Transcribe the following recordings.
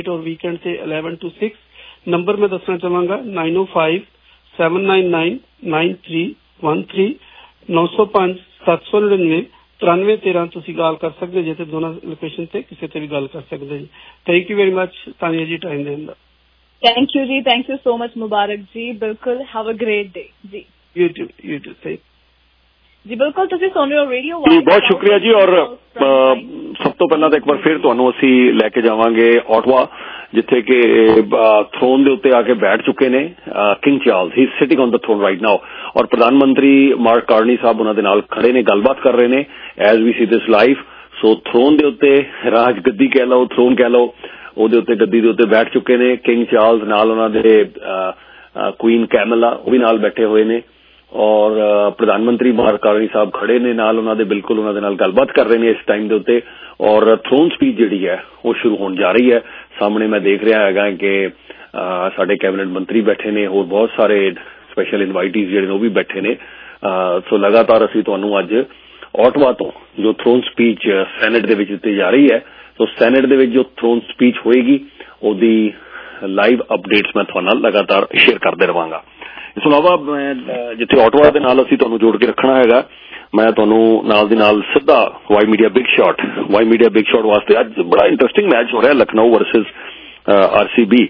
और वीकेंड से 11 to 6। Number मैं दसना चाहांगा 9057999313 905 799 9313 ਤੁਸੀਂ ਗੱਲ ਕਰ ਸਕਦੇ ਜੇ ਤੇ ਦੋਨਾਂ ਲੋਕੇਸ਼ਨ ਤੇ ਕਿਸੇ ਤੇ ਵੀ ਗੱਲ ਕਰ ਸਕਦੇ ਜੀ। Thank you very much Tania ji time ਦੇਣ ਦਾ। थैंक यू जी, thank you so much Mubarak ji. बिल्कुल, हैव अ ग्रेट डे जी। यू टू थैंक जी। बिल्कुल तुसीं सुन रहे हो रेडियो जी। बहुत शुक्रिया जी। और सब तो पहला तो एक बार फिर तुहानू असीं लैके जावांगे ऑटवा, जिथे कि थ्रोन दे उत्ते आके बैठ चुके ने King Charles. He is sitting on the throne right now और प्रधानमंत्री मार्क कार्नी साहब उन्हां दे नाल खड़े ने, गलबात कर रहे ने as we see this live. So throne दे उत्ते राज गद्दी कह लो, थ्रोन कह लो, ਉਹਦੇ ਉੱਤੇ ਗੱਦੀ ਦੇ ਉੱਤੇ ਬੈਠ ਚੁੱਕੇ ਨੇ ਕਿੰਗ ਚਾਰਲਸ, ਨਾਲ ਉਹਨਾਂ ਦੇ ਕੁਈਨ ਕੈਮਲਾ ਉਹ ਵੀ ਨਾਲ ਬੈਠੇ ਹੋਏ ਨੇ ਔਰ ਪ੍ਰਧਾਨ ਮੰਤਰੀ ਮਾਰਕ ਕਾਰਨੀ ਸਾਹਿਬ ਖੜੇ ਨੇ ਨਾਲ ਉਹਨਾਂ ਦੇ, ਬਿਲਕੁਲ ਉਹਨਾਂ ਦੇ ਨਾਲ ਗੱਲਬਾਤ ਕਰ ਰਹੇ ਨੇ ਇਸ ਟਾਈਮ ਦੇ ਉੱਤੇ। ਔਰ ਥ੍ਰੋਨ ਸਪੀਚ ਜਿਹੜੀ ਹੈ ਉਹ ਸ਼ੁਰੂ ਹੋਣ ਜਾ ਰਹੀ ਹੈ। ਸਾਹਮਣੇ ਮੈਂ ਦੇਖ ਰਿਹਾ ਹੈਗਾ ਕਿ ਸਾਡੇ ਕੈਬਨਿਟ ਮੰਤਰੀ ਬੈਠੇ ਨੇ, ਹੋਰ ਬਹੁਤ ਸਾਰੇ ਸਪੈਸ਼ਲ ਇਨਵਾਈਟੀਜ਼ ਜਿਹੜੇ ਨੇ ਉਹ ਵੀ ਬੈਠੇ ਨੇ। ਸੋ ਲਗਾਤਾਰ ਅਸੀਂ ਤੁਹਾਨੂੰ ਅੱਜ ਆਟਵਾ ਤੋਂ ਜੋ ਥ੍ਰੋਨ ਸਪੀਚ ਸੈਨੇਟ ਦੇ ਵਿੱਚ ਦਿੱਤੀ ਜਾ ਰਹੀ ਹੈ, ਸੋ ਸੈਨੇਟ ਦੇ ਵਿੱਚ ਜੋ ਥ੍ਰੋਨ ਸਪੀਚ ਹੋਏਗੀ ਉਹਦੀ ਲਾਈਵ ਅਪਡੇਟਸ ਮੈਂ ਤੁਹਾਡੇ ਨਾਲ ਲਗਾਤਾਰ ਸ਼ੇਅਰ ਕਰਦੇ ਰਵਾਂਗਾ। ਇਸ ਤੋਂ ਇਲਾਵਾ ਮੈਂ ਜਿੱਥੇ ਆਟਵਾ ਦੇ ਨਾਲ ਅਸੀਂ ਤੁਹਾਨੂੰ ਜੋੜ ਕੇ ਰੱਖਣਾ ਹੈਗਾ, ਮੈਂ ਤੁਹਾਨੂੰ ਨਾਲ ਦੀ ਨਾਲ ਸਿੱਧਾ ਵਾਈ ਮੀਡੀਆ ਬਿਗ ਸ਼ਾਟ ਵਾਸਤੇ ਅੱਜ ਬੜਾ ਇੰਟਰਸਟਿੰਗ ਮੈਚ ਹੋ ਰਿਹਾ ਲਖਨਊ ਵਰਸਸ RCB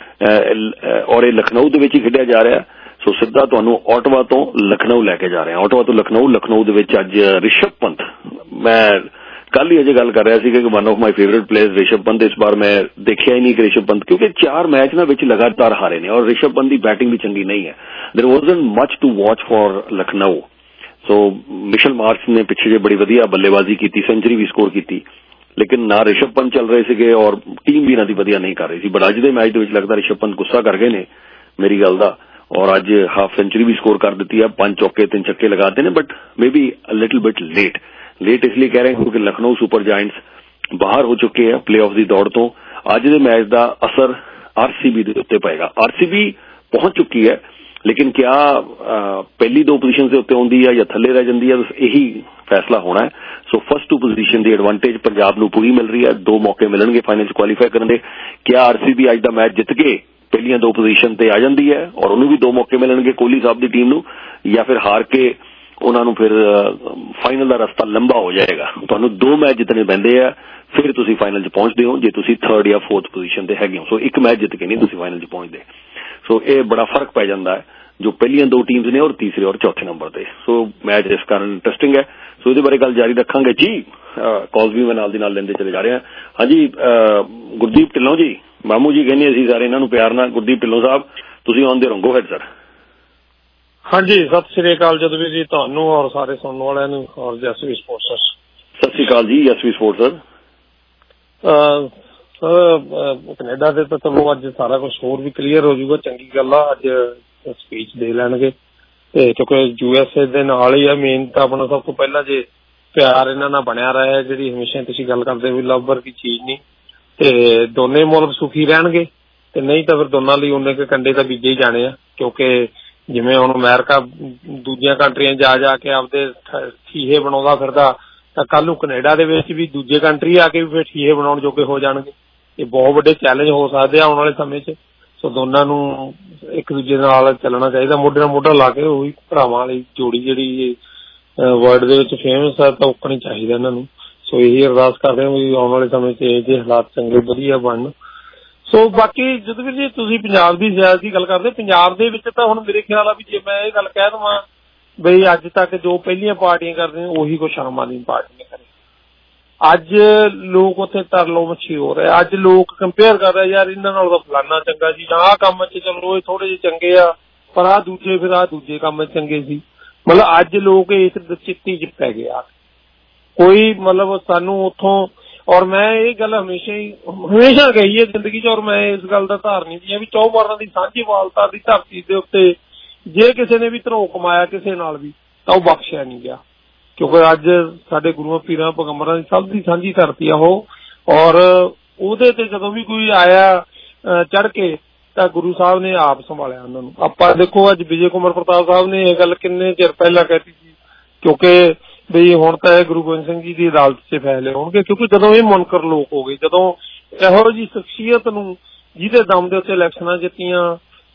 ਔਰ ਇਹ ਲਖਨਊ ਦੇ ਵਿੱਚ ਹੀ ਖੇਡਿਆ ਜਾ ਰਿਹਾ। ਸੋ ਸਿੱਧਾ ਤੁਹਾਨੂੰ ਆਟਵਾ ਤੋਂ ਲਖਨਊ ਲੈ ਕੇ ਜਾ ਰਹੇ ਹਾਂ। ਆਟਵਾ ਤੋਂ ਲਖਨਊ ਦੇ ਵਿੱਚ ਅੱਜ ਰਿਸ਼ਭ ਪੰਤ, ਮੈਂ ਕੱਲ ਹੀ ਅਜੇ ਗੱਲ ਕਰ ਰਿਹਾ ਸੀ ਕਿ one of my favourite player Rishabh Pant. ਇਸ ਵਾਰ ਮੈਂ ਦੇਖਿਆ ਹੀ ਨਹੀਂ ਕਿ ਰਿਸ਼ਭ ਪੰਤ, ਕਿਉਂਕਿ 4 ਮੈਚ ਨਾ ਵਿੱਚ ਲਗਾਤਾਰ ਹਾਰੇ ਨੇ ਔਰ ਰਿਸ਼ਭ ਪੰਤ ਦੀ ਬੈਟਿੰਗ ਵੀ ਚੰਗੀ ਨਹੀਂ ਹੈ। There wasn't much to watch for Lucknow. So Mitchell Marsh ਨੇ ਪਿੱਛੇ ਜੇ ਬੜੀ ਵਧੀਆ ਬੱਲੇਬਾਜ਼ੀ ਕੀਤੀ, ਸੈਂਚੁਰੀ ਵੀ ਸਕੋਰ ਕੀਤੀ, ਲੇਕਿਨ ਨਾ ਰਿਸ਼ਭ ਪੰਤ ਚੱਲ ਰਹੇ ਸੀਗੇ ਔਰ ਟੀਮ ਵੀ ਇਹਨਾਂ ਦੀ ਵਧੀਆ ਨਹੀਂ ਕਰ ਰਹੀ ਸੀ। ਬਟ ਅੱਜ ਦੇ ਮੈਚ ਦੇ ਵਿੱਚ ਲੱਗਦਾ ਰਿਸ਼ਭ ਪੰਤ ਗੁੱਸਾ ਕਰ ਗਏ ਨੇ ਮੇਰੀ ਗੱਲ ਦਾ ਔਰ ਅੱਜ ਹਾਫ ਸੈਂਚੁਰੀ ਵੀ ਸਕੋਰ ਕਰ ਦਿੱਤੀ ਹੈ, 5 ਚੌਕੇ 3 ਛੱਕੇ ਲਗਾਤੇ ਨੇ। But maybe a little bit late इसलिए कह रहे हैं क्योंकि लखनऊ सुपर जायंट्स बाहर हो चुके हैं प्लेऑफ की दौड़ तो। अज के मैच का असर RCB के उत्ते पेगा। RCB पहुंच चुकी है, लेकिन क्या पहली 2 पोजीशन से उत्ते आउंदी है या थले रह जाती है, यही फैसला होना है। सो फर्स्ट 2 पोजीशन की एडवांटेज पंजाब नूं पूरी मिल रही है, 2 मौके मिलणगे फाइनल च क्वालीफाई करने। क्या RCB अज का मैच जित के पहलियां 2 पोजीशन ते आ जाती है और उन्होंने भी 2 मौके मिलणगे कोहली साहब की टीम नूं, या फिर हार के उन्होंने फिर फाइनल का रस्ता लंबा हो जाएगा। तुहानूं 2 मैच जितने पैंदे आ फिर तुसीं फाइनल च पहुंचते हो जे तुसीं 3rd या 4th पोजीशन ते हैगे हो। सो 1 मैच जित के नहीं तुसीं फाइनल च पहुंचते। सो ये बड़ा फर्क पै जाता है जो पहलियां 2 टीम्स ने और तीसरे और चौथे नंबर पर। सो मैच इस कारण इंटरस्टिंग है। सो इहदे बारे गल जारी रखांगे जी। कॉल्स भी मैं नाल दी नाल लेंदे चले जा रहे हैं। हाँ जी, गुरदीप ढिल्लों जी, मामू जी कहने असीं सारे इन्हां नूं प्यार नाल गुरदीप ढिल्लों साहब, तुसीं ऑन द रंगो हेड सर। हाँ जी, सत श्री अकाल जदवीर जी तुहानूं और सारे सुनने वालियां नूं और यशवी स्पोर्ट्स। सत श्री अकाल जी यशवी स्पोर्ट्स सर। कनेडा से तो चलो अज सारा कुछ होर भी क्लीयर हो जाऊगा, चंगी गल आ। अज स्पीच दे लैणगे क्योंकि USA दे नाल ही है मेन तो अपना सब तो पहला जे प्यार इन्हां नाल बनिया रहा है, जिहड़ी हमेशा तुसीं गल करदे हो लव वर्गी चीज नहीं, ते दोने मुल्क सुखी रहणगे ते नहीं तो फिर दोनों लई उन्ने के कंडे तां बीजे ही जाने आ। क्योंकि जिवें हुण अमेरिका दूजियां कंट्रियां जा जाके आपदे ठीहे बनाउंदा फिरदा तां कल नूं कनेडा दे विच भी दूजे कंट्री आके भी फिर ठीहे बनाउण जोगे हो जाणगे। ये बहुत वड्डे चैलेंज हो सकदे आउण वाले समय च। सो दोनों नूं एक दूजे नाल चलना चाहिए, मोढे नाल मोढा ला के ओही भरावां वाली जोड़ी जिहड़ी वर्ल्ड दे विच फेमस है तां ओकणी चाहिए इन्हां नूं। सो यही अरदास करदे हां कि आउण वाले समय च इह जे हालात चंगे वधिया बनन। सो बाकी जदवीर जी तुसीं पंजाब दी सियासत दी गल करदे, पंजाब दे विच तां हुण मेरे ख्याल आ भी जे मैं इह गल कह दवां बई अज तक जो पहलियां पार्टियां करदे उही कुछ आम आदमी पार्टी ने करे। अज लोग उत्थे तरलो मच्छी हो रहे, अज लोग कंपेयर कर रहे यार इन्हां नाल तां फलाना चंगा सी, आह काम च चलो थोड़े जे चंगे आ पर आ दूजे फिर आ दूजे काम चंगे सी। मतलब अज लोग इस चित्ती च पै गए। कोई मतलब सानू उत्थों, और मैं ये गल हमेशा कही है जिंदगी च, और मैं इस गल का धारनी दी भी चौबारां दी सांझी वालता दी धरती दे उत्ते जे किसी ने भी धरो कमाया किसी नाल भी तां ओह बख्शिया नहीं गया। क्योंकि अज साडे गुरुआं पीरां पैगंबरां दी सब दी सांझी धरती आ ओह, और ओहदे ते जदों भी कोई आया चढ़ के तां गुरु साहब ने आप संभालिया उन्हां नूं। आपां देखो अज विजय कुमार प्रताप साहब ने यह गल किन्ने चिर पहला कहती सी, क्योंकि बई हुण तां गुरु गोबिंद सिंह जी की अदालत से फैसले होणगे, क्योंकि जदों ये मुनकर लोग हो गए, जदों ਇਹੋ ਜਿਹੀ ਸ਼ਖਸੀਅਤ ਨੂੰ ਜਿਹਦੇ ਦਮ ਦੇ ਉੱਤੇ ਇਲੈਕਸ਼ਨਾਂ ਜਿੱਤੀਆਂ,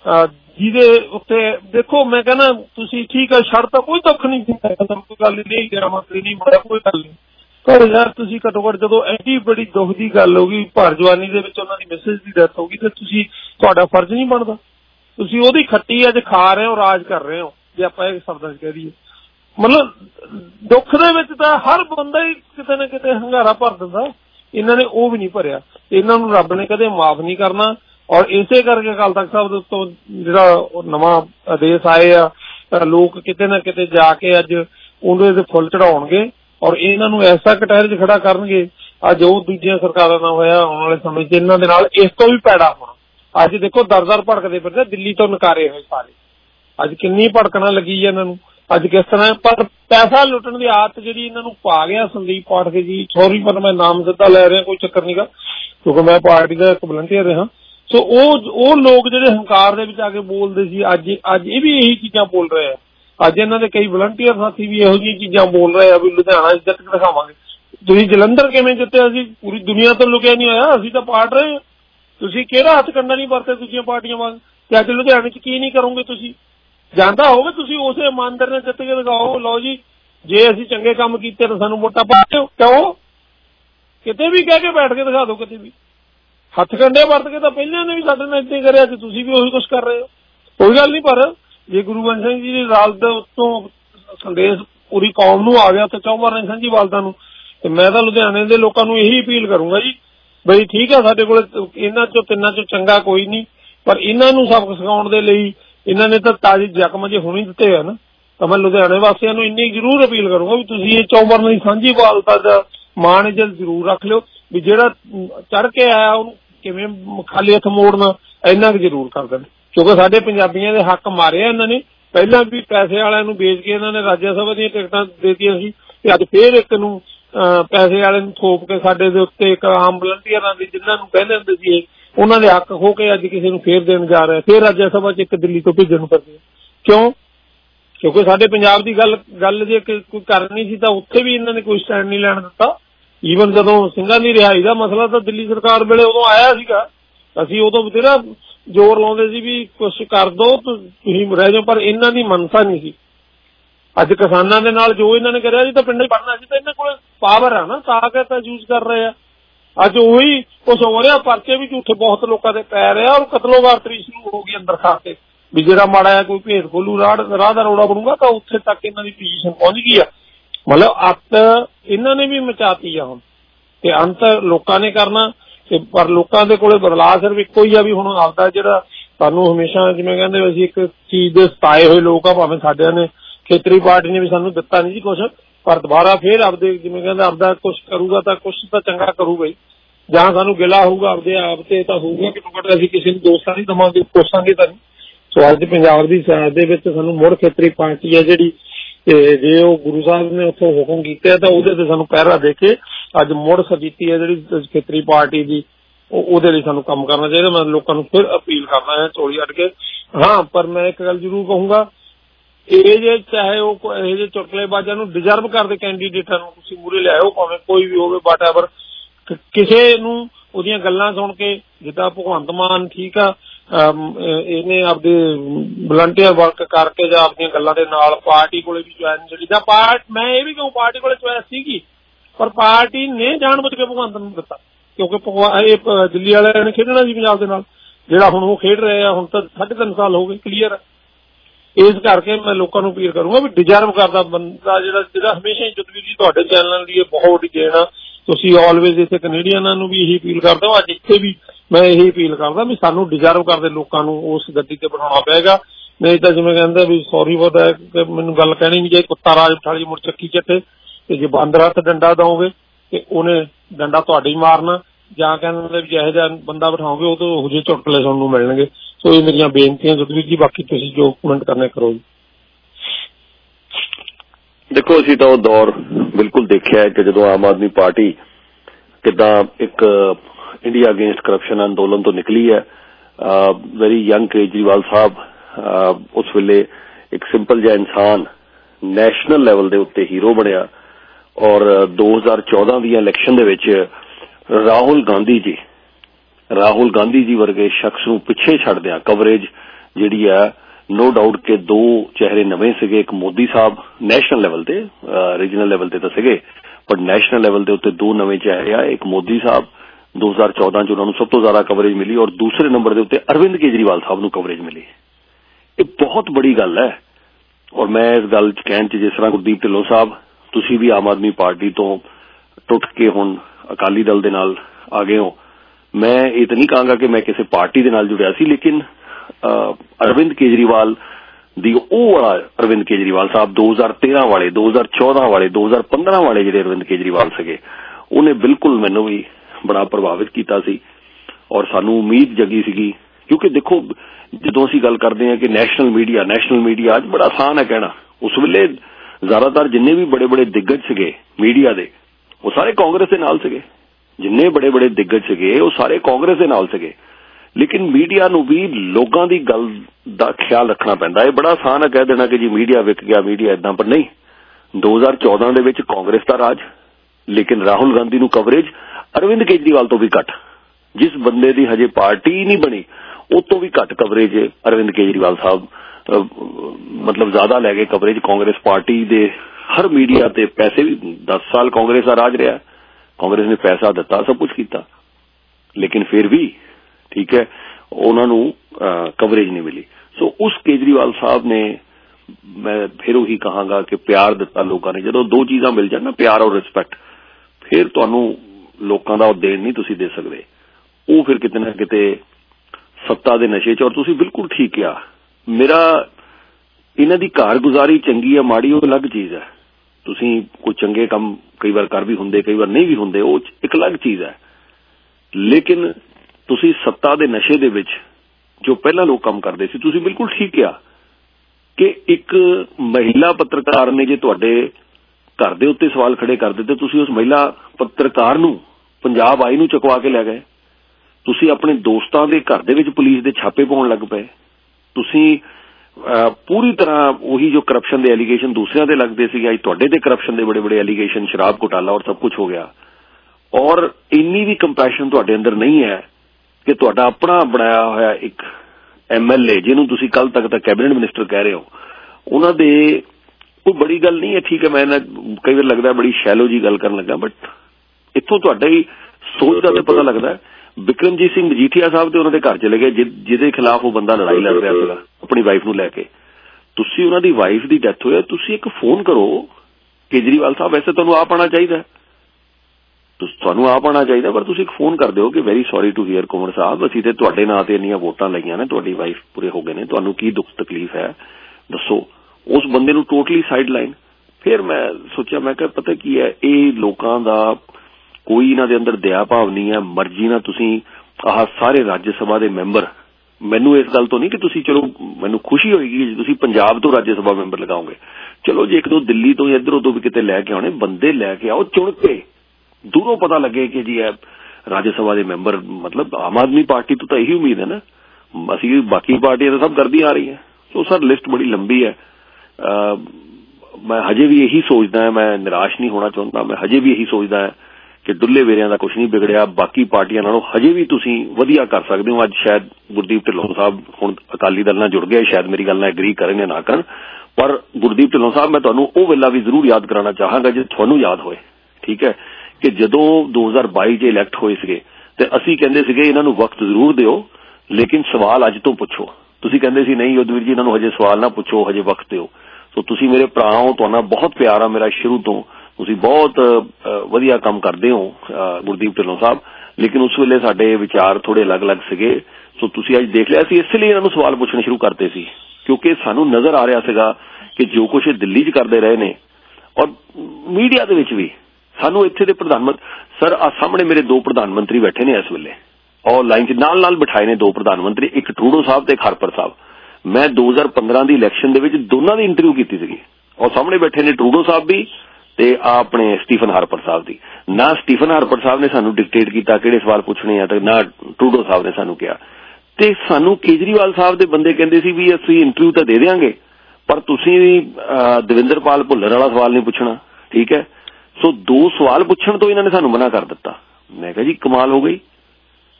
ਜਿਹਦੇ ਉੱਤੇ ਦੇਖੋ ਮੈਂ ਕਹਿੰਦਾ ਤੁਸੀਂ ਠੀਕ ਹੈ ਛੱਡ ਤਾਂ ਕੋਈ ਦੁੱਖ ਨਹੀਂ ਹੁੰਦਾ, ਕੋਈ ਗੱਲ ਨਹੀਂ ਗਿਆ ਮੰਤਰੀ ਨਹੀਂ ਬਣਿਆ ਕੋਈ ਗੱਲ ਨਹੀਂ, ਪਰ ਯਾਰ ਤੁਸੀਂ ਘੱਟੋ ਘੱਟ ਜਦੋਂ ਐਡੀ ਬੜੀ ਦੁੱਖ ਦੀ ਗੱਲ ਹੋ ਗਈ ਭਰ ਜਵਾਨੀ ਦੇ ਵਿੱਚ ਉਹਨਾਂ ਦੀ ਮਿਸਿਸ ਦੀ ਡੈਥ ਹੋ ਗਈ ਤੇ ਤੁਸੀਂ ਤੁਹਾਡਾ ਫਰਜ਼ ਨਹੀਂ ਬਣਦਾ, ਤੁਸੀਂ ਉਹਦੀ ਖੱਟੀ ਅੱਜ ਖਾ ਰਹੇ ਹੋ, ਰਾਜ ਕਰ ਰਹੇ ਹੋ ਜੇ ਆਪਾਂ ਇਹ ਸ਼ਬਦਾਂ 'ਚ ਕਹਿ ਦਈਏ। ਮਤਲਬ ਦੁੱਖ ਦੇ ਵਿੱਚ ਤਾਂ ਹਰ ਬੰਦਾ ਹੀ ਕਿਤੇ ਨਾ ਕਿਤੇ ਹੰਗਾਰਾ ਭਰ ਦਿੰਦਾ, ਇਹਨਾਂ ਨੇ ਉਹ ਵੀ ਨਹੀਂ ਭਰਿਆ, ਇਹਨਾਂ ਨੂੰ ਰੱਬ ਨੇ ਕਦੇ ਮਾਫ ਨਹੀਂ ਕਰਨਾ। ਔਰ ਇਸੇ ਕਰਕੇ ਅਕਾਲ ਤਖਤ ਸਾਹਿਬ ਦੇ ਉੱਤੋਂ ਜਿਹੜਾ ਨਵਾਂ ਆਦੇਸ਼ ਆਏ ਆ, ਲੋਕ ਕਿਤੇ ਨਾ ਕਿਤੇ ਜਾ ਕੇ ਅੱਜ ਉਹਦੇ ਤੇ ਫੁੱਲ ਚੜਾਉਣਗੇ ਔਰ ਇਹਨਾਂ ਨੂੰ ਐਸਾ ਕਟਹਿਰੇ 'ਚ ਖੜਾ ਕਰਨਗੇ ਅੱਜ ਉਹ ਦੂਜੀਆਂ ਸਰਕਾਰਾਂ ਨਾਲ ਹੋਇਆ ਆਉਣ ਵਾਲੇ ਸਮੇਂ 'ਚ ਇਹਨਾਂ ਦੇ ਨਾਲ ਇਸ ਤੋਂ ਵੀ ਪੈੜਾ ਹੋਣਾ। ਅੱਜ ਦੇਖੋ ਦਰ ਭੜਕਦੇ ਫਿਰਦੇ, ਦਿੱਲੀ ਤੋਂ ਨਕਾਰੇ ਹੋਏ ਸਾਰੇ, ਅੱਜ ਕਿੰਨੀ ਭੜਕਣਾ ਲੱਗੀ ਹੈ ਇਹਨਾਂ ਨੂੰ ਅੱਜ ਕਿਸ ਤਰ੍ਹਾਂ। ਪਰ ਪੈਸਾ ਲੁੱਟਣ ਦੀ ਆਦਤ ਜਿਹੜੀ ਇਹਨਾਂ ਨੂੰ ਪਾ ਗਿਆ ਸੰਦੀਪ ਪਾਠਕ ਜੀ, ਸੌਰੀ ਪਰ ਮੈਂ ਨਾਮ ਸਿੱਧਾ ਲੈ ਰਿਹਾ, ਕੋਈ ਚੱਕਰ ਨੀਗਾ ਕਿਉਂਕਿ ਮੈਂ ਪਾਰਟੀ ਦਾ ਇੱਕ ਵਲੰਟੀਅਰ ਰਿਹਾ। ਸੋ ਉਹ ਲੋਕ ਜਿਹੜੇ ਹੰਕਾਰ ਦੇ ਵਿੱਚ ਆ ਕੇ ਬੋਲਦੇ ਸੀ ਅੱਜ ਇਹ ਵੀ ਇਹੀ ਚੀਜ਼ਾਂ ਬੋਲ ਰਹੇ ਆ। ਅੱਜ ਇਹਨਾਂ ਦੇ ਕਈ ਵਲੰਟੀਅਰ ਸਾਥੀ ਵੀ ਇਹੋ ਜਿਹੀਆਂ ਚੀਜ਼ਾਂ ਬੋਲ ਰਹੇ ਆ ਵੀ ਲੁਧਿਆਣਾ ਜਿੱਤ ਕੇ ਦਿਖਾਵਾਂਗੇ। ਤੁਸੀਂ ਜਲੰਧਰ ਕਿਵੇਂ ਜਿੱਤਿਆ ਸੀ? ਪੂਰੀ ਦੁਨੀਆ ਤੋਂ ਲੁਕਿਆ ਨਹੀਂ ਹੋਇਆ, ਅਸੀਂ ਤਾਂ ਪਾੜ ਰਹੇ ਹਾਂ। ਤੁਸੀਂ ਕਿਹੜਾ ਹੱਥ ਕੰਡਾ ਨਹੀਂ ਵਰਤੇ ਦੂਜੀਆਂ ਪਾਰਟੀਆਂ ਵਾਂਗ, ਤੇ ਅੱਜ ਲੁਧਿਆਣੇ 'ਚ ਕੀ ਨਹੀਂ ਕਰੋਗੇ ਤੁਸੀਂ? ਜਾਂਦਾ ਹੋਵੇ ਤੁਸੀਂ ਉਸੇ ਇਮਾਨਦਾਰ ਨੇ ਜਿੱਤ ਕੇ ਦਿਖਾਓ, ਲਓ ਜੀ ਜੇ ਅਸੀਂ ਚੰਗੇ ਕੰਮ ਕੀਤੇ ਤਾਂ ਸਾਨੂੰ ਵੋਟਾਂ ਪਾ ਦਿਓ। ਕਿਉਂ? ਕਿਤੇ ਵੀ ਕਹਿ ਕੇ ਬੈਠ ਕੇ ਦਿਖਾ ਦਿਓ, ਕਿਤੇ ਵੀ ਹੱਥ ਕੰਡੇ ਵਰਤ ਕੇ ਤਾਂ ਪਹਿਲਾਂ ਨੇ ਵੀ ਸਾਡੇ ਨਾਲ ਏਦਾਂ ਹੀ ਕਰਿਆ ਸੀ, ਤੁਸੀਂ ਵੀ ਉਹੀ ਕੁਛ ਕਰ ਰਹੇ ਹੋ। ਕੋਈ ਗੱਲ ਨਹੀਂ, ਪਰ ਜੇ ਗੁਰੂ ਗੋਬਿੰਦ ਸਿੰਘ ਜੀ ਦੀ ਅਦਾਲਤ ਦੇ ਉੱਤੋਂ ਸੰਦੇਸ਼ ਪੂਰੀ ਕੌਮ ਨੂੰ ਆ ਗਿਆ ਤੇ ਚੌਧਰੀ ਨੇ ਸਾਂਝੀ ਵਾਲਤਾ ਨੂੰ, ਤੇ ਮੈਂ ਤਾਂ ਲੁਧਿਆਣੇ ਦੇ ਲੋਕਾਂ ਨੂੰ ਇਹੀ ਅਪੀਲ ਕਰੂੰਗਾ ਜੀ ਬਈ ਠੀਕ ਆ ਸਾਡੇ ਕੋਲ ਇਹਨਾਂ ਚੋਂ ਤਿੰਨਾਂ ਚੋਂ ਚੰਗਾ ਕੋਈ ਨਹੀਂ, ਪਰ ਇਹਨਾਂ ਨੂੰ ਸਬਕ ਸਿਖਾਉਣ ਦੇ ਲਈ ਇਹਨਾਂ ਨੇ ਤਾਂ ਤਾਜ਼ੀ ਜ਼ਖਮ ਜੇ ਹੁਣੀ ਦਿੱਤੇ ਆ ਨਾ, ਤਾਂ ਮੈਂ ਲੁਧਿਆਣੇ ਵਾਸੀਆਂ ਨੂੰ ਇੰਨੀ ਜ਼ਰੂਰ ਅਪੀਲ ਕਰੂੰਗਾ ਵੀ ਤੁਸੀਂ ਇਹ ਚੌਧਰੀ ਦੀ ਸਾਂਝੀ ਵਾਲਤਾ ਦਾ ਮਾਣ ਇੱਜ਼ਤ ਜ਼ਰੂਰ ਰੱਖ ਲਿਓ ਵੀ ਜਿਹੜਾ ਚੜ ਕੇ ਆਇਆ ਉਹਨੂੰ ਕਿਵੇਂ ਖਾਲੀ ਹੱਥ ਮੋੜਨਾ ਇੰਨਾ ਕੁ ਜ਼ਰੂਰ ਕਰ ਦੇਣ, ਕਿਉਂਕਿ ਸਾਡੇ ਪੰਜਾਬੀਆਂ ਦੇ ਹੱਕ ਮਾਰੇ ਆ ਇਹਨਾਂ ਨੇ। ਪਹਿਲਾਂ ਵੀ ਪੈਸੇ ਵਾਲਿਆਂ ਨੂੰ ਵੇਚ ਕੇ ਇਹਨਾਂ ਨੇ ਰਾਜ ਸਭਾ ਦੀਆਂ ਟਿਕਟਾਂ ਦੇ ਦਿੱਤੀਆਂ ਸੀ ਤੇ ਅੱਜ ਫੇਰ ਇੱਕ ਨੂੰ ਪੈਸੇ ਵਾਲੇ ਨੂੰ ਥੋਪ ਕੇ ਸਾਡੇ ਦੇ ਉੱਤੇ ਇੱਕ ਆਮ ਵਲੰਟੀਅਰਾਂ ਦੀ ਜਿਨ੍ਹਾਂ ਨੂੰ ਕਹਿੰਦੇ ਹੁੰਦੇ ਸੀ ਉਹਨਾਂ ਦੇ ਹੱਕ ਖੋ ਕੇ ਅੱਜ ਕਿਸੇ ਨੂੰ ਫੇਰ ਦੇਣ ਜਾ ਰਿਹਾ, ਫੇਰ ਰਾਜ ਸਭਾ 'ਚ ਇੱਕ ਦਿੱਲੀ ਤੋਂ ਭੇਜਣ ਨੂੰ ਕਰਦੇ। ਕਿਉਂ? ਕਿਉਂਕਿ ਸਾਡੇ ਪੰਜਾਬ ਦੀ ਗੱਲ ਜੇ ਕੋਈ ਕਰਨੀ ਸੀ ਤਾਂ ਉੱਥੇ ਵੀ ਇਹਨਾਂ ਨੇ ਕੋਈ ਸਟੈਂਡ ਨਹੀਂ ਲੈਣ ਦਿੱਤਾ। ਈਵਨ ਜਦੋਂ ਸਿੰਘਾਂ ਦੀ ਰਿਹਾਈ ਦਾ ਮਸਲਾ ਤਾਂ ਦਿੱਲੀ ਸਰਕਾਰ ਵੇਲੇ ਉਦੋਂ ਆਇਆ ਸੀਗਾ, ਅਸੀਂ ਉਦੋਂ ਬਥੇਰਾ ਜ਼ੋਰ ਲਾਉਂਦੇ ਸੀ ਵੀ ਕੁਛ ਕਰ ਦੋ ਤੁਸੀਂ ਰਹਿ ਜਾਓ, ਪਰ ਇਹਨਾਂ ਦੀ ਮਨਸਾ ਨਹੀਂ ਸੀ। ਅੱਜ ਕਿਸਾਨਾਂ ਦੇ ਨਾਲ ਜੋ ਇਹਨਾਂ ਨੇ ਕਰਿਆ ਜੀ ਤਾਂ ਪਿੰਡ 'ਚ ਪੜਨਾ ਸੀ, ਤਾਂ ਇਹਨਾਂ ਕੋਲ ਪਾਵਰ ਆ ਨਾ, ਤਾਕਤ ਯੂਜ਼ ਕਰ ਰਹੇ ਆ। ਅੱਜ ਉਹੀ ਕੁਛ ਹੋ ਰਿਹਾ, ਪਰਚੇ ਵੀ ਝੂਠੇ ਬਹੁਤ ਲੋਕਾਂ ਦੇ ਪੈ ਰਹੇ ਆ ਔਰ ਕਤਲੋਗਾਰਤਰੀ ਸ਼ੁਰੂ ਹੋ ਗਈ ਅੰਦਰ ਖਾ ਕੇ ਵੀ ਜਿਹੜਾ ਮਾੜਾ ਜਿਹਾ ਕੋਈ ਭੇਦ ਖੋਲੂ ਰਾਹ ਦਾ ਰੋੜਾ ਬਣੂਗਾ ਤਾਂ ਉੱਥੇ ਤੱਕ ਇਹਨਾਂ ਦੀ ਪੋਜੀਸ਼ਨ ਪਹੁੰਚ ਗਈ ਆ। ਮਤਲਬ ਅੱਤ ਇਹਨਾਂ ਨੇ ਵੀ ਮਚਾਤੀ ਆ ਹੁਣ, ਤੇ ਅੰਤ ਲੋਕਾਂ ਨੇ ਕਰਨਾ। ਤੇ ਪਰ ਲੋਕਾਂ ਦੇ ਕੋਲੇ ਬਦਲਾਅ ਸਿਰਫ ਇੱਕੋ ਹੀ ਆ ਵੀ ਹੁਣ ਆਪਦਾ ਜਿਹੜਾ ਸਾਨੂੰ ਹਮੇਸ਼ਾ ਜਿਵੇਂ ਕਹਿੰਦੇ ਅਸੀਂ ਇੱਕ ਚੀਜ਼ ਦੇ ਸਤਾਏ ਹੋਏ ਲੋਕ ਆ, ਭਾਵੇਂ ਸਾਡਿਆਂ ਨੇ ਖੇਤਰੀ ਪਾਰਟੀ ਨੇ ਵੀ ਸਾਨੂੰ ਦਿੱਤਾ ਨਹੀਂ ਜੀ ਕੁਛ, ਪਰ ਦੁਬਾਰਾ ਫੇਰ ਆਪਦੇ ਜਿਵੇਂ ਕਹਿੰਦੇ ਆਪਦਾ ਕੁਛ ਕਰੂਗਾ ਤਾਂ ਕੁਛ ਤਾਂ ਚੰਗਾ ਕਰੂਗਾ ਹੀ, ਜਾਂ ਸਾਨੂੰ ਗਿਲਾ ਹੋਊਗਾ ਆਪਦੇ ਆਪ ਤੇ ਤਾਂ ਹੋਊਗਾ ਕਿ ਟੁਕੜ ਅਸੀਂ ਕਿਸੇ ਨੂੰ ਦੋਸਤਾਂ ਨਹੀਂ ਦੇਵਾਂਗੇ, ਕੋਸਾਂਗੇ ਤਾਂ ਨਹੀਂ। ਸੋ ਅੱਜ ਪੰਜਾਬ ਦੀ ਸਿਆਸਤ ਦੇ ਵਿੱਚ ਸਾਨੂੰ ਮੁੜ ਖੇਤਰੀ ਪਾਰਟੀ ਹੈ ਜਿਹੜੀ, ਤੇ ਜੇ ਉਹ ਗੁਰੂ ਸਾਹਿਬ ਨੇ ਉੱਥੋਂ ਹੁਕਮ ਕੀਤੇ ਤਾਂ ਉਹਦੇ ਤੇ ਸਾਨੂੰ ਪਹਿਰਾ ਦੇ ਕੇ ਅੱਜ ਮੁੜ ਸਰਜੀਤੀ ਹੈ ਜਿਹੜੀ ਖੇਤਰੀ ਪਾਰਟੀ ਦੀ, ਉਹਦੇ ਲਈ ਸਾਨੂੰ ਕੰਮ ਕਰਨਾ ਚਾਹੀਦਾ। ਮੈਂ ਲੋਕਾਂ ਨੂੰ ਫਿਰ ਅਪੀਲ ਕਰਨਾ ਹੈ ਝੋਲੀ ਅੱਡ ਕੇ। ਹਾਂ, ਪਰ ਮੈਂ ਇੱਕ ਗੱਲ ਜ਼ਰੂਰ ਕਹੂੰਗਾ, ਇਹ ਜੇ ਚਾਹੇ ਉਹ ਇਹ ਜਿਹੇ ਚੁਟਕਲੇਬਾਜ਼ਾਂ ਨੂੰ ਡਿਜ਼ਰਵ ਕਰਦੇ ਕੈਂਡੀਡੇਟਾਂ ਨੂੰ ਤੁਸੀਂ ਮੂਹਰੇ ਲਿਆਓ, ਭਾਵੇਂ ਕੋਈ ਵੀ ਹੋਵੇ ਵਾਟਐਵਰ, ਕਿਸੇ ਨੂੰ ਉਹਦੀਆਂ ਗੱਲਾਂ ਸੁਣ ਕੇ ਜਿੱਦਾਂ ਭਗਵੰਤ ਮਾਨ ਠੀਕ ਆ ਇਹਨੇ ਆਪਦੇ ਵਲੰਟੀਅਰ ਵਰਕ ਕਰਕੇ ਜਾਂ ਆਪਣੀਆਂ ਗੱਲਾਂ ਦੇ ਨਾਲ ਪਾਰਟੀ ਕੋਲੇ ਵੀ ਚੁਆਇਸ ਜਿਹੜੀ ਜਾਂ ਮੈਂ ਇਹ ਵੀ ਕਹੂੰ ਪਾਰਟੀ ਕੋਲੇ ਚੁਆਇਸ ਸੀਗੀ, ਪਰ ਪਾਰਟੀ ਨੇ ਜਾਣਬੁੱਝ ਕੇ ਭਗਵੰਤ ਨੂੰ ਦਿੱਤਾ ਕਿਉਂਕਿ ਇਹ ਦਿੱਲੀ ਵਾਲਿਆਂ ਨੇ ਖੇਡਣਾ ਸੀ ਪੰਜਾਬ ਦੇ ਨਾਲ, ਜਿਹੜਾ ਹੁਣ ਉਹ ਖੇਡ ਰਹੇ ਆ। ਹੁਣ ਤਾਂ 3.5 ਸਾਲ ਹੋ ਗਏ ਕਲੀਅਰ। ਇਸ ਕਰਕੇ ਮੈਂ ਲੋਕਾਂ ਨੂੰ ਅਪੀਲ ਕਰੂੰਗਾ ਵੀ ਡਿਜ਼ਰਵ ਕਰਦਾ ਬੰਦਾ ਜਿਹੜਾ ਹਮੇਸ਼ਾ ਹੀ ਜਦਵੀਰ ਜੀ ਤੁਹਾਡੇ ਚੈਨਲ ਦੀ ਬਹੁਤ ਵੱਡੀ ਦੇਣ ਆ, ਤੁਸੀਂ ਆਲਵੇਜ਼ ਇੱਥੇ ਕੈਨੇਡੀਅਨਾਂ ਨੂੰ ਵੀ ਇਹੀ ਅਪੀਲ ਕਰਦੇ ਹੋ, ਅੱਜ ਇੱਥੇ ਵੀ ਮੈਂ ਇਹੀ ਅਪੀਲ ਕਰਦਾ ਵੀ ਸਾਨੂੰ ਡਿਜ਼ਰਵ ਕਰਦੇ ਲੋਕਾਂ ਨੂੰ ਉਸ ਗੱਦੀ ਤੇ ਬਿਠਾਉਣਾ ਪਏਗਾ। ਨਹੀਂ ਤਾਂ ਜਿਵੇਂ ਕਹਿੰਦੇ ਵੀ ਸੌਰੀ ਬੋਦਾ ਕਿ ਮੈਨੂੰ ਗੱਲ ਕਹਿਣੀ ਨਹੀਂ ਚਾਹੀਦੀ, ਕੁੱਤਾ ਰਾਜ ਉਠਾਲੀ ਮੁੜ ਚੱਕੀ ਚੱਟੇ, ਤੇ ਜੇ ਬਾਂਦਰ ਹੱਥ ਡੰਡਾ ਦਓਗੇ ਤੇ ਉਹਨੇ ਡੰਡਾ ਤੁਹਾਡੇ ਹੀ ਮਾਰਨਾ, ਜਾਂ ਕਹਿੰਦੇ ਵੀ ਜਿਹੋ ਜਿਹਾ ਬੰਦਾ ਬਿਠਾਓਗੇ ਉਹ ਤੋਂ ਉਹੋ ਜਿਹੇ ਚੁਟਕਲੇ ਸੁਣਨ ਨੂੰ ਮਿਲਣਗੇ। ਸੋ ਇਹ ਮੇਰੀਆਂ ਬੇਨਤੀਆਂ ਜਦਵੀਰ ਜੀ, ਬਾਕੀ ਤੁਸੀਂ ਜੋ ਕਮੈਂਟ ਕਰਨੇ ਕਰੋ ਜੀ। ਦੇਖੋ ਅਸੀਂ ਤਾਂ ਉਹ ਦੌਰ ਬਿਲਕੁਲ ਦੇਖਿਆ ਹੈ ਕਿ ਜਦੋਂ ਆਮ ਆਦਮੀ ਪਾਰਟੀ ਕਿੱਦਾਂ ਇੱਕ ਇੰਡੀਆ ਅਗੇਂਸਟ ਕਰਪਸ਼ਨ ਅੰਦੋਲਨ ਤੋਂ ਨਿਕਲੀ ਹੈ। ਵੈਰੀ ਯੰਗ ਕੇਜਰੀਵਾਲ ਸਾਹਿਬ ਉਸ ਵੇਲੇ ਇੱਕ ਸਿੰਪਲ ਜਿਹਾ ਇਨਸਾਨ ਨੈਸ਼ਨਲ ਲੈਵਲ ਦੇ ਉੱਤੇ ਹੀਰੋ ਬਣਿਆ, ਔਰ 2014 ਦੀਆਂ ਇਲੈਕਸ਼ਨ ਦੇ ਵਿੱਚ ਰਾਹੁਲ ਗਾਂਧੀ ਜੀ ਰਾਹੁਲ ਗਾਂਧੀ ਜੀ ਵਰਗੇ ਸ਼ਖਸ ਨੂੰ ਪਿੱਛੇ ਛੱਡਦਿਆਂ ਕਵਰੇਜ ਜਿਹੜੀ ਹੈ ਨੋ ਡਾਊਟ ਕਿ ਦੋ ਚਿਹਰੇ ਨਵੇਂ ਸੀਗੇ। ਇੱਕ ਮੋਦੀ ਸਾਹਿਬ ਨੈਸ਼ਨਲ ਲੈਵਲ ਤੇ, ਰੀਜਨਲ ਲੈਵਲ ਤੇ ਤਾਂ ਸੀਗੇ, ਪਰ ਨੈਸ਼ਨਲ ਲੈਵਲ ਦੇ ਉੱਤੇ ਦੋ ਨਵੇਂ ਚਿਹਰੇ ਆ। ਇੱਕ ਮੋਦੀ ਸਾਹਿਬ 2014 ਚ ਉਹਨਾਂ ਨੂੰ ਸਭ ਤੋਂ ਜ਼ਿਆਦਾ ਕਵਰੇਜ ਮਿਲੀ, ਔਰ ਦੂਸਰੇ ਨੰਬਰ ਦੇ ਉੱਤੇ ਅਰਵਿੰਦ ਕੇਜਰੀਵਾਲ ਸਾਹਿਬ ਨੂੰ ਕਵਰੇਜ ਮਿਲੀ। ਇਹ ਬਹੁਤ ਬੜੀ ਗੱਲ ਹੈ। ਔਰ ਮੈਂ ਇਸ ਗੱਲ ਚ ਕਹਿਣ ਚ, ਜਿਸ ਤਰ੍ਹਾਂ ਗੁਰਦੀਪ ਢਿੱਲੋਂ ਸਾਹਿਬ ਤੁਸੀਂ ਵੀ ਆਮ ਆਦਮੀ ਪਾਰਟੀ ਤੋਂ ਟੁੱਟ ਕੇ ਹੁਣ ਅਕਾਲੀ ਦਲ ਦੇ ਨਾਲ ਆ ਗਏ ਹੋ, ਮੈਂ ਇਹ ਤਾਂ ਨਹੀਂ ਕਹਾਂਗਾ ਕਿ ਮੈਂ ਕਿਸੇ ਪਾਰਟੀ ਦੇ ਨਾਲ ਜੁੜਿਆ ਸੀ, ਲੇਕਿਨ ਅਰਵਿੰਦ ਕੇਜਰੀਵਾਲ ਦੀ ਉਹ ਵਾਲਾ ਅਰਵਿੰਦ ਕੇਜਰੀਵਾਲ ਸਾਹਿਬ 2013 ਵਾਲੇ, 2014 ਵਾਲੇ, 2015 ਵਾਲੇ ਜਿਹੜੇ ਅਰਵਿੰਦ ਕੇਜਰੀਵਾਲ ਸੀਗੇ, ਉਹਨੇ ਬਿਲਕੁਲ ਮੈਨੂੰ ਵੀ ਬੜਾ ਪ੍ਰਭਾਵਿਤ ਕੀਤਾ ਸੀ। ਔਰ ਸਾਨੂੰ ਉਮੀਦ ਜਗੀ ਸੀਗੀ, ਕਿਉਂਕਿ ਦੇਖੋ ਜਦੋਂ ਅਸੀਂ ਗੱਲ ਕਰਦੇ ਹਾਂ ਕਿ ਨੈਸ਼ਨਲ ਮੀਡੀਆ ਅੱਜ ਬੜਾ ਆਸਾਨ ਹੈ ਕਹਿਣਾ। ਉਸ ਵੇਲੇ ਜ਼ਿਆਦਾਤਰ ਜਿੰਨੇ ਵੀ ਬੜੇ ਬੜੇ ਦਿੱਗਜ ਸੀਗੇ ਮੀਡੀਆ ਦੇ, ਉਹ ਸਾਰੇ ਕਾਂਗਰਸ ਦੇ ਨਾਲ ਸੀਗੇ। ਜਿੰਨੇ ਬੜੇ ਬੜੇ ਦਿੱਗਜ ਸੀਗੇ ਉਹ ਸਾਰੇ ਕਾਂਗਰਸ ਦੇ ਨਾਲ ਸੀਗੇ। ਲੇਕਿਨ ਮੀਡੀਆ ਨੂੰ ਵੀ ਲੋਕਾਂ ਦੀ ਗੱਲ ਦਾ ਖਿਆਲ ਰੱਖਣਾ ਪੈਂਦਾ। ਇਹ ਬੜਾ ਆਸਾਨ ਹੈ ਕਹਿ ਦੇਣਾ ਕਿ ਜੀ ਮੀਡੀਆ ਵਿਕ ਗਿਆ, ਮੀਡੀਆ ਏਦਾਂ, ਪਰ ਨਹੀਂ। 2014 ਦੇ ਵਿੱਚ ਕਾਂਗਰਸ ਦਾ ਰਾਜ, ਲੇਕਿਨ ਰਾਹੁਲ ਗਾਂਧੀ ਨੂੰ ਕਵਰੇਜ ਅਰਵਿੰਦ ਕੇਜਰੀਵਾਲ ਤੋਂ ਵੀ ਘੱਟ। ਜਿਸ ਬੰਦੇ ਦੀ ਹਜੇ ਪਾਰਟੀ ਨਹੀਂ ਬਣੀ ਉਹ ਤੋਂ ਵੀ ਘੱਟ ਕਵਰੇਜ ਅਰਵਿੰਦ ਕੇਜਰੀਵਾਲ ਸਾਹਿਬ ਮਤਲਬ ਜ਼ਿਆਦਾ ਲੈ ਗਏ ਕਵਰੇਜ। ਕਾਂਗਰਸ ਪਾਰਟੀ ਦੇ ਹਰ ਮੀਡੀਆ ਤੇ ਪੈਸੇ ਵੀ 10 ਸਾਲ ਕਾਂਗਰਸ ਦਾ ਰਾਜ ਰਿਹਾ, ਕਾਂਗਰਸ ਨੇ ਪੈਸਾ ਦਿੱਤਾ, ਸਭ ਕੁਝ ਕੀਤਾ, ਲੇਕਿਨ ਫਿਰ ਵੀ ਠੀਕ ਹੈ ਉਹਨਾਂ ਨੂੰ ਕਵਰੇਜ ਨਹੀਂ ਮਿਲੀ। ਸੋ ਉਸ ਕੇਜਰੀਵਾਲ ਸਾਹਿਬ ਨੇ, ਮੈਂ ਫਿਰ ਉਹੀ ਕਹਾਂਗਾ ਕਿ ਪਿਆਰ ਦਿੱਤਾ ਲੋਕਾਂ ਨੇ। ਜਦੋਂ ਦੋ ਚੀਜ਼ਾਂ ਮਿਲ ਜਾਣ ਨਾ, ਪਿਆਰ ਔਰ ਰਿਸਪੈਕਟ, ਫਿਰ ਤੁਹਾਨੂੰ ਲੋਕਾਂ ਦਾ ਉਹ ਦੇਣ ਨਹੀਂ ਤੁਸੀਂ ਦੇ ਸਕਦੇ। ਉਹ ਫਿਰ ਕਿਤੇ ਨਾ ਕਿਤੇ ਸੱਤਾ ਦੇ ਨਸ਼ੇ 'ਚ। ਔਰ ਤੁਸੀਂ ਬਿਲਕੁਲ ਠੀਕ ਕਿਹਾ, ਮੇਰਾ ਇਹਨਾਂ ਦੀ ਕਾਰਗੁਜ਼ਾਰੀ ਚੰਗੀ ਆ ਮਾੜੀ ਉਹ ਅਲੱਗ ਚੀਜ਼ ਹੈ। ਤੁਸੀਂ ਕੋਈ ਚੰਗੇ ਕੰਮ ਕਈ ਵਾਰ ਕਰ ਵੀ ਹੁੰਦੇ, ਕਈ ਵਾਰ ਨਹੀਂ ਵੀ ਹੁੰਦੇ, ਉਹ ਇੱਕ ਅਲੱਗ ਚੀਜ਼ ਹੈ। ਲੇਕਿਨ ਤੁਸੀਂ ਸੱਤਾ ਦੇ ਨਸ਼ੇ ਦੇ ਵਿੱਚ ਜੋ ਪਹਿਲਾਂ ਲੋਕ ਕੰਮ ਕਰਦੇ ਸੀ, ਤੁਸੀਂ ਬਿਲਕੁਲ ਠੀਕ ਕਿਹਾ ਕਿ ਇੱਕ ਮਹਿਲਾ ਪੱਤਰਕਾਰ ਨੇ ਜੇ ਤੁਹਾਡੇ ਘਰ ਦੇ ਉੱਤੇ ਸਵਾਲ ਖੜੇ ਕਰ ਦਿੱਤੇ, ਤੁਸੀਂ ਉਸ ਮਹਿਲਾ ਪੱਤਰਕਾਰ ਨੂੰ ਪੰਜਾਬ ਆਈ ਨੂੰ ਚੁਕਵਾ ਕੇ ਲੈ ਗਏ। ਤੁਸੀਂ ਆਪਣੇ ਦੋਸਤਾਂ ਦੇ ਘਰ ਦੇ ਵਿੱਚ ਪੁਲਿਸ ਦੇ ਛਾਪੇ ਪਾਉਣ ਲੱਗ ਪਏ। ਤੁਸੀਂ ਪੂਰੀ ਤਰ੍ਹਾਂ ਉਹੀ ਜੋ ਕਰਪਸ਼ਨ ਦੇ ਐਲੀਗੇਸ਼ਨ ਦੂਸਰਿਆਂ ਦੇ ਲੱਗਦੇ ਸੀ, ਅੱਜ ਤੁਹਾਡੇ ਤੇ ਕਰਪਸ਼ਨ ਦੇ ਬੜੇ ਬੜੇ ਐਲੀਗੇਸ਼ਨ, ਸ਼ਰਾਬ ਘੁਟਾਲਾ ਔਰ ਸਭ ਕੁਝ ਹੋ ਗਿਆ। ਔਰ ਇੰਨੀ ਵੀ ਕੰਪੈਸ਼ਨ ਤੁਹਾਡੇ ਅੰਦਰ ਨਹੀਂ ਹੈ ਕਿ ਤੁਹਾਡਾ ਆਪਣਾ ਬਣਾਇਆ ਹੋਇਆ ਇੱਕ MLA, ਜਿਹਨੂੰ ਤੁਸੀਂ ਕੱਲ ਤੱਕ ਤਾਂ ਕੈਬਨਿਟ ਮਿਨਿਸਟਰ ਕਹਿ ਰਹੇ ਹੋ, ਉਹਨਾਂ ਦੇ ਕੋਈ ਬੜੀ ਗੱਲ ਨਹੀਂ ਹੈ। ਠੀਕ ਹੈ, ਮੈਂ ਕਈ ਵਾਰ ਲੱਗਦਾ ਬੜੀ ਸ਼ੈਲੋ ਜੀ ਗੱਲ ਕਰਨ ਲੱਗਾ, ਬਟ ਇੱਥੋਂ ਤੁਹਾਡਾ ਹੀ ਸੋਚ ਦਾ ਪਤਾ ਲੱਗਦਾ। ਬਿਕਰਮਜੀਤ ਸਿੰਘ ਮਜੀਠੀਆ ਸਾਹਿਬ ਤੇ ਉਹਨਾਂ ਦੇ ਘਰ ਚਲੇ ਗਏ, ਜਿਹਦੇ ਖਿਲਾਫ ਉਹ ਬੰਦਾ ਲੜਾਈ ਲੜ ਰਿਹਾ ਸੀਗਾ ਆਪਣੀ ਵਾਈਫ ਨੂੰ ਲੈ ਕੇ। ਤੁਸੀਂ ਉਹਨਾਂ ਦੀ ਵਾਈਫ ਦੀ ਡੈਥ ਹੋਇਆ, ਤੁਸੀਂ ਇੱਕ ਫੋਨ ਕਰੋ ਕੇਜਰੀਵਾਲ ਸਾਹਿਬ, ਵੈਸੇ ਤੁਹਾਨੂੰ ਆਪ ਆਉਣਾ ਚਾਹੀਦਾ, ਪਰ ਤੁਸੀਂ ਇੱਕ ਫੋਨ ਕਰ ਦਿਓ ਕਿ very sorry to hear Kunwar ਸਾਹਿਬ, ਅਸੀਂ ਤੇ ਤੁਹਾਡੇ ਨਾਂ ਤੇ ਇੰਨੀਆਂ ਵੋਟਾਂ ਲਈਆਂ ਨੇ, ਤੁਹਾਡੀ ਵਾਈਫ ਪੂਰੇ ਹੋ ਗਏ ਨੇ, ਤੁਹਾਨੂੰ ਕੀ ਦੁੱਖ ਤਕਲੀਫ ਹੈ ਦੱਸੋ। ਉਸ ਬੰਦੇ ਨੂੰ ਟੋਟਲੀ ਸਾਈਡ ਲਾਈਨ। ਫਿਰ ਮੈਂ ਸੋਚਿਆ, ਮੈਂ ਕਿਹਾ ਪਤਾ ਕੀ ਹੈ, ਇਹ ਲੋਕਾਂ ਦਾ ਕੋਈ ਇਹਨਾਂ ਦੇ ਅੰਦਰ ਦਇਆ ਭਾਵ ਨਹੀਂ ਹੈ। ਮਰਜ਼ੀ ਨਾਲ ਤੁਸੀਂ ਆਹ ਸਾਰੇ ਰਾਜ ਸਭਾ ਦੇ ਮੈਂਬਰ, ਮੈਨੂੰ ਇਸ ਗੱਲ ਤੋਂ ਨਹੀਂ ਕਿ ਤੁਸੀਂ, ਚਲੋ ਮੈਨੂੰ ਖੁਸ਼ੀ ਹੋਏਗੀ ਜੇ ਤੁਸੀਂ ਪੰਜਾਬ ਤੋਂ ਰਾਜ ਸਭਾ ਮੈਂਬਰ ਲਗਾਓਗੇ, ਚਲੋ ਜੇ ਇੱਕ ਦੋ ਦਿੱਲੀ ਤੋਂ ਇੱਧਰ ਉਧਰ ਵੀ ਕਿਤੇ ਲੈ ਕੇ ਆਉਣੇ, ਬੰਦੇ ਲੈ ਕੇ ਆਓ ਚੁਣ ਕੇ, ਦੂਰੋਂ ਪਤਾ ਲੱਗੇ ਕਿ ਜੀ ਇਹ ਰਾਜ ਸਭਾ ਦੇ ਮੈਂਬਰ। ਮਤਲਬ ਆਮ ਆਦਮੀ ਪਾਰਟੀ ਤੋਂ ਤਾਂ ਇਹੀ ਉਮੀਦ ਹੈ ਨਾ, ਅਸੀਂ ਬਾਕੀ ਪਾਰਟੀਆਂ ਤਾਂ ਸਭ ਕਰਦੀਆਂ ਆ ਰਹੀਆਂ। ਸੋ ਸਰ ਲਿਸਟ ਬੜੀ ਲੰਬੀ ਹੈ। ਮੈਂ ਹਜੇ ਵੀ ਇਹੀ ਸੋਚਦਾ, ਮੈਂ ਨਿਰਾਸ਼ ਨਹੀਂ ਹੋਣਾ ਚਾਹੁੰਦਾ, ਮੈਂ ਹਜੇ ਵੀ ਇਹੀ ਸੋਚਦਾ ਕਿ ਡੁੱਲੇ ਵੇਰਿਆਂ ਦਾ ਕੁਝ ਨਹੀਂ ਵਿਗੜਿਆ, ਬਾਕੀ ਪਾਰਟੀਆਂ ਨਾਲੋਂ ਹਜੇ ਵੀ ਤੁਸੀਂ ਵਧੀਆ ਕਰ ਸਕਦੇ ਹੋ। ਅੱਜ ਸ਼ਾਇਦ ਗੁਰਦੀਪ ਢਿੱਲੋਂ ਸਾਹਿਬ ਹੁਣ ਅਕਾਲੀ ਦਲ ਨਾਲ ਜੁੜ ਗਏ, ਸ਼ਾਇਦ ਮੇਰੀ ਗੱਲ ਨਾਲ ਐਗਰੀ ਕਰਨ ਜਾਂ ਨਾ ਕਰਨ, ਪਰ ਗੁਰਦੀਪ ਢਿੱਲੋਂ ਸਾਹਿਬ ਮੈਂ ਤੁਹਾਨੂੰ ਉਹ ਵੇਲਾ ਵੀ ਜ਼ਰੂਰ ਯਾਦ ਕਰਾਉਣਾ ਚਾਹਾਂਗਾ ਜੇ ਤੁਹਾਨੂੰ ਯਾਦ ਹੋਏ, ਠੀਕ ਹੈ, ਕਿ ਜਦੋਂ 2022 ਚ ਇਲੈਕਟ ਹੋਏ ਸੀਗੇ ਤੇ ਅਸੀਂ ਕਹਿੰਦੇ ਸੀਗੇ ਇਹਨਾਂ ਨੂੰ ਵਕਤ ਜ਼ਰੂਰ ਦਿਓ, ਲੇਕਿਨ ਸਵਾਲ ਅੱਜ ਤੋਂ ਪੁੱਛੋ। ਤੁਸੀਂ ਕਹਿੰਦੇ ਸੀ ਨਹੀਂ ਯੁੱਧਵੀਰ ਜੀ ਇਹਨਾਂ ਨੂੰ ਹਜੇ ਸਵਾਲ ਨਾ ਪੁੱਛੋ, ਹਜੇ ਵਕਤ ਦਿਓ। ਸੋ ਤੁਸੀਂ ਮੇਰੇ ਭਰਾ ਹੋ, ਤੁਹਾਨੂੰ ਬਹੁਤ ਪਿਆਰ ਆ ਮੇਰਾ ਸ਼ੁਰੂ ਤੋਂ, ਤੁਸੀਂ ਬਹੁਤ ਵਧੀਆ ਕੰਮ ਕਰਦੇ ਹੋ ਗੁਰਦੀਪ ਢਿੱਲੋਂ ਸਾਹਿਬ, ਲੇਕਿਨ ਉਸ ਵੇਲੇ ਸਾਡੇ ਵਿਚਾਰ ਥੋੜੇ ਅਲੱਗ-ਅਲੱਗ ਸੀਗੇ। ਸੋ ਤੁਸੀਂ ਅੱਜ ਦੇਖ ਲਿਆ ਸੀ, ਇਸ ਲਈ ਇਹਨਾਂ ਨੂੰ ਸਵਾਲ ਪੁੱਛਣੇ ਸ਼ੁਰੂ ਕਰਤੇ ਸੀ, ਕਿਉਂਕਿ ਸਾਨੂੰ ਨਜ਼ਰ ਆ ਰਿਹਾ ਸੀਗਾ ਕਿ ਜੋ ਕੁਛ ਇਹ ਦਿੱਲੀ 'ਚ ਕਰਦੇ ਰਹੇ ਨੇ ਔਰ ਮੀਡੀਆ ਦੇ ਵਿੱਚ ਵੀ, ਸਾਨੂੰ ਇੱਥੇ ਦੇ ਪ੍ਰਧਾਨ ਮੰਤਰੀ ਸਰ ਆ ਸਾਹਮਣੇ ਮੇਰੇ ਦੋ ਪ੍ਰਧਾਨ ਮੰਤਰੀ ਬੈਠੇ ਨੇ ਇਸ ਵੇਲੇ, ਔਰ ਲਾਈਨ 'ਚ ਨਾਲ ਬਿਠਾਏ ਨੇ ਦੋ ਪ੍ਰਧਾਨ ਮੰਤਰੀ, ਇੱਕ ਟਰੂਡੋ ਸਾਹਿਬ ਤੇ ਇੱਕ ਹਾਰਪਰ ਸਾਹਿਬ। ਮੈਂ 2015 ਦੀ ਇਲੈਕਸ਼ਨ ਦੇ ਵਿੱਚ ਦੋਨਾਂ ਦੀ ਇੰਟਰਵਿਊ ਕੀਤੀ ਸੀਗੀ, ਔਰ ਸਾਹਮਣੇ ਬੈਠੇ ਨੇ ਟਰੂਡੋ ਸਾਹਿਬ ਵੀ ਤੇ ਆਪਣੇ ਸਟੀਫਨ ਹਾਰਪਰ ਸਾਹਿਬ ਦੀ। ਨਾ ਸਟੀਫਨ ਹਾਰਪਰ ਸਾਹਿਬ ਨੇ ਸਾਨੂੰ ਡਿਕਟੇਟ ਕੀਤਾ ਕਿਹੜੇ ਸਵਾਲ ਪੁੱਛਣੇ ਆ, ਤੇ ਨਾ ਟਰੂਡੋ ਸਾਹਿਬ ਨੇ ਸਾਨੂੰ ਕਿਹਾ। ਤੇ ਸਾਨੂੰ ਕੇਜਰੀਵਾਲ ਸਾਹਿਬ ਦੇ ਬੰਦੇ ਕਹਿੰਦੇ ਸੀ ਵੀ ਅਸੀਂ ਇੰਟਰਵਿਊ ਤਾਂ ਦੇ ਦਿਆਂਗੇ, ਪਰ ਤੁਸੀਂ ਦਵਿੰਦਰਪਾਲ ਭੁੱਲਰ ਵਾਲਾ ਸਵਾਲ ਨਹੀਂ ਪੁੱਛਣਾ, ਠੀਕ ਹੈ। ਸੋ ਦੋ ਸਵਾਲ ਪੁੱਛਣ ਤੋਂ ਇਹਨਾਂ ਨੇ ਸਾਨੂੰ ਮਨਾ ਕਰ ਦਿੱਤਾ। ਮੈਂ ਕਿਹਾ ਜੀ ਕਮਾਲ ਹੋ ਗਈ,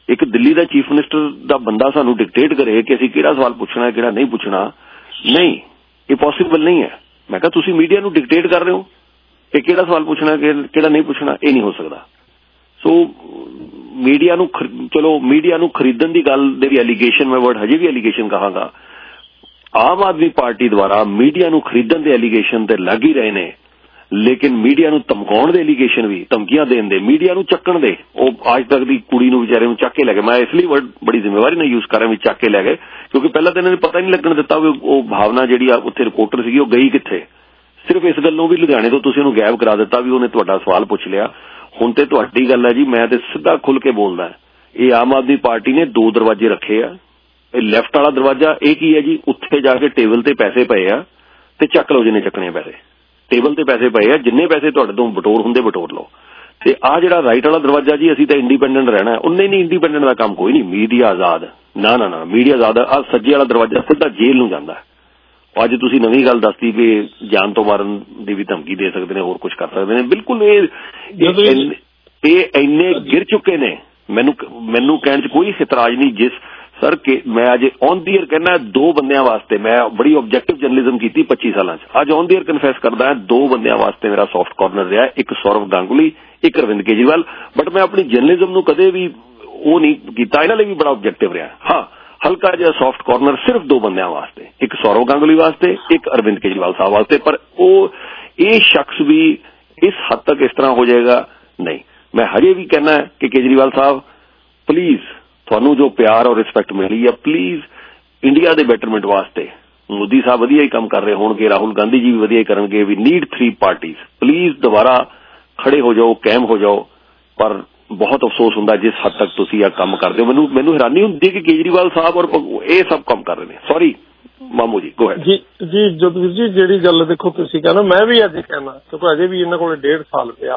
ਇੱਕ ਦਿੱਲੀ ਦਾ ਚੀਫ ਮਿਨਿਸਟਰ ਦਾ ਬੰਦਾ ਸਾਨੂੰ ਡਿਕਟੇਟ ਕਰੇ ਕਿ ਅਸੀਂ ਕਿਹੜਾ ਸਵਾਲ ਪੁੱਛਣਾ ਕਿਹੜਾ ਨਹੀਂ ਪੁੱਛਣਾ, ਨਹੀਂ, ਇਹ ਪੋਸੀਬਲ ਨਹੀਂ ਹੈ। ਮੈਂ ਕਿਹਾ ਤੁਸੀਂ ਮੀਡੀਆ ਨੂੰ ਡਿਕਟੇਟ ਕਰ ਰਹੇ ਹੋ ਕਿ ਕਿਹੜਾ ਸਵਾਲ ਪੁੱਛਣਾ ਕਿਹੜਾ ਨਹੀਂ ਪੁੱਛਣਾ, ਇਹ ਨਹੀਂ ਹੋ ਸਕਦਾ। ਸੋ ਮੀਡੀਆ ਨੂੰ ਚਲੋ ਮੀਡੀਆ ਨੂੰ ਖਰੀਦਣ ਦੀ ਗੱਲ ਦੇ ਵੀ ਐਲੀਗੇਸ਼ਨ, ਮੈਂ ਵਰਡ ਹਜੇ ਵੀ ਐਲੀਗੇਸ਼ਨ ਕਹਾਂਗਾ, ਆਮ ਆਦਮੀ ਪਾਰਟੀ ਦੁਆਰਾ ਮੀਡੀਆ ਨੂੰ ਖਰੀਦਣ ਦੇ ਐਲੀਗੇਸ਼ਨ ਤੇ ਲੱਗ ਹੀ ਰਹੇ ਨੇ, ਲੇਕਿਨ ਮੀਡੀਆ ਨੂੰ ਧਮਕਾਉਣ ਦੇ ਐਲੀਗੇਸ਼ਨ ਵੀ, ਧਮਕੀਆਂ ਦੇਣ ਦੇ, ਮੀਡੀਆ ਨੂੰ ਚੱਕਣ ਦੇ, ਉਹ ਅੱਜ ਤੱਕ ਦੀ ਕੁੜੀ ਨੂੰ ਵਿਚਾਰੇ ਨੂੰ ਚੱਕ ਕੇ ਲੈ ਗਏ। ਮੈਂ ਇਸ ਲਈ ਵਰਡ ਬੜੀ ਜ਼ਿੰਮੇਵਾਰੀ ਨਾਲ ਯੂਜ਼ ਕਰ ਰਿਹਾ ਵੀ ਚੱਕ ਕੇ ਲੈ ਗਏ, ਕਿਉਂਕਿ ਪਹਿਲਾਂ ਤਾਂ ਇਹਨਾਂ ਨੇ ਪਤਾ ਨਹੀਂ ਲੱਗਣ ਦਿੱਤਾ ਵੀ ਉਹ ਭਾਵਨਾ ਜਿਹੜੀ ਆ ਉੱਥੇ ਰਿਪੋਰਟਰ ਸੀਗੀ ਉਹ ਗਈ ਕਿੱਥੇ। ਸਿਰਫ ਇਸ ਗੱਲੋਂ ਵੀ ਲੁਧਿਆਣੇ ਤੋਂ ਤੁਸੀਂ ਉਹਨੂੰ ਗਾਇਬ ਕਰਾ ਦਿੱਤਾ ਵੀ ਉਹਨੇ ਤੁਹਾਡਾ ਸਵਾਲ ਪੁੱਛ ਲਿਆ। ਹੁਣ ਤੇ ਤੁਹਾਡੀ ਗੱਲ ਹੈ ਜੀ, ਮੈਂ ਤੇ ਸਿੱਧਾ ਖੁੱਲ ਕੇ ਬੋਲਦਾ, ਇਹ ਆਮ ਆਦਮੀ ਪਾਰਟੀ ਨੇ 2 ਦਰਵਾਜ਼ੇ ਰੱਖੇ ਆ। ਇਹ ਲੈਫਟ ਵਾਲਾ ਦਰਵਾਜ਼ਾ ਇਹ ਕੀ ਹੈ ਜੀ, ਉੱਥੇ ਜਾ ਕੇ ਟੇਬਲ ਤੇ ਪੈਸੇ ਪਏ ਆ ਤੇ ਚੱਕ ਲਓ ਜਿੰਨੇ ਚੱਕਣੇ ਪੈਸੇ, ਟੇਬਲ ਤੇ ਪੈਸੇ ਪਏ ਆ, ਜਿੰਨੇ ਪੈਸੇ ਤੁਹਾਡੇ ਤੋਂ ਬਟੋਰ ਹੁੰਦੇ ਬਟੋਰ ਲਓ। ਤੇ ਆਹ ਜਿਹੜਾ ਰਾਈਟ ਵਾਲਾ ਦਰਵਾਜ਼ਾ ਜੀ, ਅਸੀਂ ਤਾਂ ਇੰਡੀਪੈਂਡੈਂਟ ਰਹਿਣਾ, ਉਹਨੇ ਨਹੀਂ, ਇੰਡੀਪੈਂਡੈਂਟ ਦਾ ਕੰਮ ਕੋਈ ਨਹੀਂ, ਮੀਡੀਆ ਆਜ਼ਾਦ, ਨਾ ਨਾ ਨਾ ਮੀਡੀਆ ਆਜ਼ਾਦ। ਆਹ ਸੱਜੇ ਵਾਲਾ ਦਰਵਾਜ਼ਾ ਸਿੱਧਾ ਜੇਲ੍ਹ ਨੂੰ ਜਾਂਦਾ। ਅੱਜ ਤੁਸੀਂ ਨਵੀਂ ਗੱਲ ਦੱਸਦੀ ਵੀ ਜਾਨ ਤੋਂ ਮਾਰਨ ਦੀ ਵੀ ਧਮਕੀ ਦੇ ਸਕਦੇ ਨੇ, ਹੋਰ ਕੁਝ ਕਰ ਸਕਦੇ ਨੇ। ਬਿਲਕੁਲ ਇਹ ਇੰਨੇ ਗਿਰ ਚੁੱਕੇ ਨੇ, ਮੈਨੂੰ ਕਹਿਣ 'ਚ ਕੋਈ ਇਤਰਾਜ਼ ਨਹੀਂ। ਜਿਸ ਸਰ ਕਿ ਮੈਂ ਅੱਜ ਔਨ ਦੀ ਏਅਰ ਕਹਿਣਾ 2 ਬੰਦਿਆਂ ਵਾਸਤੇ ਮੈਂ ਬੜੀ ਆਬਜੈਕਟਿਵ ਜਰਨਲਿਜ਼ਮ ਕੀਤੀ 25 ਸਾਲਾਂ 'ਚ, ਅੱਜ ਔਨ ਦੀ ਏਅਰ ਕਨਫੈਸ ਕਰਦਾ 2 ਬੰਦਿਆਂ ਵਾਸਤੇ ਮੇਰਾ ਸੌਫਟ ਕਾਰਨਰ ਰਿਹਾ, ਇੱਕ ਸੌਰਵ ਗਾਂਗੁਲੀ, ਇੱਕ ਅਰਵਿੰਦ ਕੇਜਰੀਵਾਲ। ਬਟ ਮੈਂ ਆਪਣੀ ਜਰਨਲਿਜ਼ਮ ਨੂੰ ਕਦੇ ਵੀ ਉਹ ਨਹੀਂ ਕੀਤਾ, ਇਹਨਾਂ ਲਈ ਵੀ ਬੜਾ ਆਬਜੈਕਟਿਵ ਰਿਹਾ। ਹਾਂ, ਹਲਕਾ ਜਿਹਾ ਸੌਫਟ ਕਾਰਨਰ ਸਿਰਫ 2 ਬੰਦਿਆਂ ਵਾਸਤੇ, ਇੱਕ ਸੌਰਵ ਗਾਂਗੁਲੀ ਵਾਸਤੇ, ਇੱਕ ਅਰਵਿੰਦ ਕੇਜਰੀਵਾਲ ਸਾਹਿਬ ਵਾਸਤੇ। ਪਰ ਇਹ ਸ਼ਖਸ ਵੀ ਇਸ ਹੱਦ ਤੱਕ ਇਸ ਤਰ੍ਹਾਂ ਹੋ ਜਾਏਗਾ ਨਹੀਂ। ਮੈਂ ਹਜੇ ਵੀ ਕਹਿਣਾ ਕਿ ਕੇਜਰੀਵਾਲ ਸਾਹਿਬ ਪਲੀਜ਼, ਤੁਹਾਨੂੰ ਜੋ ਪਿਆਰ ਔਰ ਰਿਸਪੈਕਟ ਮਿਲੀ ਹੈ, ਪਲੀਜ਼ ਇੰਡੀਆ ਦੇ ਬੈਟਰਮੈਂਟ ਵਾਸਤੇ ਮੋਦੀ ਸਾਹਿਬ ਵਧੀਆ ਹੀ ਕੰਮ ਕਰ ਰਹੇ ਹੋਣਗੇ, ਰਾਹੁਲ ਗਾਂਧੀ ਜੀ ਵੀ ਵਧੀਆ ਹੀ ਕਰਨਗੇ। ਵੀ ਨੀਡ 3 ਪਾਰਟੀਜ਼, ਪਲੀਜ਼ ਦੁਬਾਰਾ ਖੜੇ ਹੋ ਜਾਓ, ਕਾਇਮ ਹੋ ਜਾਓ। ਪਰ ਬਹੁਤ ਅਫਸੋਸ ਹੁੰਦਾ ਜਿਸ ਹੱਦ ਤੱਕ ਤੁਸੀਂ ਇਹ ਕੰਮ ਕਰਦੇ ਹੋ। ਮੈਨੂੰ ਹੈਰਾਨੀ ਹੁੰਦੀ ਕਿ ਕੇਜਰੀਵਾਲ ਸਾਹਿਬ ਔਰ ਇਹ ਸਭ ਕੰਮ ਕਰ ਰਹੇ ਨੇ। ਸੌਰੀ ਮਾਮੂ ਜੀ, ਗੋ ਹੈਡ। ਜੀ ਜਗਵੀਰ ਜੀ, ਜਿਹੜੀ ਗੱਲ ਦੇਖੋ ਤੁਸੀਂ ਕਹਿੰਦੇ, ਮੈਂ ਵੀ ਅੱਜ ਕਹਿਣਾ, ਕਿਉਂਕਿ ਅਜੇ ਵੀ ਇਹਨਾਂ ਕੋਲ 1.5 ਸਾਲ ਪਿਆ,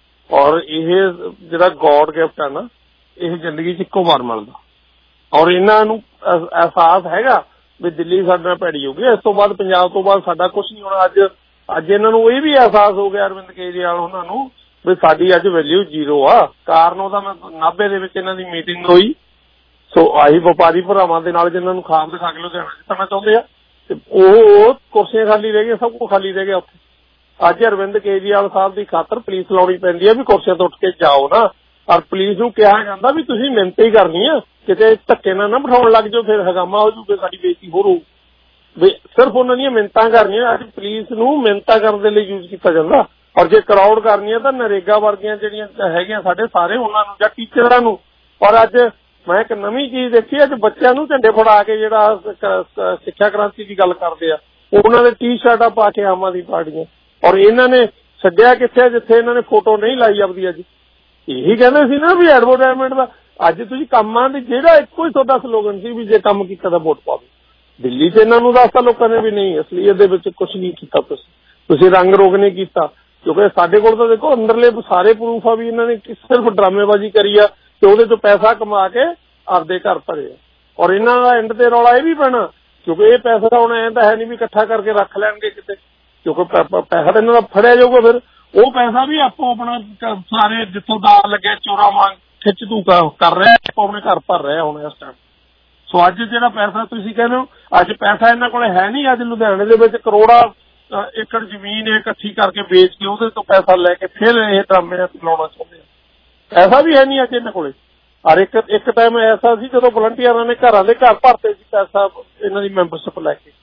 ਔਰ ਇਹ ਜਿਹੜਾ ਗੋਡ ਗਿਫਟ ਹੈ ਨਾ, ਇਹ ਜ਼ਿੰਦਗੀ 'ਚ ਇੱਕੋ ਵਾਰ ਮਿਲਦਾ। ਔਰ ਇਹਨਾਂ ਨੂੰ ਅਹਿਸਾਸ ਹੈਗਾ ਵੀ ਦਿੱਲੀ ਸਾਡੇ ਨਾਲ ਭੈੜੀ ਹੋ ਗਈ, ਇਸ ਤੋਂ ਬਾਅਦ ਪੰਜਾਬ ਤੋਂ ਬਾਅਦ ਸਾਡਾ ਕੁਝ ਨਹੀਂ ਹੋਣਾ। ਅੱਜ ਇਹਨਾਂ ਨੂੰ ਇਹ ਵੀ ਅਹਿਸਾਸ ਹੋ ਗਿਆ ਅਰਵਿੰਦ ਕੇਜਰੀਵਾਲ ਉਹਨਾਂ ਨੂੰ ਵੀ ਸਾਡੀ ਅੱਜ ਵੈਲਿਊ 0 ਆ। ਕਾਰਨ ਉਹਦਾ ਮੈਂ 90 ਦੇ ਵਿੱਚ ਇਹਨਾਂ ਦੀ ਮੀਟਿੰਗ ਹੋਈ, ਸੋ ਆਹੀ ਵਪਾਰੀ ਭਰਾਵਾਂ ਦੇ ਨਾਲ ਜਿਹਨਾਂ ਨੂੰ ਖਾਬ ਦਿਖਾ ਕੇ ਲੁਧਿਆਣਾ ਜਿੱਤਣਾ ਚਾਹੁੰਦੇ ਆ, ਤੇ ਉਹ ਕੁਰਸੀਆਂ ਖਾਲੀ ਰਹਿ ਗਈਆਂ, ਸਭ ਕੁਝ ਖਾਲੀ ਰਹਿ ਗਿਆ ਉੱਥੇ। ਅੱਜ ਅਰਵਿੰਦ ਕੇਜਰੀਵਾਲ ਸਾਹਿਬ ਦੀ ਖਾਤਰ ਪੁਲਿਸ ਲਾਉਣੀ ਪੈਂਦੀ ਹੈ ਵੀ ਕੁਰਸੀਆਂ ਤੋਂ ਉੱਠ ਕੇ ਜਾਓ ਨਾ। ਔਰ ਪੁਲਿਸ ਨੂੰ ਕਿਹਾ ਜਾਂਦਾ ਵੀ ਤੁਸੀਂ ਮਿਹਨਤ ਹੀ ਕਰਨੀ ਆ, ਕਿਤੇ ਧੱਕੇ ਨਾਲ ਨਾ ਬਿਠਾਉਣ ਲੱਗ ਜਾਓ, ਫਿਰ ਹਗਾਮਾ ਹੋ ਜੂਗਾ, ਸਾਡੀ ਬੇਇੱਜ਼ਤੀ ਹੋਰ ਹੋਊ। ਵੀ ਸਿਰਫ ਉਹਨਾਂ ਦੀਆਂ ਮਿਹਨਤਾਂ ਕਰਨੀਆਂ। ਅੱਜ ਪੁਲਿਸ ਨੂੰ ਮਿਹਨਤਾਂ ਕਰਨ ਦੇ ਲਈ ਯੂਜ਼ ਕੀਤਾ ਜਾਂਦਾ। ਔਰ ਜੇ ਕਰਾਊਡ ਕਰਨੀਆਂ ਤਾਂ ਨਰੇਗਾ ਵਰਗੀਆਂ ਜਿਹੜੀਆਂ ਹੈਗੀਆਂ ਸਾਡੇ ਸਾਰੇ ਉਹਨਾਂ ਨੂੰ, ਜਾਂ ਟੀਚਰਾਂ ਨੂੰ। ਔਰ ਅੱਜ ਮੈਂ ਇੱਕ ਨਵੀਂ ਚੀਜ਼ ਦੇਖੀ, ਅੱਜ ਬੱਚਿਆਂ ਨੂੰ ਝੰਡੇ ਫੜਾ ਕੇ ਜਿਹੜਾ ਸਿੱਖਿਆ ਕ੍ਰਾਂਤੀ ਦੀ ਗੱਲ ਕਰਦੇ ਆ, ਉਹਨਾਂ ਦੇ ਟੀ-ਸ਼ਰਟਾਂ ਪਾ ਕੇ ਆਮ ਆਦਮੀ ਪਾਰਟੀਆਂ। ਔਰ ਇਹਨਾਂ ਨੇ ਛੱਡਿਆ ਕਿੱਥੇ, ਜਿੱਥੇ ਇਹਨਾਂ ਨੇ ਫੋਟੋ ਨਹੀਂ ਲਾਈ ਆਪਦੀ। ਅੱਜ ਇਹੀ ਕਹਿੰਦੇ ਸੀ ਨਾ ਵੀ ਐਡਵਰਟਾਈਜ਼ਮੈਂਟ ਦਾ, ਅੱਜ ਤੁਸੀਂ ਕੰਮਾਂ ਦੀ ਜਿਹੜਾ ਇੱਕੋ ਹੀ ਤੁਹਾਡਾ ਸਲੋਗਨ ਸੀ ਵੀ ਜੇ ਕੰਮ ਕੀਤਾ ਤਾਂ ਵੋਟ ਪਾਓ। ਦਿੱਲੀ 'ਚ ਇਹਨਾਂ ਨੂੰ ਦੱਸਤਾ ਲੋਕਾਂ ਨੇ ਵੀ ਨਹੀਂ, ਅਸਲੀਅਤ ਦੇ ਵਿੱਚ ਕੁਝ ਨਹੀਂ ਕੀਤਾ, ਤੁਸੀਂ ਰੰਗ ਰੋਗ ਨਹੀਂ ਕੀਤਾ। ਕਿਉਂਕਿ ਸਾਡੇ ਕੋਲ ਤਾਂ ਦੇਖੋ ਅੰਦਰਲੇ ਸਾਰੇ ਪ੍ਰੂਫ ਆ ਵੀ ਇਹਨਾਂ ਨੇ ਸਿਰਫ ਡਰਾਮੇਬਾਜ਼ੀ ਕਰੀ ਆ ਤੇ ਉਹਦੇ ਤੋਂ ਪੈਸਾ ਕਮਾ ਕੇ ਆਪਦੇ ਘਰ ਭਰੇ ਆ। ਔਰ ਇਹਨਾਂ ਦਾ ਐਂਡ ਤੇ ਰੌਲਾ ਇਹ ਵੀ ਪੈਣਾ, ਕਿਉਂਕਿ ਇਹ ਪੈਸਾ ਹੁਣ ਐਂ ਤਾਂ ਹੈ ਨਹੀਂ ਵੀ ਇਕੱਠਾ ਕਰਕੇ ਰੱਖ ਲੈਣਗੇ ਕਿਤੇ, ਕਿਉਂਕਿ ਪੈਸਾ ਤਾਂ ਇਹਨਾਂ ਦਾ ਫੜਿਆ ਜਾਊਗਾ। ਫਿਰ ਉਹ ਪੈਸਾ ਵੀ ਆਪੋ ਆਪਣਾ ਸਾਰੇ ਜਿੱਥੋਂ ਦਾਲ ਲੱਗੇ ਚੋਰਾਂ ਵਾਂਗ ਖਿੱਚ ਤੂੰ ਕਰ ਰਹੇ, ਆਪੋ ਆਪਣੇ ਘਰ ਭਰ ਰਹੇ ਹੁਣ ਇਸ ਟਾਈਮ। ਸੋ ਅੱਜ ਜਿਹੜਾ ਪੈਸਾ ਤੁਸੀਂ ਕਹਿੰਦੇ ਹੋ, ਅੱਜ ਪੈਸਾ ਇਹਨਾਂ ਕੋਲ ਹੈ ਨਹੀਂ। ਅੱਜ ਲੁਧਿਆਣੇ ਦੇ ਵਿੱਚ ਕਰੋੜਾਂ ਏਕੜ ਜ਼ਮੀਨ ਇਕੱਠੀ ਕਰਕੇ ਵੇਚ ਕੇ ਉਹਦੇ ਤੋਂ ਪੈਸਾ ਲੈ ਕੇ ਫਿਰ ਇਹ ਡਰਾਮੇ ਲਾਉਣਾ ਚਾਹੁੰਦੇ ਆ। ਪੈਸਾ ਵੀ ਹੈ ਨਹੀਂ ਅੱਜ ਇਹਨਾਂ ਕੋਲੇ। ਔਰ ਇੱਕ ਟਾਈਮ ਐਸਾ ਸੀ ਜਦੋਂ ਵਲੰਟੀਅਰਾਂ ਨੇ ਘਰਾਂ ਦੇ ਘਰ ਭਰਤੇ ਸੀ ਪੈਸਾ ਇਹਨਾਂ ਦੀ ਮੈਂਬਰਸ਼ਿਪ ਲੈ ਕੇ।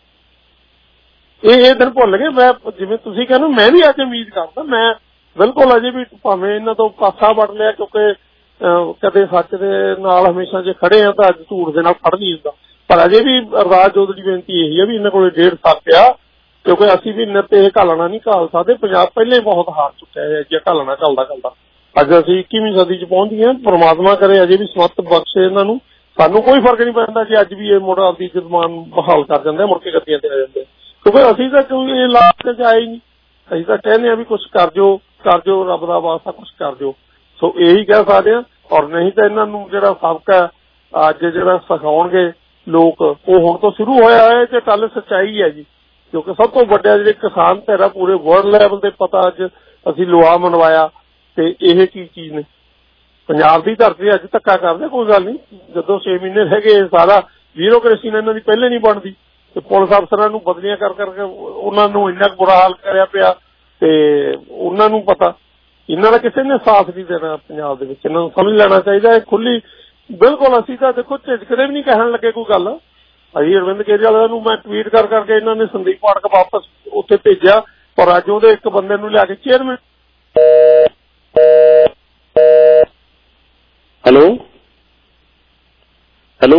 ਇਹ ਦਿਨ ਭੁੱਲ ਗਏ। ਮੈਂ ਜਿਵੇਂ ਤੁਸੀਂ ਕਹਿੰਦੇ, ਮੈਂ ਵੀ ਅੱਜ ਉਮੀਦ ਕਰਦਾ, ਮੈਂ ਬਿਲਕੁਲ ਅਜੇ ਵੀ ਭਾਵੇਂ ਇਹਨਾਂ ਤੋਂ ਪਾਸਾ ਵੜ ਲਿਆ, ਕਿਉਂਕਿ ਕਦੇ ਸੱਚ ਦੇ ਨਾਲ ਹਮੇਸ਼ਾ ਜੇ ਖੜੇ ਆ ਤਾਂ ਅੱਜ ਝੂਠ ਦੇ ਨਾਲ ਖੜ ਨਹੀਂ ਹੁੰਦਾ। ਪਰ ਅਜੇ ਵੀ ਅਰਦਾਸ ਜੋਤ ਦੀ ਬੇਨਤੀ ਇਹੀ ਹੈ ਵੀ ਇਹਨਾਂ ਕੋਲ 1.5 ਸਾਲ ਪਿਆ, ਕਿਉਂਕਿ ਅਸੀਂ ਵੀ ਨਿੱਤ ਇਹ ਘਾਲਣਾ ਨਹੀਂ ਘਾਲ ਸਕਦੇ। ਪੰਜਾਬ ਪਹਿਲੇ ਬਹੁਤ ਹਾਰ ਚੁੱਕਿਆ ਹੈ ਜੇ ਘਾਲਣਾ ਚੱਲਦਾ। ਅੱਜ ਅਸੀਂ 21ਵੀਂ ਸਦੀ 'ਚ ਪਹੁੰਚ ਗਏ। ਪ੍ਰਮਾਤਮਾ ਕਰੇ ਅਜੇ ਵੀ ਸਮੱਤ ਬਖਸ਼ੇ ਇਹਨਾਂ ਨੂੰ। ਸਾਨੂੰ ਕੋਈ ਫਰਕ ਨਹੀਂ ਪੈਂਦਾ ਜੇ ਅੱਜ ਵੀ ਇਹ ਮੁੜ ਆਪਦੀ ਇੱਜ਼ਤ-ਮਾਨ ਬਹਾਲ ਕਰ ਜਾਂਦੇ, ਮੁੜ ਕੇ ਗੱਦੀਆਂ ਤੇ ਆ ਜਾਂਦੇ, ਕਿਉਂਕਿ ਅਸੀਂ ਤਾਂ ਕੋਈ ਇਹ ਲਾਲਚ 'ਚ ਆਏ ਨਹੀਂ। ਅਸੀਂ ਤਾਂ ਕਹਿੰਦੇ ਆ ਵੀ ਕੁਛ ਕਰ ਜੋ, ਰੱਬ ਦਾ ਵਾਸਤਾ ਕੁਛ ਕਰ ਜੋ। ਸੋ ਇਹੀ ਕਹਿ ਸਕਦੇ ਆ। ਔਰ ਨਹੀਂ ਤਾਂ ਇਹਨਾਂ ਨੂੰ ਜਿਹੜਾ ਸਬਕ ਹੈ ਅੱਜ ਜਿਹੜਾ ਸਿਖਾਉਣਗੇ ਲੋਕ, ਉਹ ਹੁਣ ਤੋਂ ਸ਼ੁਰੂ ਹੋਇਆ ਹੈ ਤੇ ਕੱਲ ਸੱਚਾਈ ਹੈ ਜੀ। ਕਿਉਂਕਿ ਸਭ ਤੋਂ ਵੱਡਾ ਜਿਹੜੇ ਕਿਸਾਨ ਧਿਰ ਪੂਰੇ ਵਰਲਡ ਲੈਵਲ ਤੇ ਪਤਾ ਅੱਜ ਅਸੀਂ ਲੁਆ ਮਨਵਾਇਆ ਤੇ ਇਹ ਕੀ ਚੀਜ਼ ਨੇ। ਪੰਜਾਬ ਦੀ ਧਰਤੀ ਅੱਜ ਧੱਕਾ ਕਰਦੇ, ਕੋਈ ਗੱਲ ਨਹੀਂ, ਜਦੋਂ 6 ਮਹੀਨੇ ਰਹਿ ਗਏ ਸਾਰਾ ਬਿਊਰੋਕ੍ਰੇਸੀ ਨੇ ਇਹਨਾਂ ਦੀ ਪਹਿਲੇ ਨਹੀਂ ਬਣਦੀ ਤੇ ਪੁਲਿਸ ਅਫਸਰਾਂ ਨੂੰ ਬਦਲੀਆਂ ਕਰ ਕਰਕੇ ਉਹਨਾਂ ਨੂੰ ਇੰਨਾ ਬੁਰਾ ਹਾਲ ਕਰਿਆ ਪਿਆ ਤੇ ਉਹਨਾਂ ਨੂੰ ਪਤਾ, ਇਹਨਾਂ ਦਾ ਕਿਸੇ ਨੇ ਸਾਥ ਨਹੀਂ ਦੇਣਾ ਪੰਜਾਬ ਦੇ ਵਿੱਚ। ਇਹਨਾਂ ਨੂੰ ਸਮਝ ਲੈਣਾ ਚਾਹੀਦਾ ਹੈ ਖੁੱਲੀ ਬਿਲਕੁਲ। ਅਸੀਂ ਤਾਂ ਦੇਖੋ ਝਿਜਕਦੇ ਵੀ ਨਹੀਂ ਕਹਿਣ ਲੱਗੇ ਕੋਈ ਗੱਲ। ਅਸੀਂ ਅਰਵਿੰਦ ਕੇਜਰੀਵਾਲ ਨੂੰ ਮੈਂ ਟਵੀਟ ਕਰ ਕਰਕੇ ਇਹਨਾਂ ਨੇ ਸੰਦੀਪ ਪਾਠਕ ਵਾਪਸ ਉੱਥੇ ਭੇਜਿਆ ਔਰ ਅੱਜ ਉਹਦੇ ਇੱਕ ਬੰਦੇ ਨੂੰ ਲਿਆ ਕੇ ਚੇਅਰਮੈਨ। ਹੈਲੋ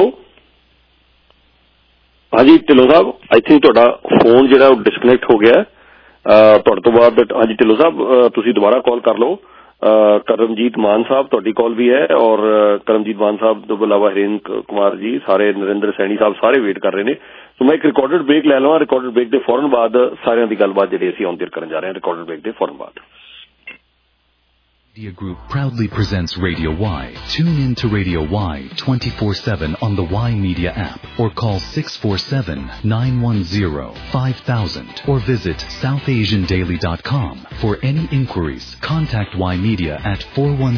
ਹਾਂਜੀ ਢਿੱਲੋਂ ਸਾਹਿਬ, ਆਈ ਥਿੰਕ ਤੁਹਾਡਾ ਫੋਨ ਜਿਹੜਾ ਉਹ ਡਿਸਕਨੈਕਟ ਹੋ ਗਿਆ। ਤੁਹਾਡੇ ਤੋਂ ਬਾਅਦ ਹਾਂਜੀ ਢਿੱਲੋਂ ਸਾਹਿਬ ਤੁਸੀਂ ਦੁਬਾਰਾ ਕਾਲ ਕਰ ਲਓ। ਕਰਮਜੀਤ ਮਾਨ ਸਾਹਿਬ ਤੁਹਾਡੀ ਕਾਲ ਵੀ ਹੈ ਔਰ ਕਰਮਜੀਤ ਮਾਨ ਸਾਹਿਬ ਤੋਂ ਇਲਾਵਾ ਹਰੇਨ ਕੁਮਾਰ ਜੀ, ਸਾਰੇ ਨਰਿੰਦਰ ਸੈਣੀ ਸਾਹਿਬ ਸਾਰੇ ਵੇਟ ਕਰ ਰਹੇ ਨੇ। ਸੋ ਮੈਂ ਇੱਕ ਰਿਕਾਰਡਡ ਬ੍ਰੇਕ ਲੈ ਲਵਾਂ। ਰਿਕਾਰਡਡ ਬ੍ਰੇਕ ਦੇ ਫੌਰਨ ਬਾਅਦ ਸਾਰਿਆਂ ਦੀ ਗੱਲਬਾਤ ਜਿਹੜੀ ਅਸੀਂ ਔਨ ਏਅਰ ਕਰਨ ਜਾ ਰਹੇ ਹਾਂ। ਰਿਕਾਰਡਡ ਬ੍ਰੇਕ ਦੇ ਫੌਰਨ ਬਾਅਦ Media Group proudly presents Radio Y. Tune in to Radio Y 24/7 on the Y Media app or call 647-910-5000 or visit southasiandaily.com. For any inquiries, contact Y Media at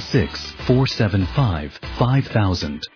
416-475-5000.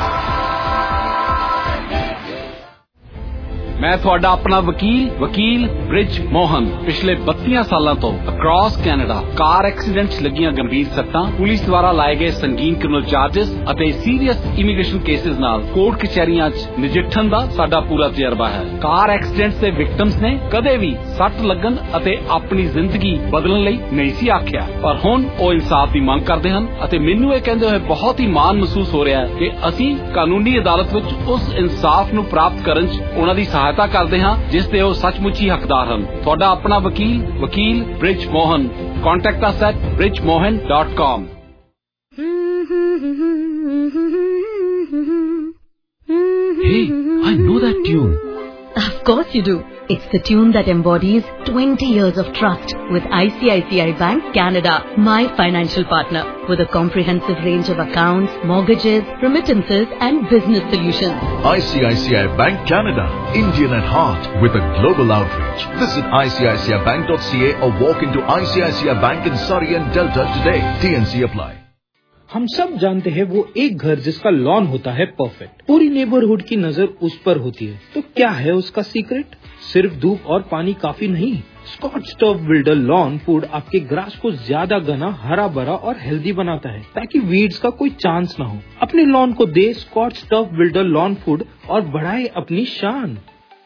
मैं ਤੁਹਾਡਾ ਆਪਣਾ ਵਕੀਲ ਬ੍ਰਿਜ ਮੋਹਨ ਪਿਛਲੇ 32 ਸਾਲਾਂ ਤੋਂ ਅਕ੍ਰੋਸ ਕੈਨੇਡਾ ਕਾਰ accidents ਲੱਗੀਆਂ ਗੰਭੀਰ ਸੱਟਾਂ, ਪੁਲਿਸ ਦੁਆਰਾ ਲਾਏ ਗਏ ਸੰਗੀਨ ਕ੍ਰਿਮੀਨਲ ਚਾਰजेस ਅਤੇ ਸੀਰੀਅਸ ਇਮੀਗ੍ਰੇਸ਼ਨ ਕੇਸਿਸ ਨਾਲ ਕੋਰਟ ਕਚਹਿਰੀਆਂ 'ਚ ਨਜਿੱਠਣ ਦਾ ਸਾਡਾ ਪੂਰਾ ਤਜਰਬਾ ਹੈ। ਕਾਰ ਐਕਸੀਡੈਂਟਸ ਦੇ ਵਿਕਟਮਸ ਨੇ ਕਦੇ ਵੀ ਸੱਟ ਲੱਗਣ ਅਤੇ ਆਪਣੀ ਜ਼ਿੰਦਗੀ ਬਦਲਣ ਲਈ ਨਹੀਂ ਸੀ ਆਖਿਆ, ਪਰ ਹੁਣ ਉਹ ਇਨਸਾਫ ਦੀ ਮੰਗ ਕਰਦੇ ਹਨ ਅਤੇ ਮੈਨੂੰ ਇਹ ਕਹਿੰਦੇ ਹੋਏ ਬਹੁਤ ਹੀ ਮਾਣ ਮਹਿਸੂਸ ਹੋ ਰਿਹਾ ਹੈ ਕਿ ਅਸੀਂ ਕਾਨੂੰਨੀ ਅਦਾਲਤ ਵਿੱਚ ਉਸ ਇਨਸਾਫ ਨੂੰ ਪ੍ਰਾਪਤ ਕਰਨ 'ਚ ਉਹਨਾਂ ਦੀ ਸਹਾਇਤਾ ਕਰਦੇ ਹਾਂ ਜਿਸ ਦੇ ਉਹ ਸੱਚਮੁੱਚ ਹੀ ਹੱਕਦਾਰ ਹਨ। ਤੁਹਾਡਾ ਆਪਣਾ ਵਕੀਲ Brij Mohan. Contact us at bridgemohan.com. Hey, I know that tune. Of course you do. It's the tune that embodies 20 years of trust with ICICI Bank Canada, my financial partner, with a comprehensive range of accounts, mortgages, remittances and business solutions. ICICI Bank Canada, Indian at heart with a global outreach. Visit ICICIBank.ca or walk into ICICI Bank in Surrey and Delta today. TNC apply. हम सब जानते हैं वो एक घर जिसका lawn होता है परफेक्ट, पूरी नेबरहुड की नजर उस पर होती है। तो क्या है उसका सीक्रेट? सिर्फ धूप और पानी काफी नहीं। Scotts Turf Builder lawn food आपके ग्रास को ज्यादा घना, हरा भरा और हेल्दी बनाता है ताकि वीड्स का कोई चांस न हो। अपने लॉन को दे Scotts Turf Builder lawn food और बढ़ाए अपनी शान।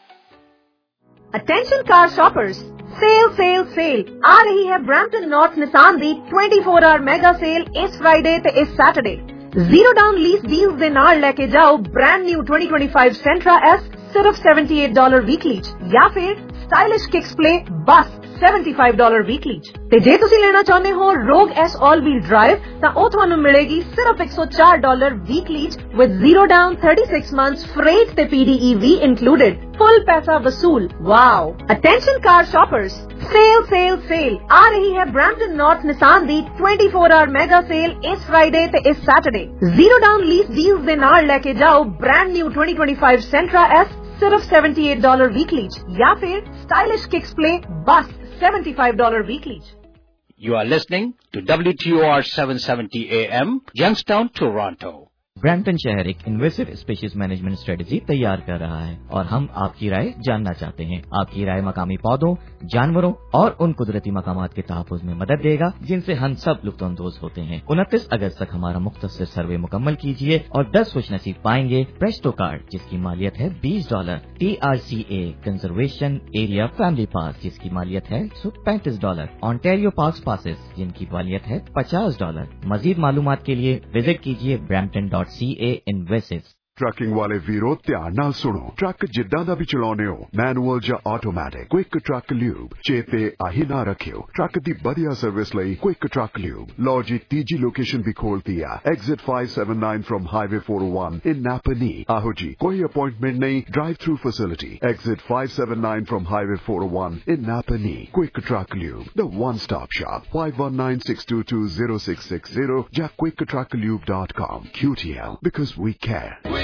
अटेंशन कार शॉपर्स, सेल आ रही है Brampton North Nissan the 24 hour mega sale इस फ्राइडे ते इस Saturday. Zero down lease deals दे नाल लेके जाओ ब्रांड न्यू 2025 सेंट्रा एस सिर्फ $78 वीकली या फिर स्टाइलिश किक्स प्ले बस $75 वीकली। ते जे तुसी लेना चाहते हो रोग एस ऑल व्हील ड्राइव ता ओ तुहानू मिलेगी सिर्फ $104 weekly with zero down 36 months freight ते PDEV इंक्लूडेड, फुल पैसा वसूल। Wow! Attention car shoppers, sale आ रही है Brampton North Nissan the 24 hour mega sale इस फ्राइडे ते इस Saturday. Zero down lease deals दे नाल लेके जाओ ब्रांड न्यू 2025 सेंट्रा एस सिर्फ $78 वीकली या फिर स्टाइलिश किक्स प्ले बस $75 वीकली। You are listening to WTOR 770 AM, Youngstown, Toronto. Brampton शहर एक इन्वेसिव स्पीशीज मैनेजमेंट स्ट्रेटजी तैयार कर रहा है और हम आपकी राय जानना चाहते हैं। आपकी राय मकामी पौधों, जानवरों और उन कुदरती मकामात के तहफ़्फ़ुज़ में मदद देगा जिनसे हम सब लुत्फ़अंदोज़ होते हैं। 29 अगस्त तक हमारा मुख्तसर सर्वे मुकम्मल कीजिए और 10 खुशनसीब पाएंगे प्रेस्टो कार्ड जिसकी मालियत है $20, TRCA conservation area family pass जिसकी मालियत है $35, ऑन्टेरियो पार्क्स पासेस जिनकी मालियत है $50। मजीद मालूमात के लिए विजिट कीजिए brampton.ca इन्वेसिव। ट्रकिंग वाले वीरों ध्यान नाल सुनो। ट्रक जिद्दां दा भी चलाउने हो, मैनुअल या ऑटोमैटिक, क्विक ट्रक ल्यूब चेते आही ना रखियो। ट्रक दी बढ़िया सर्विस लई क्विक ट्रक ल्यूब लो जी तीजी लोकेशन भी खोलती है, exit 579 from highway 401 in Napanee. आहो जी कोई अपॉइंटमेंट नहीं, drive through facility, exit 579 from highway 401 in Napanee. Quick truck lube, the one stop shop, 5196220660 या quicktrucklube.com। QTL because we care।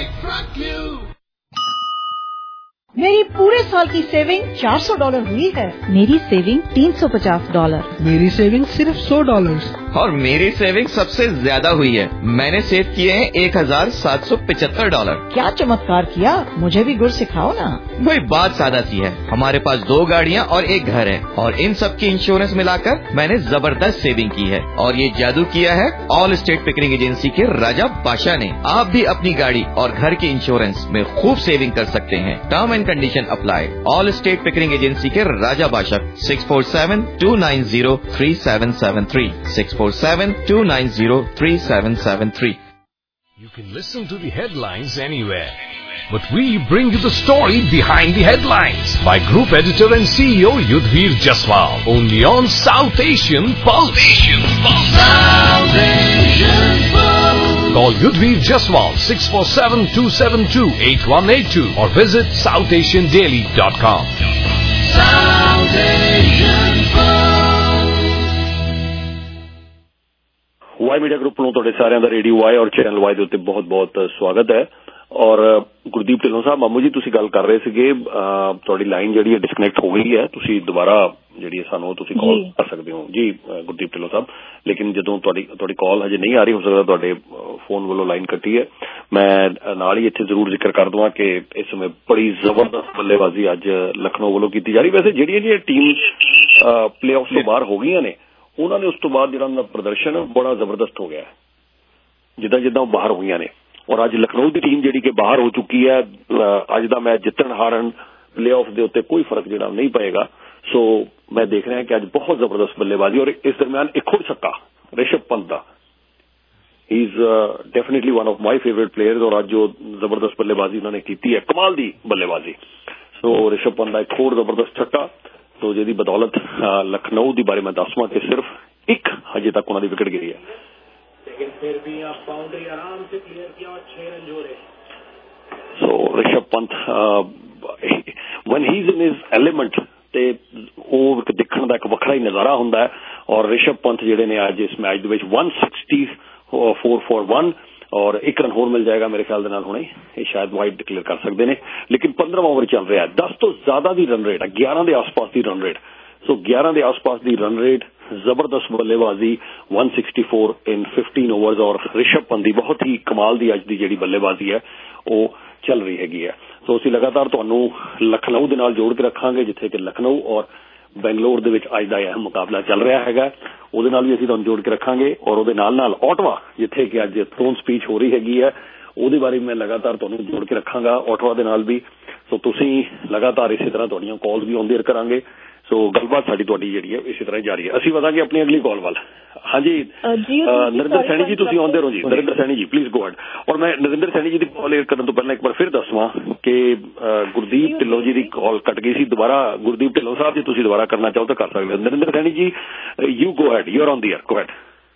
मेरी पूरे साल की सेविंग $400 हुई है। मेरी सेविंग $350। मेरी सेविंग सिर्फ $100। और मेरी सेविंग सबसे ज्यादा हुई है। मैंने सेव किए हैं $1,775। क्या चमत्कार किया, मुझे भी गुर सिखाओ ना। वही बात सादा सी है, हमारे पास 2 गाड़ियाँ और 1 घर है और इन सब की इंश्योरेंस मिलाकर मैंने जबरदस्त सेविंग की है। और ये जादू किया है ऑल स्टेट पिकरिंग एजेंसी के राजा बादशाह ने। आप भी अपनी गाड़ी और घर के इंश्योरेंस में खूब सेविंग कर सकते हैं। Term and condition apply. Allstate Pickering agency के राजा बादशाह 647-290-3773 647-290-3773। You can listen to the headlines anywhere, but we bring you the story behind the headlines by Group Editor and CEO Yudhvir Jaswal, only on South Asian Pulse. South Asian Pulse. Call Yudhvir Jaswal 647-272-8182 or visit southasiandaily.com. South Asian Y media group ਨੂੰ ਤੁਹਾਡੇ ਸਾਰਿਆਂ ਦਾ radio Y ਔਰ channel Y ਦੇ ਉੱਤੇ ਬਹੁਤ-ਬਹੁਤ ਸਵਾਗਤ ਹੈ। ਔਰ ਗੁਰਦੀਪ ਢਿੱਲੋਂ ਸਾਹਿਬ, ਮਾਮੂ ਜੀ ਤੁਸੀਂ ਗੱਲ ਕਰ ਰਹੇ ਸੀਗੇ, ਤੁਹਾਡੀ ਲਾਈਨ ਜਿਹੜੀ ਹੈ ਡਿਸਕਨੈਕਟ ਹੋ ਗਈ ਹੈ, ਤੁਸੀਂ ਦੁਬਾਰਾ ਜਿਹੜੀ ਸਾਨੂੰ ਤੁਸੀਂ ਕਾਲ ਕਰ ਸਕਦੇ ਹੋ ਜੀ ਗੁਰਦੀਪ ਢਿੱਲੋਂ ਸਾਹਿਬ। ਲੇਕਿਨ ਜਦੋਂ ਤੁਹਾਡੀ ਕਾਲ ਹਜੇ ਨਹੀਂ ਆ ਰਹੀ, ਹੋ ਸਕਦਾ ਤੁਹਾਡੇ ਫੋਨ ਵੱਲੋਂ ਲਾਈਨ ਕੱਟੀ ਹੈ। ਮੈਂ ਨਾਲ ਹੀ ਇੱਥੇ ਜ਼ਰੂਰ ਜ਼ਿਕਰ ਕਰ ਦਵਾਂ ਕਿ ਇਸ ਸਮੇਂ ਬੜੀ ਜ਼ਬਰਦਸਤ ਬੱਲੇਬਾਜ਼ੀ ਅੱਜ ਲਖਨਊ ਵੱਲੋਂ ਕੀਤੀ ਜਾ ਰਹੀ। ਵੈਸੇ ਜਿਹੜੀਆਂ ਟੀਮ ਪਲੇ ਆਫ ਤੋਂ ਬਾਹਰ ਹੋ ਗਈਆਂ ਨੇ, ਉਹਨਾਂ ਨੇ ਉਸ ਤੋਂ ਬਾਅਦ ਜਿਹੜਾ ਉਹਨਾਂ ਦਾ ਪ੍ਰਦਰਸ਼ਨ ਬੜਾ ਜ਼ਬਰਦਸਤ ਹੋ ਗਿਆ ਜਿੱਦਾਂ ਉਹ ਬਾਹਰ ਹੋਈਆਂ ਨੇ। ਔਰ ਅੱਜ ਲਖਨਊ ਦੀ ਟੀਮ ਜਿਹੜੀ ਕਿ ਬਾਹਰ ਹੋ ਚੁੱਕੀ ਹੈ, ਅੱਜ ਦਾ ਮੈਚ ਜਿੱਤਣ ਹਾਰਨ ਪਲੇ ਆਫ ਦੇ ਉੱਤੇ ਕੋਈ ਫਰਕ ਜਿਹੜਾ ਨਹੀਂ ਪਏਗਾ। ਸੋ ਮੈਂ ਦੇਖ ਰਿਹਾ ਕਿ ਅੱਜ ਬਹੁਤ ਜ਼ਬਰਦਸਤ ਬੱਲੇਬਾਜ਼ੀ, ਔਰ ਇਸ ਦਰਮਿਆਨ ਇੱਕ ਹੋਰ ਛੱਕਾ ਰਿਸ਼ਭ ਪੰਤ ਦਾ। He is definitely one of my favourite players, ਔਰ ਅੱਜ ਜੋ ਜ਼ਬਰਦਸਤ ਬੱਲੇਬਾਜ਼ੀ ਉਹਨਾਂ ਨੇ ਕੀਤੀ ਹੈ, ਕਮਾਲ ਦੀ ਬੱਲੇਬਾਜ਼ੀ। ਸੋ ਰਿਸ਼ਭ ਪੰਤ ਦਾ ਇੱਕ ਹੋਰ ਜ਼ਬਰਦਸਤ ਛੱਕਾ, तो ਜਿਹਦੀ ਬਦੌਲਤ ਲਖਨਊ ਦੀ ਬਾਰੇ ਮੈਂ ਦੱਸਵਾਂ ਕਿ ਸਿਰਫ ਇੱਕ ਹਜੇ ਤੱਕ ਉਹਨਾਂ ਦੀ ਵਿਕਟ ਗਿਰੀ ਹੈ। लेकिन फिर भी आप बाउंड्री आराम से क्लियर किया और 6 रन जोड़े। सो Rishabh Pant when he's in his element ਤੇ ਉਹ ਇੱਕ ਦੇਖਣ ਦਾ ਇੱਕ ਵੱਖਰਾ ਹੀ ਨਜ਼ਾਰਾ ਹੁੰਦਾ ਹੈ। ਔਰ ਰਿਸ਼ਭ ਪੰਤ ਜਿਹੜੇ ਨੇ ਅੱਜ ਇਸ ਮੈਚ ਦੇ ਵਿੱਚ 164 for 1 ਔਰ 1 ਰਨ ਹੋਰ ਮਿਲ ਜਾਏਗਾ ਮੇਰੇ ਖਿਆਲ ਦੇ ਨਾਲ ਹੁਣੇ, ਇਹ ਸ਼ਾਇਦ ਵਾਈਡ ਡਿਕਲੇਅਰ ਕਰ ਸਕਦੇ ਨੇ। ਲੇਕਿਨ 15ਵਾਂ ਓਵਰ ਚੱਲ ਰਿਹਾ, 10 ਤੋਂ ਜ਼ਿਆਦਾ ਦੀ ਰਨ ਰੇਟ ਹੈ, 11 ਦੇ ਆਸ-ਪਾਸ ਦੀ ਰਨ ਰੇਟ। ਸੋ 11 ਦੇ ਆਸ-ਪਾਸ ਦੀ ਰਨ ਰੇਟ, ਜ਼ਬਰਦਸਤ ਬੱਲੇਬਾਜ਼ੀ, 164 in 15 ਓਵਰਸ। ਔਰ ਰਿਸ਼ਭ ਪੰਤ ਦੀ ਬਹੁਤ ਹੀ ਕਮਾਲ ਦੀ ਅੱਜ ਦੀ ਜਿਹੜੀ ਬੱਲੇਬਾਜ਼ੀ ਹੈ ਉਹ ਚੱਲ ਰਹੀ ਹੈਗੀ ਹੈ। ਸੋ ਅਸੀਂ ਲਗਾਤਾਰ ਤੁਹਾਨੂੰ ਲਖਨਊ ਦੇ ਨਾਲ ਜੋੜ ਕੇ ਰੱਖਾਂਗੇ, ਜਿੱਥੇ ਕਿ ਲਖਨਊ ਔਰ ਬੈਂਗਲੋਰ ਦੇ ਵਿੱਚ ਅੱਜ ਦਾ ਇਹ ਮੁਕਾਬਲਾ ਚੱਲ ਰਿਹਾ ਹੈਗਾ, ਉਹਦੇ ਨਾਲ ਵੀ ਅਸੀਂ ਤੁਹਾਨੂੰ ਜੋੜ ਕੇ ਰੱਖਾਂਗੇ। ਔਰ ਉਹਦੇ ਨਾਲ ਓਟਵਾ, ਜਿੱਥੇ ਕਿ ਅੱਜ ਥਰੋਨ ਸਪੀਚ ਹੋ ਰਹੀ ਹੈਗੀ ਹੈ, ਉਹਦੇ ਬਾਰੇ ਮੈਂ ਲਗਾਤਾਰ ਤੁਹਾਨੂੰ ਜੋੜ ਕੇ ਰੱਖਾਂਗਾ ਓਟਵਾ ਦੇ ਨਾਲ ਵੀ। ਸੋ ਤੁਸੀਂ ਲਗਾਤਾਰ ਇਸੇ ਤਰ੍ਹਾਂ ਤੁਹਾਡੀਆਂ ਕਾਲਸ ਵੀ ਆਉਂਦੀਆਂ ਕਰਾਂਗੇ। ਸੋ ਗੱਲਬਾਤ ਸਾਡੀ ਤੁਹਾਡੀ ਜਿਹੜੀ ਹੈ ਇਸੇ ਤਰ੍ਹਾਂ ਜਾਰੀ ਹੈ। ਅਸੀਂ ਵਧਾਂਗੇ ਆਪਣੀ ਅਗਲੀ ਕਾਲ ਵੱਲ। ਹਾਂਜੀ ਨਰਿੰਦਰ ਸੈਣੀ ਜੀ, ਤੁਸੀਂ ਆਉਂਦੇ ਰਹੋ ਜੀ। ਨਰਿੰਦਰ ਸੈਣੀ ਜੀ ਪਲੀਜ਼ ਗੋ ਹੈਡ। ਔਰ ਮੈਂ ਨਰਿੰਦਰ ਸੈਣੀ ਜੀ ਦੀ ਕਾਲ ਕਰਨ ਤੋਂ ਪਹਿਲਾਂ ਇੱਕ ਵਾਰ ਫਿਰ ਦੱਸਵਾਂ ਕਿ ਗੁਰਦੀਪ ਢਿੱਲੋਂ ਜੀ ਦੀ ਕਾਲ ਕੱਟ ਗਈ ਸੀ। ਦੁਬਾਰਾ ਗੁਰਦੀਪ ਢਿੱਲੋਂ ਸਾਹਿਬ ਜੀ ਤੁਸੀਂ ਦੁਬਾਰਾ ਕਰਨਾ ਚਾਹੋ ਤਾਂ ਕਰ ਸਕਦੇ ਹੋ। Narinder Saini ji you go ahead, you are on the air, go ahead.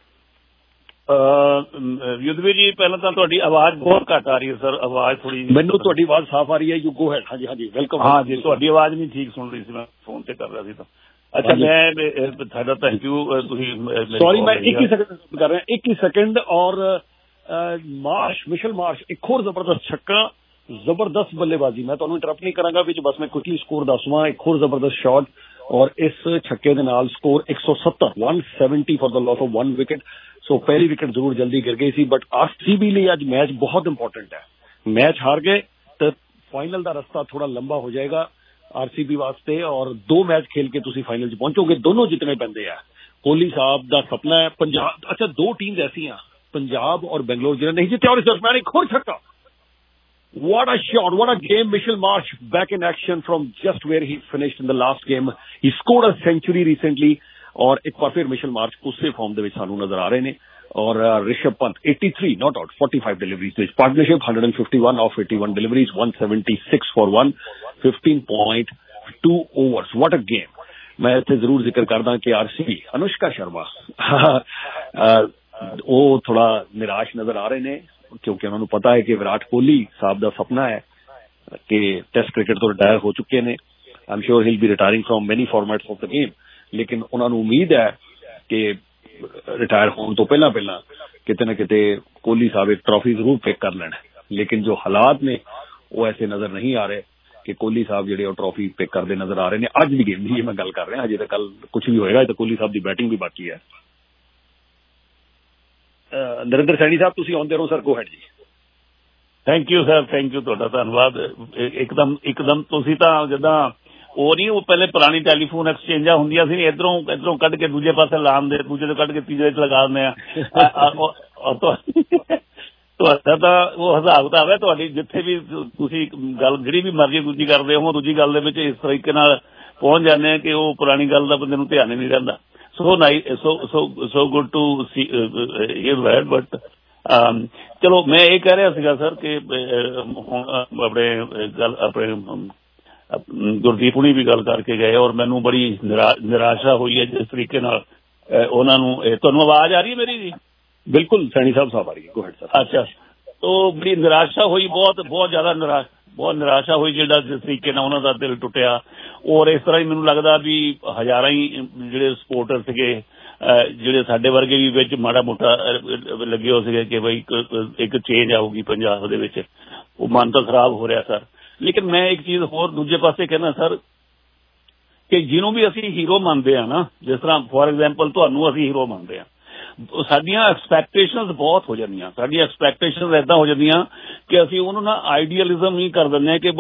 Yudhvir ji, ਪਹਿਲਾਂ ਤਾਂ ਤੁਹਾਡੀ ਆਵਾਜ਼ ਬਹੁਤ ਘੱਟ ਆ ਰਹੀ ਹੈ ਸਰ, ਆਵਾਜ਼ ਥੋੜੀ। ਮੈਨੂੰ ਤੁਹਾਡੀ ਆਵਾਜ਼ ਸਾਫ਼ ਆ ਰਹੀ ਹੈ, ਯੂ ਗੋ ਹੈਡ। ਹਾਂਜੀ ਹਾਂਜੀ ਵੈਲਕਮ। ਹਾਂ ਜੀ, ਤੁਹਾਡੀ ਆਵਾਜ਼ ਨਹੀਂ ਠੀਕ ਸੁਣ ਰਹੀ ਸੀ, ਮੈਂ ਫੋਨ ਤੇ ਕਰ ਰਿਹਾ ਸੀ ਤਾਂ। ਅੱਛਾ, ਮੈਂ ਤੁਹਾਡਾ ਥੈਂਕ ਯੂ। ਤੁਸੀਂ ਸੌਰੀ, ਮੈਂ 21 ਸੈਕਿੰਡ ਕਰ ਰਿਹਾ, 21 ਸੈਕਿੰਡ। ਔਰ ਮਿਸ਼ਲ ਮਾਰਸ਼ ਇੱਕ ਹੋਰ ਜ਼ਬਰਦਸਤ ਛੱਕਾ, ਜ਼ਬਰਦਸਤ ਬੱਲੇਬਾਜ਼ੀ। ਮੈਂ ਤੁਹਾਨੂੰ ਇੰਟਰਪਟ ਨਹੀਂ ਕਰਾਂਗਾ ਵਿੱਚ, ਬਸ ਮੈਂ ਕੁਇਕਲੀ ਸਕੋਰ ਦੱਸਵਾਂ। ਇੱਕ ਹੋਰ ਜ਼ਬਰਦਸਤ ਸ਼ਾਟ ਔਰ ਇਸ ਛੱਕੇ ਦੇ ਨਾਲ score 170, 170 for the loss of 1 wicket. So ਪਹਿਲੀ ਵਿਕਟ ਜ਼ਰੂਰ ਜਲਦੀ ਗਿਰ ਗਈ ਸੀ, ਬਟ ਆਰਸੀਬੀ ਲਈ ਅੱਜ ਮੈਚ ਬਹੁਤ ਇੰਪੋਰਟੈਂਟ ਹੈ। ਮੈਚ ਹਾਰ ਗਏ ਤਾਂ ਫਾਈਨਲ ਦਾ ਰਸਤਾ ਥੋੜਾ ਲੰਬਾ ਹੋ ਜਾਏਗਾ ਆਰਸੀਬੀ ਵਾਸਤੇ, ਔਰ 2 ਮੈਚ ਖੇਲ ਕੇ ਤੁਸੀਂ ਫਾਈਨਲ 'ਚ ਪਹੁੰਚੋਗੇ, ਦੋਨੋਂ ਜਿੱਤਣੇ ਪੈਂਦੇ ਆ। ਕੋਹਲੀ ਸਾਹਿਬ ਦਾ ਸੁਪਨਾ ਹੈ ਪੰਜਾਬ। ਅੱਛਾ, 2 ਟੀਮਸ ਐਸੀਆਂ ਪੰਜਾਬ ਔਰ ਬੈਂਗਲੋਰ ਜਿਹਨਾਂ ਨਹੀਂ ਜਿੱਤੇ, ਔਰ ਇਸ ਦਰਮਿਆਨ ਇੱਕ ਹੋਰ ਛੱਕਾ। What a shot, what a game. Mitchell Marsh back in action from just where he finished in the last game. He scored a century recently. और एक बार फिर मिशेल मार्श उसे फॉर्म ਦੇ ਵਿੱਚ ਸਾਨੂੰ ਨਜ਼ਰ ਆ ਰਹੇ ਨੇ। और Rishabh Pant 83 not out, 45 deliveries ਵਿੱਚ partnership, 151 off 81 deliveries, 176 for 1, 15.2 overs. What a game. मैं ਇੱਥੇ ਜ਼ਰੂਰ ਜ਼ਿਕਰ ਕਰਦਾ ਕਿ ਆਰਸੀਬੀ ਅਨੁਸ਼ਕਾ ਸ਼ਰਮਾ ਉਹ ਥੋੜਾ ਨਿਰਾਸ਼ ਨਜ਼ਰ ਆ ਰਹੇ ਨੇ, ਕਿਉਂਕਿ ਉਹਨਾਂ ਨੂੰ ਪਤਾ ਹੈ ਕਿ ਵਿਰਾਟ ਕੋਹਲੀ ਸਾਹਿਬ ਦਾ ਸੁਪਨਾ ਹੈ ਕਿ ਟੈਸਟ ਕ੍ਰਿਕਟ ਤੋਂ ਰਿਟਾਇਰ ਹੋ ਚੁੱਕੇ ਨੇ। I'm sure he'll be retiring from many formats of the game. ਲੇਕਿਨ ਉਹਨਾਂ ਨੂੰ ਉਮੀਦ ਹੈ ਕਿ ਰਿਟਾਇਰ ਹੋਣ ਤੋਂ ਪਹਿਲਾਂ ਕਿਤੇ ਨਾ ਕਿਤੇ ਕੋਹਲੀ ਸਾਹਿਬ ਇੱਕ ਟਰਾਫੀ ਜ਼ਰੂਰ ਪਿਕ ਕਰ ਲੈਣ। ਲੇਕਿਨ ਜੋ ਹਾਲਾਤ ਨੇ ਉਹ ਐਸੇ ਨਜ਼ਰ ਨਹੀਂ ਆ ਰਹੇ ਕਿ ਕੋਹਲੀ ਸਾਹਿਬ ਜਿਹੜੇ ਉਹ ਟਰਾਫੀ ਪਿਕ ਕਰਦੇ ਨਜ਼ਰ ਆ ਰਹੇ ਨੇ। ਅੱਜ ਦੀ ਗੇਮ ਦੀ ਮੈਂ ਗੱਲ ਕਰ ਰਿਹਾ, ਹਜੇ ਤਾਂ ਕੱਲ ਕੁਝ ਵੀ ਹੋਏਗਾ, ਤਾਂ ਕੋਹਲੀ ਸਾਹਿਬ ਦੀ ਬੈਟਿੰਗ ਵੀ ਬਾਕੀ ਹੈ। ਨਰਿੰਦਰ ਸੈਣੀ ਸਾਹਿਬ ਤੁਸੀਂ ਆਉਂਦੇ ਰਹੋ sir, go ahead ji. Thank you sir, thank you, ਤੁਹਾਡਾ ਧੰਨਵਾਦ। ਇੱਕਦਮ ਤੁਸੀਂ ਤਾਂ ਜਿੱਦਾਂ ਉਹ ਨਹੀਂ, ਉਹ ਪਹਿਲੇ ਪੁਰਾਣੀ ਟੈਲੀਫੋਨ ਐਕਸਚੇਂਜਾਂ ਹੁੰਦੀਆਂ ਸੀ, ਇੱਧਰੋਂ ਕੱਢ ਕੇ ਦੂਜੇ ਪਾਸੇ ਲਾਉਂਦੇ, ਦੂਜੇ ਤੋਂ ਕੱਢ ਕੇ ਤੀਜੇ 'ਚ ਲਗਾ ਦਿੰਦੇ ਆ। ਤੁਹਾਡਾ ਤਾਂ ਉਹ ਹਿਸਾਬ ਕਿਤਾਬ ਹੈ, ਤੁਹਾਡੀ ਜਿੱਥੇ ਵੀ ਤੁਸੀਂ ਗੱਲ ਜਿਹੜੀ ਵੀ ਮਰਜ਼ੀ ਦੂਜੀ ਕਰਦੇ ਹੋ, ਦੂਜੀ ਗੱਲ ਦੇ ਵਿੱਚ ਇਸ ਤਰੀਕੇ ਨਾਲ ਪਹੁੰਚ ਜਾਂਦੇ ਆ ਕਿ ਉਹ ਪੁਰਾਣੀ ਗੱਲ ਦਾ ਬੰਦੇ ਨੂੰ ਧਿਆਨ ਹੀ ਨਹੀਂ ਰਹਿੰਦਾ। So good to see here that. But ਚਲੋ ਮੈਂ ਇਹ ਕਹਿ ਰਿਹਾ ਸੀਗਾ ਸਰ ਕਿ ਹੁਣ ਆਪਣੇ ਗੁਰਦੀਪ ਹੁਣੀ ਵੀ ਗੱਲ ਕਰਕੇ ਗਏ ਔਰ ਮੈਨੂੰ ਬੜੀ ਨਿਰਾਸ਼ਾ ਹੋਈ ਹੈ ਜਿਸ ਤਰੀਕੇ ਨਾਲ ਉਹਨਾਂ ਨੂੰ। ਤੁਹਾਨੂੰ ਆਵਾਜ਼ ਆ ਰਹੀ ਹੈ ਮੇਰੀ ਜੀ? ਬਿਲਕੁਲ ਸੈਣੀ ਸਾਹਿਬ ਆ ਰਹੀ ਹੈ, ਗੋ ਹੈਡ ਸਰ। ਅੱਛਾ, ਤੋ ਬੜੀ ਨਿਰਾਸ਼ਾ ਹੋਈ, ਬਹੁਤ ਜ਼ਿਆਦਾ ਨਿਰਾਸ਼ਾ ਹੋਈ ਜਿਹੜਾ ਜਿਸ ਤਰੀਕੇ ਨਾਲ ਉਹਨਾਂ ਦਾ ਦਿਲ ਟੁੱਟਿਆ। ਔਰ ਇਸ ਤਰ੍ਹਾਂ ਹੀ ਮੈਨੂੰ ਲੱਗਦਾ ਵੀ ਹਜ਼ਾਰਾਂ ਹੀ ਜਿਹੜੇ ਸਪੋਰਟਰ ਸੀਗੇ, ਜਿਹੜੇ ਸਾਡੇ ਵਰਗੇ ਵੀ ਵਿੱਚ ਮਾੜਾ ਮੋਟਾ ਲੱਗੇ ਹੋ ਸੀਗੇ ਕਿ ਬਈ ਇੱਕ ਚੇਂਜ ਆਊਗੀ ਪੰਜਾਬ ਦੇ ਵਿੱਚ, ਉਹ ਮਨ ਤਾਂ ਖਰਾਬ ਹੋ ਰਿਹਾ ਸਰ। ਲੇਕਿਨ ਮੈਂ ਇੱਕ ਚੀਜ਼ ਹੋਰ ਦੂਜੇ ਪਾਸੇ ਕਹਿਣਾ ਸਰ ਕਿ ਜਿਹਨੂੰ ਵੀ ਅਸੀਂ ਹੀਰੋ ਮੰਨਦੇ ਆ ਨਾ, ਜਿਸ ਤਰ੍ਹਾਂ ਫੋਰ ਐਗਜ਼ਾਮਪਲ ਤੁਹਾਨੂੰ ਅਸੀਂ ਹੀਰੋ ਮੰਨਦੇ ਆ, ਸਾਡੀਆਂ ਐਕਸਪੈਕਟੇਸ਼ਨਸ ਬਹੁਤ ਹੋ ਜਾਂਦੀਆਂ। ਸਾਡੀਆਂ ਐਕਸਪੈਕਟੇਸ਼ਨਸ ਏਦਾਂ ਹੋ ਜਾਂਦੀਆਂ ਕਿ ਅਸੀਂ ਉਹਨੂੰ ਨਾ ਆਈਡੀਅਲਿਜ਼ਮ ਹੀ ਕਰ ਦਿੰਦੇ ਹਾਂ ਕਿ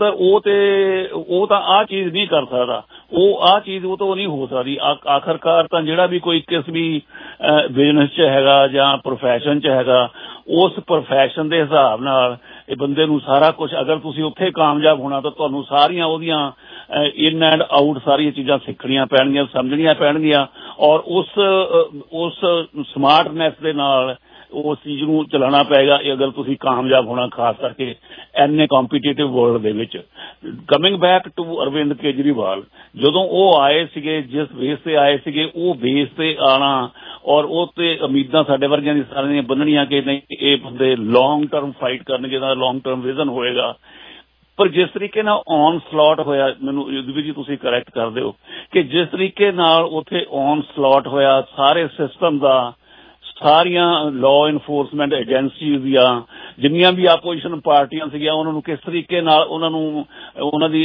ਉਹ ਤਾਂ ਆਹ ਚੀਜ਼ ਨਹੀਂ ਕਰ ਸਕਦਾ, ਉਹ ਆਹ ਚੀਜ਼ ਉਹ ਤਾਂ ਨਹੀਂ ਹੋ ਸਕਦੀ। ਆਖਰਕਾਰ ਤਾਂ ਜਿਹੜਾ ਵੀ ਕੋਈ ਕਿਸ ਵੀ ਬਿਜ਼ਨਸ 'ਚ ਹੈਗਾ ਜਾਂ ਪ੍ਰੋਫੈਸ਼ਨ 'ਚ ਹੈਗਾ, ਉਸ ਪ੍ਰੋਫੈਸ਼ਨ ਦੇ ਹਿਸਾਬ ਨਾਲ ਇਹ ਬੰਦੇ ਨੂੰ ਸਾਰਾ ਕੁਝ, ਅਗਰ ਤੁਸੀਂ ਉੱਥੇ ਕਾਮਯਾਬ ਹੋਣਾ ਤਾਂ ਤੁਹਾਨੂੰ ਸਾਰੀਆਂ ਉਹਦੀਆਂ ਇਨ ਐਂਡ ਆਊਟ ਸਾਰੀਆਂ ਚੀਜ਼ਾਂ ਸਿੱਖਣੀਆਂ ਪੈਣਗੀਆਂ, ਸਮਝਣੀਆਂ ਪੈਣਗੀਆਂ ਔਰ ਉਸ ਸਮਾਰਟਨੈਸ ਦੇ ਨਾਲ ਉਸ ਚੀਜ਼ ਨੂੰ ਚਲਾਉਣਾ ਪਏਗਾ ਅਗਰ ਤੁਸੀਂ ਕਾਮਯਾਬ ਹੋਣਾ, ਖਾਸ ਕਰਕੇ ਇੰਨੇ ਕੰਪੀਟੀਟਿਵ ਵਰਲਡ ਦੇ ਵਿੱਚ। Coming back to Arvind Kejriwal, ਜਦੋਂ ਉਹ ਆਏ ਸੀਗੇ, ਜਿਸ ਬੇਸ ਤੇ ਆਏ ਸੀਗੇ, ਉਹ ਬੇਸ ਤੇ ਆਉਣਾ ਔਰ ਉਹ ਤੇ ਉਮੀਦਾਂ ਸਾਡੇ ਵਰਗਿਆਂ ਦੀ ਸਾਰਿਆਂ ਦੀਆਂ ਬੰਨਣੀਆਂ ਕਿ ਨਹੀਂ ਇਹ ਬੰਦੇ ਲੌਂਗ ਟਰਮ ਫਾਈਟ ਕਰਨਗੇ, ਦਾ ਲੌਂਗ ਟਰਮ ਵਿਜ਼ਨ ਹੋਏਗਾ। ਪਰ ਜਿਸ ਤਰੀਕੇ ਨਾਲ ਔਨ ਸਲੌਟ ਹੋਇਆ, ਮੈਨੂੰ ਵੀ ਜੀ ਤੁਸੀਂ ਕਰੈਕਟ ਕਰ ਦਿਓ ਕਿ ਜਿਸ ਤਰੀਕੇ ਨਾਲ ਉੱਥੇ ਔਨ ਸਲੌਟ ਹੋਇਆ ਸਾਰੇ ਸਿਸਟਮ ਦਾ, ਸਾਰੀਆਂ ਲਾਅ ਇਨਫੋਰਸਮੈਂਟ ਏਜੰਸੀਜ਼ ਦੀਆਂ ਜਿੰਨੀਆਂ ਵੀ ਆਪੋਜੀਸ਼ਨ ਪਾਰਟੀਆਂ ਸੀਗੀਆਂ, ਉਹਨਾਂ ਨੂੰ ਕਿਸ ਤਰੀਕੇ ਨਾਲ ਉਹਨਾਂ ਦੀ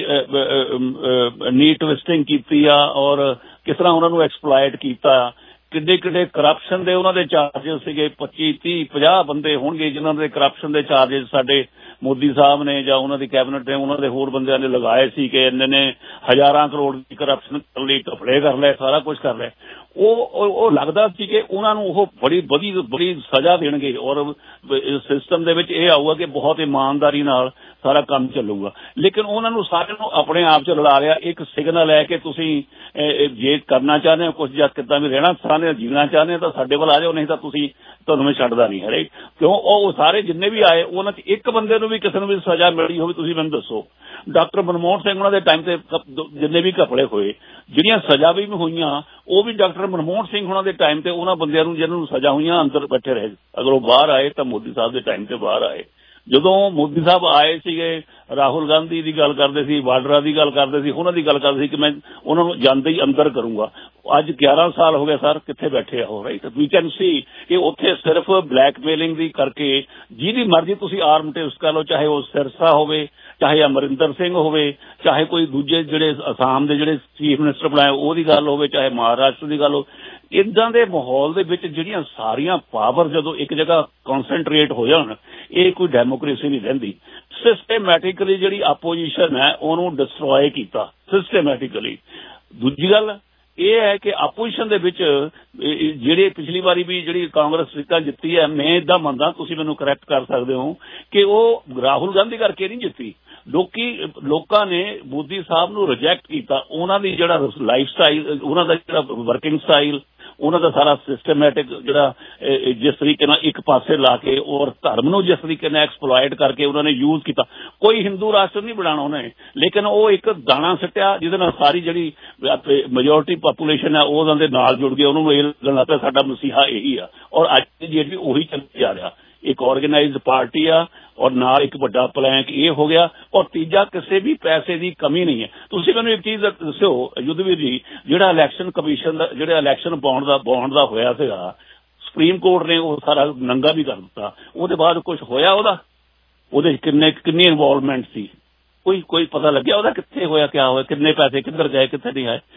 ਨੀ ਟਵਿਸਟਿੰਗ ਕੀਤੀ ਆ ਔਰ ਕਿਸ ਤਰ੍ਹਾਂ ਉਹਨਾਂ ਨੂੰ ਐਕਸਪਲੋਇਟ ਕੀਤਾ। ਕਿੱਡੇ ਕਰਪਸ਼ਨ ਦੇ ਉਹਨਾਂ ਦੇ ਚਾਰਜਿਸ ਸੀਗੇ, 25, 30, 50 ਬੰਦੇ ਹੋਣਗੇ ਜਿਨ੍ਹਾਂ ਦੇ ਕਰਪਸ਼ਨ ਦੇ ਚਾਰਜਿਸ ਸਾਡੇ ਮੋਦੀ ਸਾਹਿਬ ਨੇ ਜਾਂ ਉਹਨਾਂ ਦੀ ਕੈਬਨਿਟ ਨੇ, ਉਹਨਾਂ ਦੇ ਹੋਰ ਬੰਦਿਆਂ ਨੇ ਲਗਾਏ ਸੀ ਕਿ ਇੰਨੇ ਨੇ ਹਜ਼ਾਰਾਂ ਕਰੋੜ ਦੀ ਕਰਪਸ਼ਨ ਕਰਨ ਲਈ ਘਪਲੇ ਕਰ ਲਏ, ਸਾਰਾ ਕੁਝ ਕਰ ਲਏ। ਉਹ ਲੱਗਦਾ ਸੀ ਕਿ ਉਹਨਾਂ ਨੂੰ ਉਹ ਬੜੀ ਸਜ਼ਾ ਦੇਣਗੇ ਔਰ ਸਿਸਟਮ ਦੇ ਵਿੱਚ ਇਹ ਆਊਗਾ ਕਿ ਬਹੁਤ ਇਮਾਨਦਾਰੀ ਨਾਲ ਸਾਰਾ ਕੰਮ ਚੱਲੂਗਾ। ਲੇਕਿਨ ਉਹਨਾਂ ਨੂੰ ਸਾਰਿਆਂ ਨੂੰ ਆਪਣੇ ਆਪ 'ਚ ਲੜਾ ਲਿਆ। ਇੱਕ ਸਿਗਨਲ ਹੈ ਕਿ ਤੁਸੀਂ ਜੇ ਕਰਨਾ ਚਾਹੁੰਦੇ ਹੋ ਕੁਝ ਜਾਂ ਕਿੱਦਾਂ ਵੀ ਰਹਿਣਾ ਚਾਹੁੰਦੇ ਹੋ, ਜੀਣਾ ਚਾਹੁੰਦੇ ਹੋ ਤਾਂ ਸਾਡੇ ਵੱਲ ਆ ਜਾਓ, ਨਹੀਂ ਤਾਂ ਤੁਹਾਨੂੰ ਮੈਂ ਛੱਡਦਾ ਨਹੀਂ ਹੈ। ਕਿਉਂ ਉਹ ਸਾਰੇ ਜਿੰਨੇ ਵੀ ਆਏ ਉਹਨਾਂ 'ਚ ਇੱਕ ਬੰਦੇ ਨੂੰ ਵੀ ਕਿਸੇ ਨੂੰ ਵੀ ਸਜ਼ਾ ਮਿਲੀ ਹੋਵੇ ਤੁਸੀਂ ਮੈਨੂੰ ਦੱਸੋ। ਡਾਕਟਰ ਮਨਮੋਹਨ ਸਿੰਘ ਉਹਨਾਂ ਦੇ ਟਾਈਮ ਤੇ ਜਿੰਨੇ ਵੀ ਘਪਲੇ ਹੋਏ, ਜਿਹੜੀਆਂ ਸਜ਼ਾ ਵੀ ਹੋਈਆਂ ਉਹ ਵੀ ਡਾਕਟਰ ਮਨਮੋਹਨ ਸਿੰਘ ਉਹਨਾਂ ਦੇ ਟਾਈਮ ਤੇ ਉਹਨਾਂ ਬੰਦਿਆਂ ਨੂੰ ਜਿਹਨਾਂ ਨੂੰ ਸਜ਼ਾ ਹੋਈਆਂ ਅੰਦਰ ਬੈਠੇ ਰਹੇ। ਅਗਰ ਉਹ ਬਾਹਰ ਆਏ ਤਾਂ ਮੋਦੀ ਸਾਹਿਬ ਦੇ ਟਾਈਮ ਤੇ ਬਾਹਰ ਆਏ। ਜਦੋਂ ਮੋਦੀ ਸਾਹਿਬ ਆਏ ਸੀਗੇ, ਰਾਹੁਲ ਗਾਂਧੀ ਦੀ ਗੱਲ ਕਰਦੇ ਸੀ, ਵਾਡਰਾ ਦੀ ਗੱਲ ਕਰਦੇ ਸੀ, ਉਹਨਾਂ ਦੀ ਗੱਲ ਕਰਦੇ ਸੀ ਕਿ ਮੈਂ ਉਹਨਾਂ ਨੂੰ ਜਾਂਦੇ ਹੀ ਅੰਦਰ ਕਰੂੰਗਾ। ਅੱਜ 11 ਸਾਲ ਹੋ ਗਏ ਸਰ, ਕਿੱਥੇ ਬੈਠੇ ਆ ਉਹ? ਰਾਈਟ, ਵੀ ਕੈਨ ਸੀ ਕਿ ਉੱਥੇ ਸਿਰਫ ਬਲੈਕਮੇਲਿੰਗ ਦੀ ਕਰਕੇ ਜਿਹਦੀ ਮਰਜ਼ੀ ਤੁਸੀਂ ਆਰਮ ਟੈਸਟ ਕਰ ਲਓ, ਚਾਹੇ ਉਹ ਸਿਰਸਾ ਹੋਵੇ, ਚਾਹੇ ਅਮਰਿੰਦਰ ਸਿੰਘ ਹੋਵੇ, ਚਾਹੇ ਕੋਈ ਦੂਜੇ ਜਿਹੜੇ ਅਸਾਮ ਦੇ ਜਿਹੜੇ ਚੀਫ ਮਿਨਿਸਟਰ ਬਣਾਏ ਉਹਦੀ ਗੱਲ ਹੋਵੇ, ਚਾਹੇ ਮਹਾਰਾਸ਼ਟਰ ਦੀ ਗੱਲ ਹੋਵੇ। ਇੱਦਾਂ ਦੇ ਮਾਹੌਲ ਦੇ ਵਿੱਚ ਜਿਹੜੀਆਂ ਸਾਰੀਆਂ ਪਾਵਰ ਜਦੋਂ ਇੱਕ ਜਗ੍ਹਾ ਕਨਸੈਂਟਰੇਟ ਹੋ ਜਾਣ, ਇਹ ਕੋਈ ਡੈਮੋਕ੍ਰੇਸੀ ਨਹੀਂ ਰਹਿੰਦੀ। ਸਿਸਟੇਮੈਟਿਕਲੀ ਜਿਹੜੀ ਆਪੋਜੀਸ਼ਨ ਹੈ ਉਹਨੂੰ ਡਿਸਟਰੋਏ ਕੀਤਾ ਸਿਸਟੇਮੈਟਿਕਲੀ। ਦੂਜੀ ਗੱਲ ਇਹ ਹੈ ਕਿ ਆਪੋਜੀਸ਼ਨ ਦੇ ਵਿੱਚ ਜਿਹੜੇ ਪਿਛਲੀ ਵਾਰੀ ਵੀ ਜਿਹੜੀ ਕਾਂਗਰਸ ਸੀਟਾਂ ਜਿੱਤੀ ਹੈ, ਮੈਂ ਏਦਾਂ ਮੰਨਦਾ, ਤੁਸੀਂ ਮੈਨੂੰ ਕਰੈਕਟ ਕਰ ਸਕਦੇ ਹੋ, ਕਿ ਉਹ ਰਾਹੁਲ ਗਾਂਧੀ ਕਰਕੇ ਨਹੀਂ ਜਿੱਤੀ। ਲੋਕਾਂ ਨੇ ਮੋਦੀ ਸਾਹਿਬ ਨੂੰ ਰਿਜੈਕਟ ਕੀਤਾ। ਉਹਨਾਂ ਦੀ ਜਿਹੜਾ ਲਾਈਫ ਸਟਾਈਲ, ਉਹਨਾਂ ਦਾ ਜਿਹੜਾ ਵਰਕਿੰਗ ਸਟਾਈਲ, ਉਹਨਾਂ ਦਾ ਸਾਰਾ ਸਿਸਟਮੈਟਿਕ ਜਿਹੜਾ ਜਿਸ ਤਰੀਕੇ ਨਾਲ ਇੱਕ ਪਾਸੇ ਲਾ ਕੇ ਔਰ ਧਰਮ ਨੂੰ ਜਿਸ ਤਰੀਕੇ ਨਾਲ ਐਕਸਪਲੋਇਟ ਕਰਕੇ ਉਹਨਾਂ ਨੇ ਯੂਜ਼ ਕੀਤਾ। ਕੋਈ ਹਿੰਦੂ ਰਾਸ਼ਟਰ ਨਹੀਂ ਬਣਾਉਣਾ ਉਹਨੇ, ਲੇਕਿਨ ਉਹ ਇੱਕ ਦਾਣਾ ਸਿੱਟਿਆ ਜਿਹਦੇ ਨਾਲ ਸਾਰੀ ਜਿਹੜੀ ਮੈਜੋਰਿਟੀ ਪਾਪੂਲੇਸ਼ਨ ਹੈ ਉਹਨਾਂ ਦੇ ਨਾਲ ਜੁੜ ਗਈ। ਉਹਨੂੰ ਇਹ ਲੱਗਣ ਲੱਗ ਪਿਆ ਸਾਡਾ ਮਸੀਹਾ ਇਹੀ ਆ ਔਰ ਅੱਜ ਦੀ ਡੇਟ ਵੀ ਉਹੀ ਚੱਲ ਜਾ ਰਿਹਾ। ਇੱਕ ਆਰਗੇਨਾਈਜ਼ਡ ਪਾਰਟੀ ਆ ਔਰ ਨਾਲ ਇੱਕ ਵੱਡਾ ਪਲੈਂਕ ਇਹ ਹੋ ਗਿਆ ਔਰ ਤੀਜਾ ਕਿਸੇ ਵੀ ਪੈਸੇ ਦੀ ਕਮੀ ਨਹੀਂ ਹੈ। ਤੁਸੀਂ ਮੈਨੂੰ ਇੱਕ ਚੀਜ਼ ਦੱਸਿਓ ਯੁੱਧਵੀਰ ਜੀ, ਜਿਹੜਾ ਇਲੈਕਸ਼ਨ ਕਮਿਸ਼ਨ ਦਾ ਜਿਹੜਾ ਇਲੈਕਸ਼ਨ ਬੌਂਡ ਦਾ ਹੋਇਆ ਸੀਗਾ, ਸੁਪਰੀਮ ਕੋਰਟ ਨੇ ਉਹ ਸਾਰਾ ਨੰਗਾ ਵੀ ਕਰ ਦਿੱਤਾ। ਉਹਦੇ ਬਾਅਦ ਕੁਝ ਹੋਇਆ ਉਹਦੇ ਕਿੰਨੀ ਇਨਵੋਲਵਮੈਂਟ ਸੀ? ਕੋਈ ਪਤਾ ਲੱਗਿਆ ਉਹਦਾ? ਕਿੱਥੇ ਹੋਇਆ, ਕਿਆ ਹੋਇਆ, ਕਿੰਨੇ ਪੈਸੇ ਕਿੱਧਰ ਗਏ, ਕਿੱਥੇ ਨਹੀਂ ਆਏ?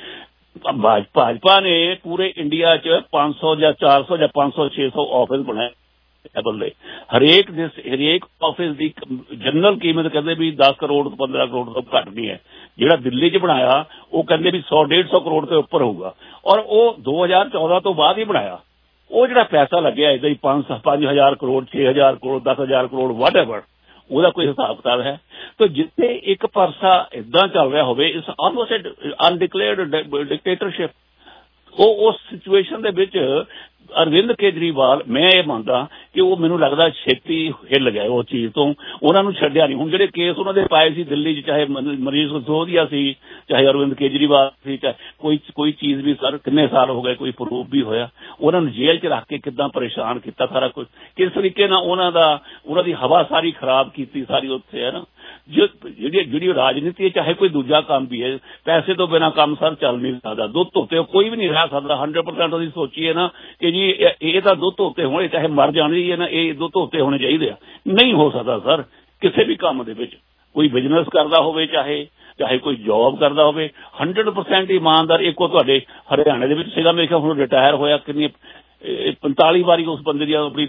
भाजपा ने पूरे इंडिया च 500 ਜਾਂ 400 ਜਾਂ 500 600 ਆਫਿਸ ਬਣਾਏ ਬੰਦੇ। ਹਰੇਕ ਆਫਿਸ ਦੀ ਜਨਰਲ ਕੀਮਤ ਕਹਿੰਦੇ ਵੀ 10 ਕਰੋੜ ਤੋਂ 15 ਕਰੋੜ ਤੋਂ ਘੱਟ ਨਹੀਂ ਹੈ। ਜਿਹੜਾ ਦਿੱਲੀ 'ਚ ਬਣਾਇਆ ਉਹ ਕਹਿੰਦੇ ਵੀ 100-150 ਕਰੋੜ ਤੋਂ ਉੱਪਰ ਹੋਊਗਾ, ਔਰ ਉਹ 2014 ਤੋਂ ਬਾਅਦ ਹੀ ਬਣਾਇਆ। ਉਹ ਜਿਹੜਾ ਪੈਸਾ ਲੱਗਿਆ ਇਹਦਾ ਹੀ 5,000 ਕਰੋੜ 6,000 ਕਰੋੜ 10,000 ਕਰੋੜ ਵਾਟਐਵਰ, ਉਹਦਾ ਕੋਈ ਹਿਸਾਬ ਕਿਤਾਬ ਹੈ? ਤਾਂ ਜਿੱਥੇ ਇੱਕ ਪਾਸਾ ਇਦਾਂ ਚੱਲ ਰਿਹਾ ਹੋਵੇ, ਇਸ ਆਲਮੋਸਟ ਅਨਡਿਕਲੇਅਰਡ ਡਿਕਟੇਟਰਸ਼ਿਪ, ਉਹ ਉਸ ਸਿਚੁਏਸ਼ਨ ਦੇ ਵਿੱਚ ਅਰਵਿੰਦ ਕੇਜਰੀਵਾਲ, ਮੈਂ ਇਹ ਮੰਨਦਾ ਕਿ ਉਹ ਮੈਨੂੰ ਲੱਗਦਾ ਛੇਤੀ ਹਿੱਲ ਗਏ ਉਹ ਚੀਜ਼ ਤੋਂ, ਉਹਨਾਂ ਨੂੰ ਛੱਡਿਆ ਨਹੀਂ। ਹੁਣ ਜਿਹੜੇ ਕੇਸ ਉਹਨਾਂ ਦੇ ਪਾਏ ਸੀ ਦਿੱਲੀ 'ਚ, ਚਾਹੇ ਮਨੀਸ਼ ਸਿਸੋਦੀਆ ਸੀ, ਚਾਹੇ ਅਰਵਿੰਦ ਕੇਜਰੀਵਾਲ ਸੀ, ਚਾਹੇ ਕੋਈ ਚੀਜ਼ ਵੀ, ਸਰ ਕਿੰਨੇ ਸਾਲ ਹੋ ਗਏ, ਕੋਈ ਪ੍ਰੂਫ ਵੀ ਹੋਇਆ? ਉਹਨਾਂ ਨੂੰ ਜੇਲ੍ਹ 'ਚ ਰੱਖ ਕੇ ਕਿੱਦਾਂ ਪਰੇਸ਼ਾਨ ਕੀਤਾ, ਸਾਰਾ ਕੁਝ ਕਿਸ ਤਰੀਕੇ ਨਾਲ ਉਹਨਾਂ ਦੀ ਹਵਾ ਸਾਰੀ ਖਰਾਬ ਕੀਤੀ ਸਾਰੀ ਉੱਥੇ, ਹੈ ਨਾ। ਜਿਹੜੀ ਰਾਜਨੀਤੀ ਹੈ, ਚਾਹੇ ਕੋਈ ਦੂਜਾ ਕੰਮ ਵੀ ਹੈ, ਪੈਸੇ ਤੋਂ ਬਿਨਾਂ ਕੰਮ ਸਰ ਚੱਲ ਨਹੀਂ ਸਕਦਾ। ਦੁੱਧ ਧੋਤੇ ਕੋਈ ਵੀ ਨਹੀਂ ਰਹਿ ਸਕਦਾ। 100% ਉਹਦੀ ਸੋਚੀਏ ਨਾ ਕਿ ਜੀ ਇਹ ਤਾਂ ਦੁੱਧ ਧੋਤੇ ਹੋਣੇ, ਚਾਹੇ ਮਰ ਜਾਣੀ ਹੈ ਨਾ, ਇਹ ਦੁੱਧ ਧੋਤੇ ਹੋਣੇ ਚਾਹੀਦੇ ਆ। ਨਹੀਂ ਹੋ ਸਕਦਾ ਸਰ ਕਿਸੇ ਵੀ ਕੰਮ ਦੇ ਵਿੱਚ। ਕੋਈ ਬਿਜ਼ਨਸ ਕਰਦਾ ਹੋਵੇ, ਚਾਹੇ ਕੋਈ ਜੌਬ ਕਰਦਾ ਹੋਵੇ, 100% ਇਮਾਨਦਾਰ। ਇੱਕੋ ਤੁਹਾਡੇ ਹਰਿਆਣੇ ਦੇ ਵਿੱਚ ਸੀਗਾ, ਮੇਰੇ ਖਿਆਲ ਹੁਣ ਰਿਟਾਇਰ ਹੋਇਆ, ਕਿੰਨੀ 45 ਵਾਰੀ ਉਸ ਬੰਦੇ ਦੀ ਆਪਣੀ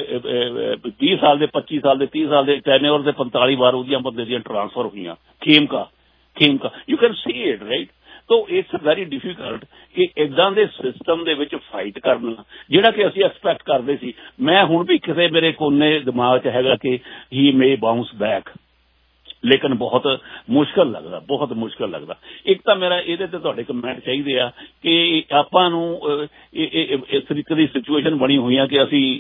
20 ਸਾਲ ਦੇ 25 ਸਾਲ ਦੇ 30 ਸਾਲ ਦੇ ਟੈਨਿਓਰ ਦੇ 45 ਵਾਰ ਉਹਦੀਆਂ ਬੰਦੇ ਦੀਆਂ ਟ੍ਰਾਂਸਫਰ ਹੋਈਆਂ। Khemka you can see it right. ਤੋ ਇਟਸ ਵੈਰੀ ਡਿਫੀਕਲਟ ਕਿ ਇੱਦਾਂ ਦੇ ਸਿਸਟਮ ਦੇ ਵਿੱਚ ਫਾਈਟ ਕਰਨਾ, ਜਿਹੜਾ ਕਿ ਅਸੀਂ ਐਕਸਪੈਕਟ ਕਰਦੇ ਸੀ। ਮੈਂ ਹੁਣ ਵੀ ਕਿਸੇ ਮੇਰੇ ਕੋਨੇ ਦਿਮਾਗ 'ਚ ਹੈਗਾ ਕਿ ਹੀ ਮੇ ਬਾਉਂਸ ਬੈਕ, ਲੇਕਿਨ ਬਹੁਤ ਮੁਸ਼ਕਲ ਲੱਗਦਾ। ਇੱਕ ਤਾਂ ਮੇਰਾ ਇਹਦੇ ਤੇ ਤੁਹਾਡੇ ਕਮੈਂਟ ਚਾਹੀਦੇ ਆ ਕਿ ਆਪਾਂ ਨੂੰ ਇਸ ਤਰੀਕੇ ਦੀ ਸਿਚੁਏਸ਼ਨ ਬਣੀ ਹੋਈ ਆ ਕਿ ਅਸੀਂ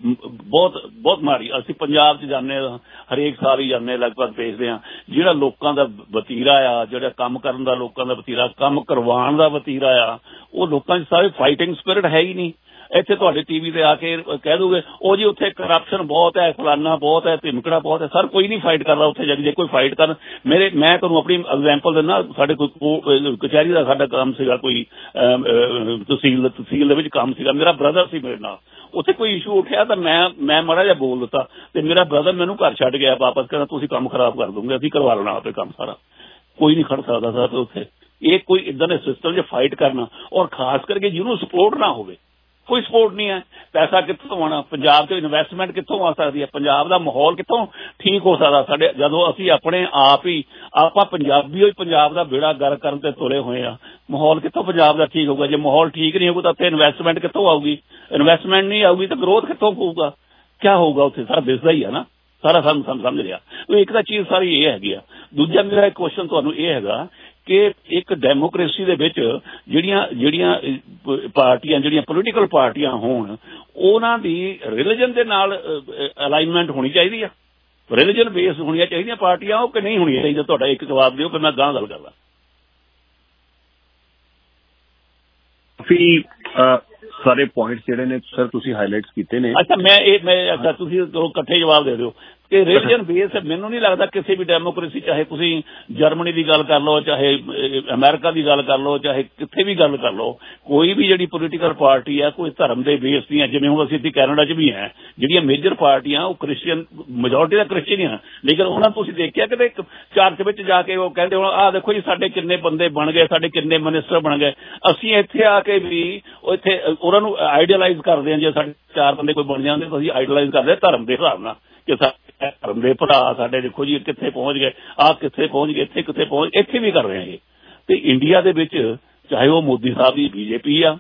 ਬਹੁਤ ਮਾੜੀ। ਅਸੀਂ ਪੰਜਾਬ 'ਚ ਜਾਂਦੇ ਹਾਂ, ਹਰੇਕ ਸਾਲ ਹੀ ਜਾਂਦੇ, ਲਗਭਗ ਦੇਖਦੇ ਹਾਂ ਜਿਹੜਾ ਲੋਕਾਂ ਦਾ ਵਤੀਰਾ ਆ, ਜਿਹੜਾ ਕੰਮ ਕਰਨ ਦਾ ਲੋਕਾਂ ਦਾ ਵਤੀਰਾ, ਕੰਮ ਕਰਵਾਉਣ ਦਾ ਵਤੀਰਾ ਆ, ਉਹ ਲੋਕਾਂ 'ਚ ਸਾਰੇ ਫਾਈਟਿੰਗ ਸਪਿਰਿਟ ਹੈ ਹੀ ਨਹੀਂ। ਇੱਥੇ ਤੁਹਾਡੇ ਟੀਵੀ ਤੇ ਆ ਕੇ ਕਹਿ ਦੋਗੇ ਉਹ ਜੀ ਉੱਥੇ ਕਰਪਸ਼ਨ ਬਹੁਤ ਹੈ, ਫਲਾਨਾ ਬਹੁਤ ਹੈ, ਧਿਮਕੜਾ ਬਹੁਤ ਹੈ। ਸਰ ਕੋਈ ਨਹੀਂ ਫਾਈਟ ਕਰਦਾ ਉੱਥੇ ਜਾ ਕੇ। ਜੇ ਕੋਈ ਫਾਈਟ ਕਰਨ, ਮੈਂ ਤੁਹਾਨੂੰ ਆਪਣੀ ਐਗਜ਼ਾਮਪਲ ਦਿੰਦਾ। ਸਾਡੇ ਕੋਈ ਕਚਹਿਰੀ ਦਾ ਸਾਡਾ ਕੰਮ ਸੀਗਾ, ਕੋਈ ਤਹਿਸੀਲ ਦੇ ਵਿੱਚ ਕੰਮ ਸੀਗਾ। ਮੇਰਾ ਬ੍ਰਦਰ ਸੀ ਮੇਰੇ ਨਾਲ, ਉੱਥੇ ਕੋਈ ਇਸ਼ੂ ਉੱਠਿਆ ਤਾਂ ਮੈਂ ਮਾੜਾ ਜਿਹਾ ਬੋਲ ਦਿੱਤਾ ਤੇ ਮੇਰਾ ਬ੍ਰਦਰ ਮੈਨੂੰ ਘਰ ਛੱਡ ਗਿਆ ਵਾਪਸ, ਕਹਿੰਦਾ ਤੁਸੀਂ ਕੰਮ ਖਰਾਬ ਕਰ ਦੋਗੇ, ਅਸੀਂ ਕਰਵਾ ਲੈਣਾ ਆਪੇ ਕੰਮ ਸਾਰਾ। ਕੋਈ ਨਹੀਂ ਖੜ ਸਕਦਾ ਸਰ ਉੱਥੇ। ਇਹ ਕੋਈ ਇੱਦਾਂ ਦੇ ਸਿਸਟਮ 'ਚ ਫਾਈਟ ਕਰਨਾ, ਔਰ ਖਾਸ ਕਰਕੇ ਜਿਹਨੂੰ ਸਪੋਰਟ ਨਾ ਹੋਵੇ, ਕੋਈ ਸਪੋਰਟ ਨਹੀਂ ਹੈ। ਪੈਸਾ ਕਿੱਥੋਂ ਆਉਣਾ? ਪੰਜਾਬ 'ਚ ਇਨਵੈਸਟਮੈਂਟ ਕਿੱਥੋਂ ਆ ਸਕਦੀ ਹੈ? ਪੰਜਾਬ ਦਾ ਮਾਹੌਲ ਕਿੱਥੋਂ ਠੀਕ ਹੋ ਸਕਦਾ? ਸਾਡੇ ਜਦੋਂ ਅਸੀਂ ਆਪਣੇ ਆਪਾਂ ਪੰਜਾਬੀ ਹੋਈ ਪੰਜਾਬ ਦਾ ਬੇੜਾ ਗਰਕ ਕਰਨ ਤੇ ਤੁਰੇ ਹੋਏ ਆ, ਮਾਹੌਲ ਕਿੱਥੋਂ ਪੰਜਾਬ ਦਾ ਠੀਕ ਹੋਊਗਾ? ਜੇ ਮਾਹੌਲ ਠੀਕ ਨਹੀਂ ਹੋਊਗਾ ਤਾਂ ਉੱਥੇ ਇਨਵੈਸਟਮੈਂਟ ਕਿੱਥੋਂ ਆਊਗੀ? ਇਨਵੈਸਟਮੈਂਟ ਨਹੀਂ ਆਊਗੀ ਤਾਂ ਗਰੋਥ ਕਿੱਥੋਂ ਹੋਊਗਾ? ਕਿਆ ਹੋਊਗਾ ਉੱਥੇ? ਸਾਰਾ ਦਿਸਦਾ ਹੀ ਹੈ ਨਾ, ਸਾਰਾ ਸਾਨੂੰ ਸਮਝ ਲਿਆ। ਇੱਕ ਤਾਂ ਚੀਜ਼ ਸਾਰੀ ਇਹ ਹੈਗੀ ਆ। ਦੂਜਾ ਮੇਰਾ ਇੱਕ ਕੁਐਸਚਨ ਤੁਹਾਨੂੰ ਇਹ ਹੈਗਾ ਕਿ ਇੱਕ ਡੈਮੋਕ੍ਰੇਸੀ ਦੇ ਵਿੱਚ ਜਿਹੜੀਆਂ ਪਾਰਟੀਆਂ, ਜਿਹੜੀਆਂ ਪੋਲੀਟੀਕਲ ਪਾਰਟੀਆਂ ਹੋਣ, ਉਹਨਾਂ ਦੀ ਰਿਲੀਜਨ ਦੇ ਨਾਲ ਅਲਾਈਨਮੈਂਟ ਹੋਣੀ ਚਾਹੀਦੀ ਆ। ਰਿਲੀਜਨ ਬੇਸ ਹੋਣੀਆਂ ਚਾਹੀਦੀਆਂ ਪਾਰਟੀਆਂ, ਉਹ ਕਿ ਨਹੀਂ ਹੋਣੀਆਂ ਚਾਹੀਦੀਆਂ? ਤੁਹਾਡਾ ਇੱਕ ਜਵਾਬ ਦਿਓ ਕਿ ਮੈਂ ਗਾਂ ਗੱਲ ਕਰਦਾ। ਕਾਫੀ ਸਾਰੇ ਪੁਆਇੰਟਸ ਜਿਹੜੇ ਨੇ ਸਰ ਤੁਸੀਂ ਹਾਈਲਾਈਟਸ ਕੀਤੇ ਨੇ। ਅੱਛਾ ਤੁਸੀਂ ਇਕੱਠੇ ਜਵਾਬ ਦੇ ਦਿਓ ਕਿ ਰਿਲੀਜਨ ਬੇਸ ਮੈਨੂੰ ਨਹੀਂ ਲੱਗਦਾ ਕਿਸੇ ਵੀ ਡੈਮੋਕ੍ਰੇਸੀ, ਚਾਹੇ ਤੁਸੀਂ ਜਰਮਨੀ ਦੀ ਗੱਲ ਕਰ ਲਓ, ਚਾਹੇ ਅਮਰੀਕਾ ਦੀ ਗੱਲ ਕਰ ਲਓ, ਚਾਹੇ ਕਿੱਥੇ ਵੀ ਗੱਲ ਕਰ ਲਓ, ਕੋਈ ਵੀ ਜਿਹੜੀ ਪੋਲੀਟੀਕਲ ਪਾਰਟੀ ਆ ਕੋਈ ਧਰਮ ਦੇ ਬੇਸ ਦੀਆਂ। ਜਿਵੇਂ ਹੁਣ ਅਸੀਂ ਇੱਥੇ ਕੈਨੇਡਾ 'ਚ ਵੀ ਹੈ, ਜਿਹੜੀਆਂ ਮੇਜਰ ਪਾਰਟੀਆਂ ਉਹ ਕ੍ਰਿਸਚੀਅਨ, ਮੈਜੋਰਟੀ ਦਾ ਕ੍ਰਿਸਚੀਅਨ ਆ, ਲੇਕਿਨ ਉਹਨਾਂ ਤੁਸੀਂ ਦੇਖਿਆ ਕਿਤੇ ਚਰਚ ਵਿੱਚ ਜਾ ਕੇ ਉਹ ਕਹਿੰਦੇ ਹੁਣ ਆਹ ਦੇਖੋ ਜੀ ਸਾਡੇ ਕਿੰਨੇ ਬੰਦੇ ਬਣ ਗਏ, ਸਾਡੇ ਕਿੰਨੇ ਮਿਨਿਸਟਰ ਬਣ ਗਏ। ਅਸੀਂ ਇੱਥੇ ਆ ਕੇ ਵੀ ਇੱਥੇ ਉਹਨਾਂ ਨੂੰ ਆਈਡੀਅਲਾਈਜ਼ ਕਰਦੇ ਹਾਂ। ਜੇ ਸਾਡੇ 4 ਬੰਦੇ ਕੋਈ ਬਣ ਜਾਂਦੇ ਤਾਂ ਅਸੀਂ ਆਈਡੀਅਲਾਈਜ਼ ਕਰਦੇ ਹਾਂ ਧਰਮ ਦੇ ਹਿਸਾਬ ਨਾਲ ਕਿ ਧਰਮ ਦੇ ਭਰਾ ਸਾਡੇ ਦੇਖੋ ਜੀ ਕਿੱਥੇ ਪਹੁੰਚ ਗਏ, ਆਹ ਕਿੱਥੇ ਪਹੁੰਚ ਗਏ, ਇੱਥੇ ਕਿੱਥੇ ਪਹੁੰਚ, ਇੱਥੇ ਵੀ ਕਰ ਰਹੇ ਆ। ਤੇ ਇੰਡੀਆ ਦੇ ਵਿੱਚ ਚਾਹੇ ਉਹ ਮੋਦੀ ਸਾਹਿਬ ਦੀ ਬੀਜੇਪੀ ਆ,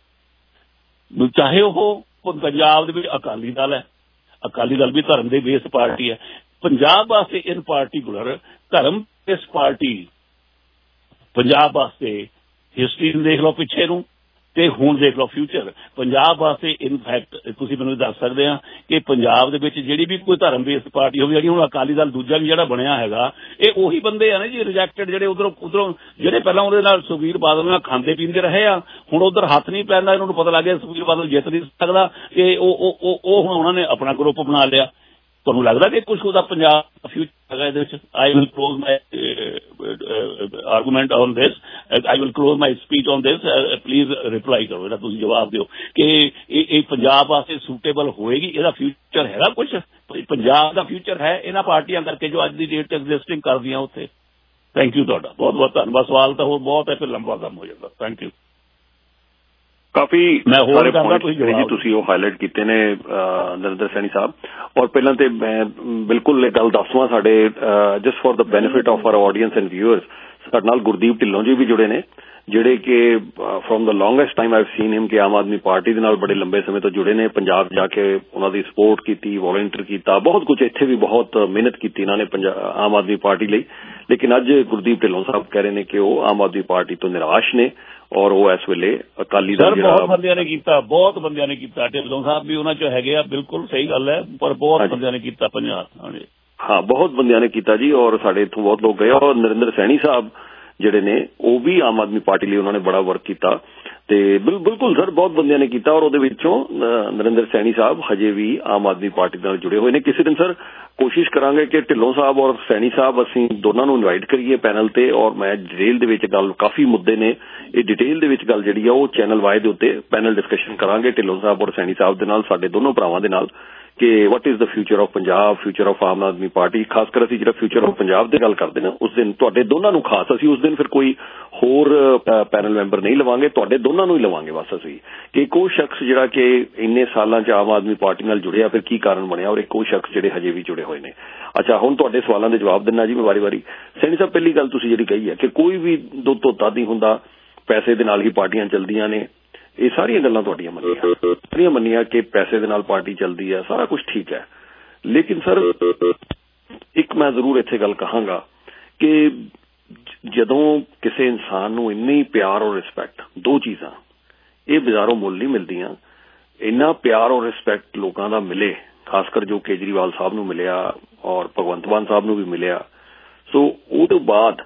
ਚਾਹੇ ਉਹ ਪੰਜਾਬ ਦੇ ਵਿੱਚ ਅਕਾਲੀ ਦਲ ਹੈ, ਅਕਾਲੀ ਦਲ ਵੀ ਧਰਮ ਦੇ ਬੇਸ ਪਾਰਟੀ ਹੈ। ਪੰਜਾਬ ਵਾਸਤੇ ਇਨ ਪਾਰਟੀਕੂਲਰ ਧਰਮ ਬੇਸ ਪਾਰਟੀ ਪੰਜਾਬ ਵਾਸਤੇ ਹਿਸਟਰੀ ਨੂੰ ਦੇਖ ਲਓ ਪਿੱਛੇ ਨੂੰ ਤੇ ਹੁਣ ਦੇਖ ਲਓ ਫਿਊਚਰ। ਪੰਜਾਬ ਵਾਸਤੇ ਇਨਫੈਕਟ ਤੁਸੀਂ ਮੈਨੂੰ ਦੱਸ ਸਕਦੇ ਆ ਕਿ ਪੰਜਾਬ ਦੇ ਵਿੱਚ ਜਿਹੜੀ ਵੀ ਕੋਈ ਧਰਮ ਬੇਸਡ ਪਾਰਟੀ ਹੋਵੇ, ਜਿਹੜੀ ਹੁਣ ਅਕਾਲੀ ਦਲ ਦੂਜਾ ਵੀ ਜਿਹੜਾ ਬਣਿਆ ਹੈਗਾ, ਇਹ ਉਹੀ ਬੰਦੇ ਆ ਨਾ ਜੀ ਰਿਜੈਕਟਡ, ਜਿਹੜੇ ਉਧਰੋਂ ਜਿਹੜੇ ਪਹਿਲਾਂ ਉਹਦੇ ਨਾਲ ਸੁਖਬੀਰ ਬਾਦਲ ਨਾਲ ਖਾਂਦੇ ਪੀਂਦੇ ਰਹੇ ਆ, ਹੁਣ ਉਧਰ ਹੱਥ ਨਹੀਂ ਪੈਂਦਾ। ਇਹਨਾਂ ਨੂੰ ਪਤਾ ਲੱਗ ਗਿਆ ਸੁਖਬੀਰ ਬਾਦਲ ਜਿੱਤ ਨਹੀਂ ਸਕਦਾ ਕਿ ਉਹ ਹੁਣ ਉਹਨਾਂ ਨੇ ਆਪਣਾ ਗਰੁੱਪ ਬਣਾ ਲਿਆ। ਤੁਹਾਨੂੰ ਲੱਗਦਾ ਕਿ ਕੁਝ ਉਹਦਾ ਪੰਜਾਬ ਦਾ ਫਿਊਚਰ ਹੈਗਾ ਇਹਦੇ ਵਿੱਚ? I will close my argument on this, I will close my speech on this. Please reply ਕਰੋ, ਇਹਦਾ ਤੁਸੀਂ ਜਵਾਬ ਦਿਓ ਕਿ ਇਹ ਪੰਜਾਬ ਵਾਸਤੇ ਸੂਟੇਬਲ ਹੋਏਗੀ? ਇਹਦਾ ਫਿਊਚਰ ਹੈਗਾ ਕੁਝ? ਪੰਜਾਬ ਦਾ ਫਿਊਚਰ ਹੈ ਇਹਨਾਂ ਪਾਰਟੀਆਂ ਕਰਕੇ ਜੋ ਅੱਜ ਦੀ ਡੇਟ 'ਚ ਐਗਜ਼ਿਸਟਿੰਗ ਕਰਦੀਆਂ ਉੱਥੇ? ਥੈਂਕ ਯੂ ਤੁਹਾਡਾ ਬਹੁਤ ਬਹੁਤ ਧੰਨਵਾਦ। ਸਵਾਲ ਤਾਂ ਹੋਰ ਬਹੁਤ ਹੈ, ਫਿਰ ਲੰਬਾ ਕੰਮ ਹੋ ਜਾਂਦਾ। Thank you. ਕਾਫੀ ਮੈਂ ਹੋਰ ਸਾਰੇ ਕਰਦਾ ਪੁਆਇੰਟ ਤੁਸੀਂ ਉਹ ਹਾਈਲਾਈਟ ਕੀਤੇ ਨੇ ਨਰਿੰਦਰ ਸੈਣੀ ਸਾਹਿਬ। ਔਰ ਪਹਿਲਾਂ ਤੇ ਮੈਂ ਬਿਲਕੁਲ ਇਹ ਗੱਲ ਦੱਸਵਾਂ, ਸਾਡੇ just for the benefit of our audience and viewers, ਸਾਡੇ ਨਾਲ ਗੁਰਦੀਪ ਢਿੱਲੋਂ ਜੀ ਵੀ ਜੁੜੇ ਨੇ, ਜਿਹੜੇ ਕਿ from the longest time I've seen him ਕਿ ਆਮ ਆਦਮੀ ਪਾਰਟੀ ਦੇ ਨਾਲ ਬੜੇ ਲੰਬੇ ਸਮੇਂ ਤੋਂ ਜੁੜੇ ਨੇ। ਪੰਜਾਬ ਜਾ ਕੇ ਉਹਨਾਂ ਦੀ ਸਪੋਰਟ ਕੀਤੀ, ਵੋਲੰਟੀਅਰ ਕੀਤਾ, ਬਹੁਤ ਕੁਝ, ਇੱਥੇ ਵੀ ਬਹੁਤ ਮਿਹਨਤ ਕੀਤੀ ਇਹਨਾਂ ਨੇ ਆਮ ਆਦਮੀ ਪਾਰਟੀ ਲਈ। ਲੇਕਿਨ ਅੱਜ ਗੁਰਦੀਪ ਢਿੱਲੋਂ ਸਾਹਿਬ ਕਹਿ ਰਹੇ ਨੇ ਕਿ ਉਹ ਆਮ ਆਦਮੀ ਪਾਰਟੀ ਤੋਂ ਨਿਰਾਸ਼ ਨੇ ਔਰ ਉਹ ਇਸ ਵੇਲੇ ਅਕਾਲੀ ਦਲ ਜਿਹੜਾ ਬਹੁਤ ਬੰਦਿਆਂ ਨੇ ਕੀਤਾ, ਬਹੁਤ ਬੰਦਿਆਂ ਨੇ ਕੀਤਾ। ਢਿੱਲੋਂ ਸਾਹਿਬ ਵੀ ਉਹਨਾਂ 'ਚ ਹੈਗੇ ਆ, ਬਿਲਕੁਲ ਸਹੀ ਗੱਲ ਹੈ, ਪਰ ਬਹੁਤ ਬੰਦਿਆਂ ਨੇ ਕੀਤਾ ਪੰਜਾਬ। ਹਾਂਜੀ ਹਾਂ, ਬਹੁਤ ਬੰਦਿਆਂ ਨੇ ਕੀਤਾ ਜੀ, ਔਰ ਸਾਡੇ ਇੱਥੋਂ ਬਹੁਤ ਲੋਕ ਗਏ। ਔਰ ਨਰਿੰਦਰ ਸੈਣੀ ਸਾਹਿਬ ਜਿਹੜੇ ਨੇ ਉਹ ਵੀ ਆਮ ਆਦਮੀ ਪਾਰਟੀ ਲਈ ਉਹਨਾਂ ਨੇ ਬੜਾ ਵਰਕ ਕੀਤਾ ਤੇ ਬਿਲਕੁਲ ਸਰ ਬਹੁਤ ਬੰਦਿਆਂ ਨੇ ਕੀਤਾ। ਔਰ ਉਹਦੇ ਵਿੱਚੋਂ ਨਰਿੰਦਰ ਸੈਣੀ ਸਾਹਿਬ ਹਜੇ ਵੀ ਆਮ ਆਦਮੀ ਪਾਰਟੀ ਨਾਲ ਜੁੜੇ ਹੋਏ ਨੇ। ਕਿਸੇ ਦਿਨ ਸਰ ਕੋਸ਼ਿਸ਼ ਕਰਾਂਗੇ ਕਿ ਢਿੱਲੋਂ ਸਾਹਿਬ ਔਰ ਸੈਣੀ ਸਾਹਿਬ ਅਸੀਂ ਦੋਨਾਂ ਨੂੰ ਇਨਵਾਈਟ ਕਰੀਏ ਪੈਨਲ ਤੇ, ਔਰ ਮੈਂ ਡਿਟੇਲ ਦੇ ਵਿੱਚ ਗੱਲ, ਕਾਫੀ ਮੁੱਦੇ ਨੇ, ਇਹ ਡਿਟੇਲ ਦੇ ਵਿੱਚ ਗੱਲ ਜਿਹੜੀ ਆ ਉਹ ਚੈਨਲ ਵਾਈ ਦੇ ਉੱਤੇ ਪੈਨਲ ਡਿਸਕਸ਼ਨ ਕਰਾਂਗੇ ਢਿੱਲੋਂ ਸਾਹਿਬ ਔਰ ਸੈਣੀ ਸਾਹਿਬ ਦੇ ਨਾਲ, ਸਾਡੇ ਦੋਨੋਂ ਭਰਾਵਾਂ ਦੇ ਨਾਲ, ਕਿ what is the future of Punjab, future of Aam Aadmi party. ਖਾਸ ਕਰ ਅਸੀਂ ਜਿਹੜਾ ਫਿਊਚਰ ਆਫ ਪੰਜਾਬ ਦੀ ਗੱਲ ਕਰਦੇ ਨਾ, ਉਸ ਦਿਨ ਤੁਹਾਡੇ ਦੋਨਾਂ ਨੂੰ ਖਾਸ ਅਸੀਂ ਉਸ ਦਿਨ ਫਿਰ ਕੋਈ ਹੋਰ ਪੈਨਲ ਮੈਂਬਰ ਨਹੀਂ ਲਵਾਂਗੇ, ਤੁਹਾਡੇ ਦੋਨਾਂ ਨੂੰ ਹੀ ਲਵਾਂਗੇ ਬਸ ਅਸੀਂ, ਕਿ ਇੱਕੋ ਸ਼ਖਸ ਜਿਹੜਾ ਕਿ ਇੰਨੇ ਸਾਲਾਂ 'ਚ ਆਮ ਆਦਮੀ ਪਾਰਟੀ ਨਾਲ ਜੁੜਿਆ, ਫਿਰ ਕੀ ਕਾਰਨ ਬਣਿਆ, ਔਰ ਇੱਕੋ ਸ਼ਖਸ ਜਿਹੜੇ ਹਜੇ ਵੀ ਜੁੜੇ ਹੋਏ ਨੇ। ਅੱਛਾ, ਹੁਣ ਤੁਹਾਡੇ ਸਵਾਲਾਂ ਦੇ ਜਵਾਬ ਦਿੰਦਾ ਜੀ ਮੈਂ ਵਾਰੀ-ਵਾਰੀ। ਸੈਣੀ ਸਾਹਿਬ, ਪਹਿਲੀ ਗੱਲ ਤੁਸੀਂ ਜਿਹੜੀ ਕਹੀ ਹੈ ਕਿ ਕੋਈ ਵੀ ਦੋ ਧੋਤਾ ਨਹੀਂ ਹੁੰਦਾ, ਪੈਸੇ ਦੇ ਨਾਲ ਹੀ ਪਾਰਟੀਆਂ ਚੱਲਦੀਆਂ ਨੇ, ਇਹ ਸਾਰੀਆਂ ਗੱਲਾਂ ਤੁਹਾਡੀਆਂ ਮੰਨੀਆਂ ਕਿ ਪੈਸੇ ਦੇ ਨਾਲ ਪਾਰਟੀ ਚੱਲਦੀ ਹੈ, ਸਾਰਾ ਕੁਝ ਠੀਕ ਹੈ। ਲੇਕਿਨ ਸਰ ਇੱਕ ਮੈਂ ਜ਼ਰੂਰ ਇੱਥੇ ਗੱਲ ਕਹਾਂਗਾ ਕਿ ਜਦੋਂ ਕਿਸੇ ਇਨਸਾਨ ਨੂੰ ਇੰਨੀ ਪਿਆਰ ਔਰ ਰਿਸਪੈਕਟ, ਦੋ ਚੀਜ਼ਾਂ ਇਹ ਬਾਜ਼ਾਰੋਂ ਮੁੱਲ ਨਹੀਂ ਮਿਲਦੀਆਂ, ਇੰਨਾ ਪਿਆਰ ਔਰ ਰਿਸਪੈਕਟ ਲੋਕਾਂ ਦਾ ਮਿਲੇ, ਖਾਸ ਕਰ ਜੋ ਕੇਜਰੀਵਾਲ ਸਾਹਿਬ ਨੂੰ ਮਿਲਿਆ ਔਰ ਭਗਵੰਤ ਮਾਨ ਸਾਹਿਬ ਨੂੰ ਵੀ ਮਿਲਿਆ, ਸੋ ਉਹ ਤੋਂ ਬਾਅਦ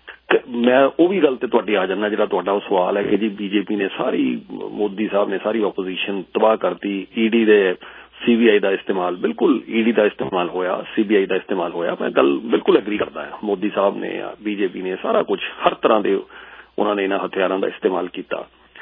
ਮੈਂ ਉਹ ਵੀ ਗੱਲ ਤੇ ਤੁਹਾਡੀ ਆ ਜਾਣਾ, ਜਿਹੜਾ ਤੁਹਾਡਾ ਉਹ ਸਵਾਲ ਹੈ ਕਿ ਜੀ ਬੀਜੇਪੀ ਨੇ ਸਾਰੀ, ਮੋਦੀ ਸਾਹਿਬ ਨੇ ਸਾਰੀ ਆਪੋਜੀਸ਼ਨ ਤਬਾਹ ਕਰਤੀ, ਈਡੀ ਦੇ ਸੀਬੀਆਈ ਦਾ ਇਸਤੇਮਾਲ, ਬਿਲਕੁਲ ਈਡੀ ਦਾ ਇਸਤੇਮਾਲ ਹੋਇਆ, ਸੀਬੀਆਈ ਦਾ ਇਸਤੇਮਾਲ ਹੋਇਆ, ਮੈਂ ਗੱਲ ਬਿਲਕੁਲ ਐਗਰੀ ਕਰਦਾ ਹਾਂ। ਮੋਦੀ ਸਾਹਿਬ ਨੇ, ਬੀਜੇਪੀ ਨੇ ਸਾਰਾ ਕੁਝ, ਹਰ ਤਰ੍ਹਾਂ ਦੇ ਉਹਨਾਂ ਨੇ ਇਹਨਾਂ ਹਥਿਆਰਾਂ ਦਾ ਇਸਤੇਮਾਲ ਕੀਤਾ,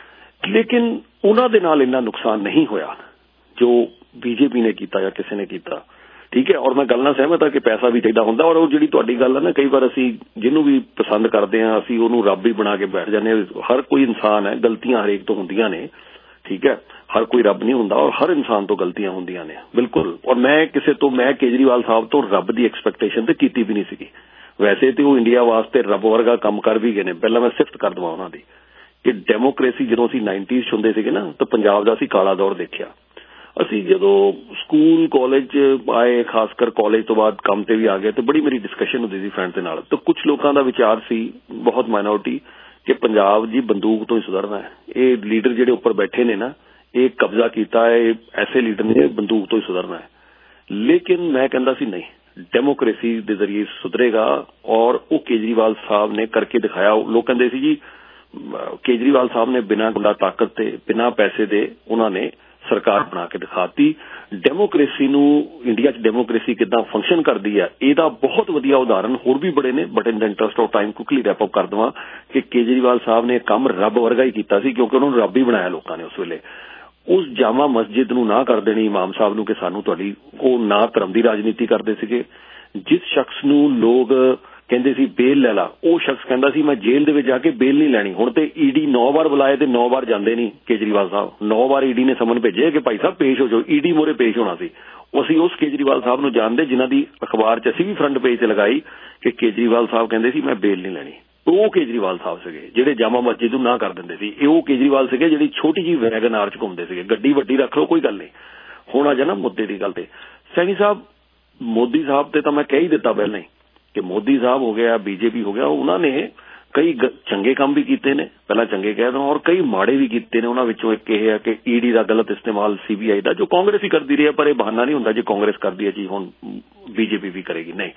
ਲੇਕਿਨ ਉਹਨਾਂ ਦੇ ਨਾਲ ਇੰਨਾ ਨੁਕਸਾਨ ਨਹੀਂ ਹੋਇਆ ਜੋ ਬੀਜੇਪੀ ਨੇ ਕੀਤਾ ਜਾਂ ਕਿਸੇ ਨੇ ਕੀਤਾ, ਠੀਕ ਹੈ। ਔਰ ਮੈਂ ਗੱਲ ਨਾਲ ਸਹਿਮਤ ਹਾਂ ਕਿ ਪੈਸਾ ਵੀ ਚਾਹੀਦਾ ਹੁੰਦਾ, ਔਰ ਉਹ ਜਿਹੜੀ ਤੁਹਾਡੀ ਗੱਲ ਹੈ ਨਾ, ਕਈ ਵਾਰ ਅਸੀਂ ਜਿਹਨੂੰ ਵੀ ਪਸੰਦ ਕਰਦੇ ਹਾਂ ਅਸੀਂ ਉਹਨੂੰ ਰੱਬ ਹੀ ਬਣਾ ਕੇ ਬੈਠ ਜਾਂਦੇ ਹਾਂ। ਹਰ ਕੋਈ ਇਨਸਾਨ ਹੈ, ਗਲਤੀਆਂ ਹਰੇਕ ਤੋਂ ਹੁੰਦੀਆਂ ਨੇ, ਠੀਕ ਹੈ, ਹਰ ਕੋਈ ਰੱਬ ਨਹੀਂ ਹੁੰਦਾ, ਔਰ ਹਰ ਇਨਸਾਨ ਤੋਂ ਗਲਤੀਆਂ ਹੁੰਦੀਆਂ ਨੇ, ਬਿਲਕੁਲ। ਔਰ ਮੈਂ ਕੇਜਰੀਵਾਲ ਸਾਹਿਬ ਤੋਂ ਰੱਬ ਦੀ ਐਕਸਪੈਕਟੇਸ਼ਨ ਤੇ ਕੀਤੀ ਵੀ ਨਹੀਂ ਸੀਗੀ। ਵੈਸੇ ਤੇ ਉਹ ਇੰਡੀਆ ਵਾਸਤੇ ਰੱਬ ਵਰਗਾ ਕੰਮ ਕਰ ਵੀ ਗਏ ਨੇ। ਪਹਿਲਾਂ ਮੈਂ ਸਿਫਤ ਕਰ ਦਵਾਂ ਉਹਨਾਂ ਦੀ ਕਿ ਡੈਮੋਕ੍ਰੇਸੀ ਜਦੋਂ ਅਸੀਂ 90s 'ਚ ਹੁੰਦੇ ਸੀਗੇ ਨਾ, ਤਾਂ ਪੰਜਾਬ ਦਾ ਅਸੀਂ ਕਾਲਾ ਦੌਰ ਦੇਖਿਆ। ਅਸੀਂ ਜਦੋਂ ਸਕੂਲ ਕਾਲਜ ਆਏ, ਖਾਸ ਕਰ ਕਾਲਜ ਤੋਂ ਬਾਅਦ ਕੰਮ ਤੇ ਵੀ ਆ ਗਏ, ਤੇ ਬੜੀ ਮੇਰੀ ਡਿਸਕਸ਼ਨ ਹੁੰਦੀ ਸੀ ਫਰੈਂਡ ਦੇ ਨਾਲ, ਤਾਂ ਕੁਝ ਲੋਕਾਂ ਦਾ ਵਿਚਾਰ ਸੀ, ਬਹੁਤ ਮਾਈਨੋਰਿਟੀ, ਕਿ ਪੰਜਾਬ ਜੀ ਬੰਦੂਕ ਤੋਂ ਹੀ ਸੁਧਰਨਾ ਹੈ। ਇਹ ਲੀਡਰ ਜਿਹੜੇ ਉੱਪਰ ਬੈਠੇ ਨੇ ਨਾ, ਇਹ ਕਬਜ਼ਾ ਕੀਤਾ ਹੈ, ਇਹ ਐਸੇ ਲੀਡਰ ਨੇ, ਬੰਦੂਕ ਤੋਂ ਹੀ ਸੁਧਰਨਾ ਹੈ। ਲੇਕਿਨ ਮੈਂ ਕਹਿੰਦਾ ਸੀ ਨਹੀਂ, ਡੈਮੋਕ੍ਰੇਸੀ ਦੇ ਜ਼ਰੀਏ ਸੁਧਰੇਗਾ, ਔਰ ਉਹ ਕੇਜਰੀਵਾਲ ਸਾਹਿਬ ਨੇ ਕਰਕੇ ਦਿਖਾਇਆ। ਲੋਕ ਕਹਿੰਦੇ ਸੀ ਜੀ ਕੇਜਰੀਵਾਲ ਸਾਹਿਬ ਨੇ ਬਿਨਾਂ ਗੁੰਡਾ ਤਾਕਤ ਤੇ, ਬਿਨਾਂ ਪੈਸੇ ਦੇ ਉਹਨਾਂ ਨੇ ਸਰਕਾਰ ਬਣਾ ਕੇ ਦਿਖਾਤੀ। ਡੈਮੋਕ੍ਰੇਸੀ ਨੂੰ, ਇੰਡੀਆ 'ਚ ਡੈਮੋਕ੍ਰੇਸੀ ਕਿੱਦਾਂ ਫੰਕਸ਼ਨ ਕਰਦੀ ਹੈ, ਇਹਦਾ ਬਹੁਤ ਵਧੀਆ ਉਦਾਹਰਨ ਹੋਰ ਵੀ ਬੜੇ ਨੇ, but in the interest of time quickly wrap up ਕਰ ਦੇਵਾਂ ਕਿ ਕੇਜਰੀਵਾਲ ਸਾਹਿਬ ਨੇ ਕੰਮ ਰੱਬ ਵਰਗਾ ਹੀ ਕੀਤਾ ਸੀ, ਕਿਉਂਕਿ ਉਹਨਾਂ ਨੂੰ ਰੱਬ ਹੀ ਬਣਾਇਆ ਲੋਕਾਂ ਨੇ ਉਸ ਵੇਲੇ। ਉਸ ਜਾਮਾ ਮਸਜਿਦ ਨੂੰ ਨਾ ਕਰ ਦੇਣੀ ਇਮਾਮ ਸਾਹਿਬ ਨੂੰ ਕਿ ਸਾਨੂੰ ਤੁਹਾਡੀ, ਉਹ ਨਾ ਧਰਮ ਦੀ ਰਾਜਨੀਤੀ ਕਰਦੇ ਸੀਗੇ। ਜਿਸ ਸ਼ਖਸ ਨੂੰ ਲੋਕ ਕਹਿੰਦੇ ਸੀ ਬੇਲ ਲੈ ਲਾ, ਉਹ ਸ਼ਖਸ ਕਹਿੰਦਾ ਸੀ ਮੈਂ ਜੇਲ੍ਹ ਦੇ ਵਿੱਚ ਜਾ ਕੇ ਬੇਲ ਨਹੀਂ ਲੈਣੀ। ਹੁਣ ਤੇ ਈਡੀ 9 ਵਾਰ ਬੁਲਾਏ ਤੇ 9 ਵਾਰ ਜਾਂਦੇ ਨਹੀਂ ਕੇਜਰੀਵਾਲ ਸਾਹਿਬ। 9 ਵਾਰ ਈਡੀ ਨੇ ਸਮਨ ਭੇਜੇ ਕਿ ਭਾਈ ਸਾਹਿਬ ਪੇਸ਼ ਹੋ ਜਾਓ, ਈਡੀ ਮੋਰੇ ਪੇਸ਼ ਹੋਣਾ ਸੀ। ਅਸੀਂ ਉਸ ਕੇਜਰੀਵਾਲ ਸਾਹਿਬ ਨੂੰ ਜਾਣਦੇ ਜਿਨ੍ਹਾਂ ਦੀ ਅਖਬਾਰ 'ਚ ਅਸੀਂ ਵੀ ਫਰੰਟ ਪੇਜ ਤੇ ਲਗਾਈ ਕਿ ਕੇਜਰੀਵਾਲ ਸਾਹਿਬ ਕਹਿੰਦੇ ਸੀ ਮੈਂ ਬੇਲ ਨਹੀਂ ਲੈਣੀ। ਉਹ ਕੇਜਰੀਵਾਲ ਸਾਹਿਬ ਸੀਗੇ ਜਿਹੜੇ ਜਾਮਾ ਮਸਜਿਦ ਨੂੰ ਨਾ ਕਰ ਦਿੰਦੇ ਸੀ। ਇਹ ਉਹ ਕੇਜਰੀਵਾਲ ਸੀਗੇ ਜਿਹੜੀ ਛੋਟੀ ਜਿਹੀ ਵੈਗਨ ਆਰ 'ਚ ਘੁੰਮਦੇ ਸੀਗੇ। ਗੱਡੀ ਵੱਡੀ ਰੱਖ ਲਓ ਕੋਈ ਗੱਲ ਨਹੀਂ। ਹੁਣ ਆ ਜਾਣਾ ਮੁੱਦੇ ਦੀ ਗੱਲ ਤੇ। ਸੈਣੀ ਸਾਹਿਬ, ਮੋਦੀ ਸਾਹਿਬ ਤੇ ਤਾਂ ਮੈਂ ਕਹਿ ਹੀ ਦਿੱਤਾ ਪਹਿਲਾਂ ਹੀ ਕਿ ਮੋਦੀ ਸਾਹਿਬ ਹੋ ਗਿਆ, ਬੀਜੇਪੀ ਹੋ ਗਿਆ, ਉਹਨਾਂ ਨੇ ਕਈ ਚੰਗੇ ਕੰਮ ਵੀ ਕੀਤੇ ਨੇ, ਪਹਿਲਾਂ ਚੰਗੇ ਕਹਿ ਦਵਾਂ, ਔਰ ਕਈ ਮਾੜੇ ਵੀ ਕੀਤੇ ਨੇ। ਉਹਨਾਂ ਵਿੱਚੋਂ ਇੱਕ ਇਹ ਹੈ ਕਿ ਈਡੀ ਦਾ ਗਲਤ ਇਸਤੇਮਾਲ, ਸੀਬੀਆਈ ਦਾ, ਜੋ ਕਾਂਗਰਸ ਹੀ ਕਰਦੀ ਰਹੀ ਹੈ, ਪਰ ਇਹ ਬਹਾਨਾ ਨਹੀਂ ਹੁੰਦਾ ਜੇ ਕਾਂਗਰਸ ਕਰਦੀ ਹੈ ਜੀ ਹੁਣ ਬੀਜੇਪੀ ਵੀ ਕਰੇਗੀ, ਨਹੀਂ।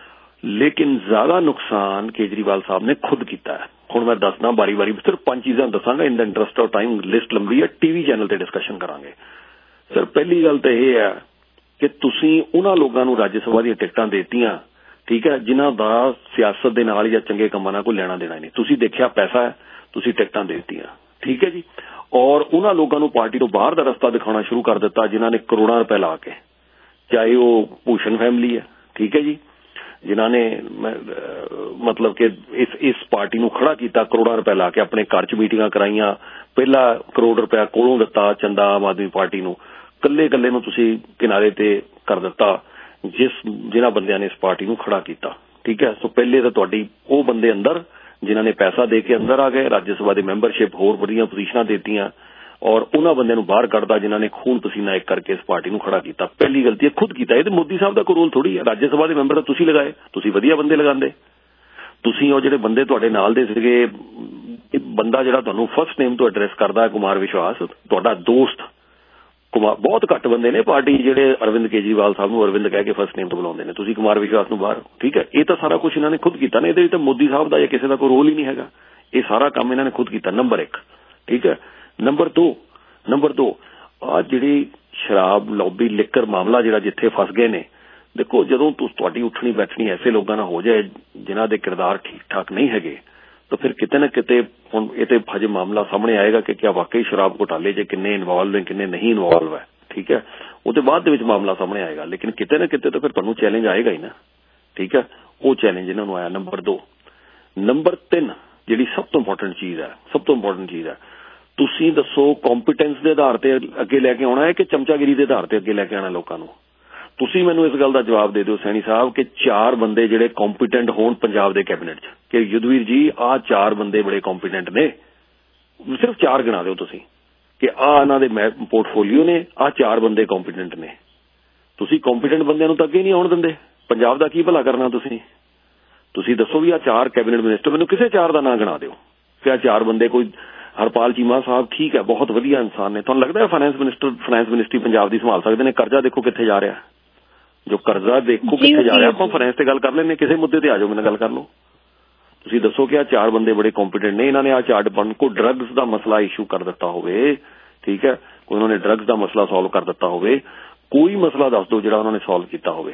ਲੇਕਿਨ ਜ਼ਿਆਦਾ ਨੁਕਸਾਨ ਕੇਜਰੀਵਾਲ ਸਾਹਿਬ ਨੇ ਖੁਦ ਕੀਤਾ ਹੈ। ਹੁਣ ਮੈਂ ਦੱਸਦਾ ਬਾਰੀ-ਬਾਰੀ, ਸਿਰਫ 5 ਚੀਜ਼ਾਂ ਦੱਸਾਂਗਾ, in the interest of time, list ਲੰਬੀ ਹੈ, ਟੀਵੀ ਚੈਨਲ ਤੇ ਡਿਸਕਸ਼ਨ ਕਰਾਂਗੇ। ਸਰ, ਪਹਿਲੀ ਗੱਲ ਤਾਂ ਇਹ ਹੈ ਕਿ ਤੁਸੀਂ ਉਹਨਾਂ ਲੋਕਾਂ ਨੂੰ ਰਾਜ ਸਭਾ ਦੀਆਂ ਟਿਕਟਾਂ ਦੇਤੀਆਂ, ਠੀਕ ਹੈ, ਜਿਨ੍ਹਾਂ ਦਾ ਸਿਆਸਤ ਦੇ ਨਾਲ ਜਾਂ ਚੰਗੇ ਕੰਮਾਂ ਨਾਲ ਕੋਈ ਲੈਣਾ ਦੇਣਾ ਨਹੀਂ। ਤੁਸੀਂ ਦੇਖਿਆ ਪੈਸਾ ਹੈ, ਤੁਸੀਂ ਟਿਕਟਾਂ ਦੇ ਦਿੱਤੀਆਂ, ਠੀਕ ਹੈ ਜੀ। ਔਰ ਉਹਨਾਂ ਲੋਕਾਂ ਨੂੰ ਪਾਰਟੀ ਤੋਂ ਬਾਹਰ ਦਾ ਰਸਤਾ ਦਿਖਾਉਣਾ ਸ਼ੁਰੂ ਕਰ ਦਿੱਤਾ ਜਿਨ੍ਹਾਂ ਨੇ ਕਰੋੜਾਂ ਰੁਪਏ ਲਾ ਕੇ, ਚਾਹੇ ਉਹ ਭੂਸ਼ਣ ਫੈਮਿਲੀ ਹੈ, ਠੀਕ ਹੈ ਜੀ, ਜਿਨ੍ਹਾਂ ਨੇ ਮਤਲਬ ਕਿ ਇਸ ਪਾਰਟੀ ਨੂੰ ਖੜਾ ਕੀਤਾ, ਕਰੋੜਾਂ ਰੁਪਏ ਲਾ ਕੇ ਆਪਣੇ ਘਰ 'ਚ ਮੀਟਿੰਗਾਂ ਕਰਾਈਆਂ, ਪਹਿਲਾ ਕਰੋੜ ਰੁਪਇਆ ਕੋਲੋਂ ਦਿੱਤਾ ਚੰਦਾ ਆਮ ਆਦਮੀ ਪਾਰਟੀ ਨੂੰ, ਕੱਲੇ ਨੂੰ ਤੁਸੀਂ ਕਿਨਾਰੇ ਤੇ ਕਰ ਦਿੱਤਾ ਜਿਨ੍ਹਾਂ ਬੰਦਿਆਂ ਨੇ ਇਸ ਪਾਰਟੀ ਨੂੰ ਖੜਾ ਕੀਤਾ। ਠੀਕ ਹੈ, ਸੋ ਪਹਿਲੇ ਤਾਂ ਤੁਹਾਡੀ ਉਹ ਬੰਦੇ ਅੰਦਰ ਜਿਨ੍ਹਾਂ ਨੇ ਪੈਸਾ ਦੇ ਕੇ ਅੰਦਰ ਆ ਗਏ, ਰਾਜ ਸਭਾ ਦੀ ਮੈਂਬਰਸ਼ਿਪ, ਹੋਰ ਵਧੀਆ ਪੋਜੀਸ਼ਨਾਂ ਦਿੱਤੀਆਂ, ਔਰ ਉਹਨਾਂ ਬੰਦਿਆਂ ਨੂੰ ਬਾਹਰ ਕੱਢਦਾ ਜਿਨ੍ਹਾਂ ਨੇ ਖੂਨ ਪਸੀਨਾ ਇੱਕ ਕਰਕੇ ਇਸ ਪਾਰਟੀ ਨੂੰ ਖੜਾ ਕੀਤਾ। ਪਹਿਲੀ ਗਲਤੀ ਹੈ ਖੁਦ ਕੀਤਾ। ਇਹ ਤੇ ਮੋਦੀ ਸਾਹਿਬ ਦਾ ਕੋਈ ਰੋਲ ਥੋੜੀ ਹੈ। ਰਾਜ ਸਭਾ ਦੇ ਮੈਂਬਰ ਤਾਂ ਤੁਸੀਂ ਲਗਾਏ, ਤੁਸੀਂ ਵਧੀਆ ਬੰਦੇ ਲਗਾਉਂਦੇ। ਤੁਸੀਂ ਉਹ ਜਿਹੜੇ ਬੰਦੇ ਤੁਹਾਡੇ ਨਾਲ ਦੇ ਸੀਗੇ, ਬੰਦਾ ਜਿਹੜਾ ਤੁਹਾਨੂੰ ਫਸਟ ਨੇਮ ਤੋਂ ਐਡਰੈਸ ਕਰਦਾ ਕੁਮਾਰ ਵਿਸ਼ਵਾਸ, ਤੁਹਾਡਾ ਦੋਸਤ ਕੁਮਾਰ, ਬਹੁਤ ਘੱਟ ਬੰਦੇ ਨੇ ਪਾਰਟੀ ਜਿਹੜੇ ਅਰਵਿੰਦ ਕੇਜਰੀਵਾਲ ਸਾਹਿਬ ਨੂੰ ਅਰਵਿੰਦ ਕਹਿ ਕੇ ਫਸਟ ਨੇਮ ਤੋਂ ਬੁਲਾਉਂਦੇ ਨੇ, ਤੁਸੀਂ ਕੁਮਾਰ ਵਿਸ਼ਵਾਸ ਨੂੰ ਬਾਹਰ। ਠੀਕ ਹੈ, ਇਹ ਤਾਂ ਸਾਰਾ ਕੁਝ ਇਹਨਾਂ ਨੇ ਖੁਦ ਕੀਤਾ ਨੇ। ਇਹਦੇ ਵਿੱਚ ਤਾਂ ਮੋਦੀ ਸਾਹਿਬ ਦਾ ਜਾਂ ਕਿਸੇ ਦਾ ਕੋਈ ਰੋਲ ਹੀ ਨਹੀਂ ਹੈਗਾ। ਇਹ ਸਾਰਾ ਕੰਮ ਇਹਨਾਂ ਨੇ ਖੁਦ ਕੀਤਾ, ਨੰਬਰ 1। ਠੀਕ ਹੈ, ਨੰਬਰ 2 ਆਹ ਜਿਹੜੀ ਸ਼ਰਾਬ ਲੌਬੀ ਲਿਕਰ ਮਾਮਲਾ ਜਿਹੜਾ ਜਿੱਥੇ ਫਸ ਗਏ ਨੇ, ਦੇਖੋ ਜਦੋਂ ਤੁਹਾਡੀ ਉੱਠਣੀ ਬੈਠਣੀ ਐਸੇ ਲੋਕਾਂ ਨਾਲ ਹੋ ਜਾਏ ਜਿਨ੍ਹਾਂ ਦੇ ਕਿਰਦਾਰ ਠੀਕ ਠਾਕ ਨਹੀਂ ਹੈਗੇ, ਤਾਂ ਫਿਰ ਕਿਤੇ ਨਾ ਕਿਤੇ ਹੁਣ ਇਹ ਤੇ ਹਜੇ ਮਾਮਲਾ ਸਾਹਮਣੇ ਆਏਗਾ ਕਿ ਕਿਆ ਵਾਕਈ ਸ਼ਰਾਬ ਘੁਟਾਲੇ 'ਚ ਕਿੰਨੇ ਇਨਵੋਲਵ ਨੇ, ਕਿੰਨੇ ਨਹੀਂ ਇਨਵੋਲਵ ਹੈ। ਠੀਕ ਹੈ, ਉਹਦੇ ਬਾਅਦ ਦੇ ਵਿੱਚ ਮਾਮਲਾ ਸਾਹਮਣੇ ਆਏਗਾ, ਲੇਕਿਨ ਕਿਤੇ ਨਾ ਕਿਤੇ ਤਾਂ ਫਿਰ ਤੁਹਾਨੂੰ ਚੈਲੰਜ ਆਏਗਾ ਹੀ ਨਾ। ਠੀਕ ਹੈ, ਉਹ ਚੈਲੰਜ ਇਹਨਾਂ ਨੂੰ ਆਇਆ। ਨੰਬਰ 2। ਨੰਬਰ 3 ਜਿਹੜੀ ਸਭ ਤੋਂ ਇੰਪੋਰਟੈਂਟ ਚੀਜ਼ ਹੈ, ਤੁਸੀਂ ਦੱਸੋ ਕੰਪੀਟੈਂਸ ਦੇ ਆਧਾਰ ਤੇ ਅੱਗੇ ਲੈ ਕੇ ਆਉਣਾ ਹੈ ਕਿ ਚਮਚਾਗਿਰੀ ਦੇ ਆਧਾਰ ਤੇ ਅੱਗੇ ਲੈ ਕੇ ਆਉਣਾ ਲੋਕਾਂ ਨੂੰ? ਤੁਸੀਂ ਮੈਨੂੰ ਇਸ ਗੱਲ ਦਾ ਜਵਾਬ ਦੇ ਦਿਓ ਸੈਣੀ ਸਾਹਿਬ ਕਿ 4 ਬੰਦੇ ਜਿਹੜੇ ਕੰਪੀਟੈਂਟ ਹੋਣ ਪੰਜਾਬ ਦੇ ਕੈਬਨਿਟ 'ਚ, ਕਿ ਯੁੱਧਵੀਰ ਜੀ ਆਹ 4 ਬੰਦੇ ਬੜੇ ਕੰਪੀਟੈਂਟ ਨੇ, ਸਿਰਫ 4 ਗਿਣਾ ਦਿਓ ਤੁਸੀਂ ਕਿ ਆਹ ਇਹਨਾਂ ਦੇ ਪੋਰਟਫੋਲੀਓ ਨੇ, ਆਹ 4 ਬੰਦੇ ਕੰਪੀਟੈਂਟ ਨੇ। ਤੁਸੀਂ ਕੰਪੀਟੈਂਟ ਬੰਦਿਆਂ ਨੂੰ ਤਾਂ ਅੱਗੇ ਨਹੀਂ ਆਉਣ ਦਿੰਦੇ। ਪੰਜਾਬ ਦਾ ਕੀ ਭਲਾ ਕਰਨਾ ਤੁਸੀਂ ਦੱਸੋ ਵੀ ਆਹ 4 ਕੈਬਨਿਟ ਮਿਨਿਸਟਰ, ਮੈਨੂੰ ਕਿਸੇ 4 ਦਾ ਨਾਂ ਗਿਣਾ ਦਿਓ ਕਿ ਆਹ 4 ਬੰਦੇ। ਕੋਈ ਹਰਪਾਲ ਚੀਮਾ ਸਾਹਿਬ ਠੀਕ ਹੈ, ਬਹੁਤ ਵਧੀਆ ਇਨਸਾਨ ਨੇ, ਤੁਹਾਨੂੰ ਲੱਗਦਾ ਹੈ ਫਾਈਨੈਂਸ ਮਿਨਿਸਟਰੀ ਪੰਜਾਬ ਦੀ ਸੰਭਾਲ ਸਕਦੇ ਨੇ? ਕਰਜ਼ਾ ਦੇਖੋ ਕਿੱਥੇ ਜਾ ਰਿਹਾ, ਜੋ ਕਰਜ਼ਾ ਦੇਖੋ ਕਿੱਥੇ ਜਾ ਰਿਹਾ। ਆਪਾਂ ਫਾਈਨੈਂਸ ਤੇ ਗੱਲ ਕਰ ਲੈਂਦੇ, ਕਿਸੇ ਮੁੱਦੇ ਤੇ ਆ ਜਾਓ, ਮੇਰੇ ਨਾਲ ਗੱਲ ਕਰ ਲਓ। ਤੁਸੀਂ ਦੱਸੋ ਕਿ ਆਹ 4 ਬੰਦੇ ਬੜੇ ਕੰਪੀਟੈਂਟ ਨੇ, ਇਹਨਾਂ ਨੇ ਆਹ ਚਾਰਟ ਬਣ ਕੋ ਡਰੱਗਸ ਦਾ ਮਸਲਾ ਇਸ਼ੂ ਕਰ ਦਿੱਤਾ ਹੋਵੇ। ਠੀਕ ਹੈ, ਕੋਈ ਉਹਨਾਂ ਨੇ ਡਰੱਗਸ ਦਾ ਮਸਲਾ ਸੋਲਵ ਕਰ ਦਿੱਤਾ ਹੋਵੇ, ਕੋਈ ਮਸਲਾ ਦੱਸ ਦਿਓ ਜਿਹੜਾ ਉਹਨਾਂ ਨੇ ਸੋਲਵ ਕੀਤਾ ਹੋਵੇ।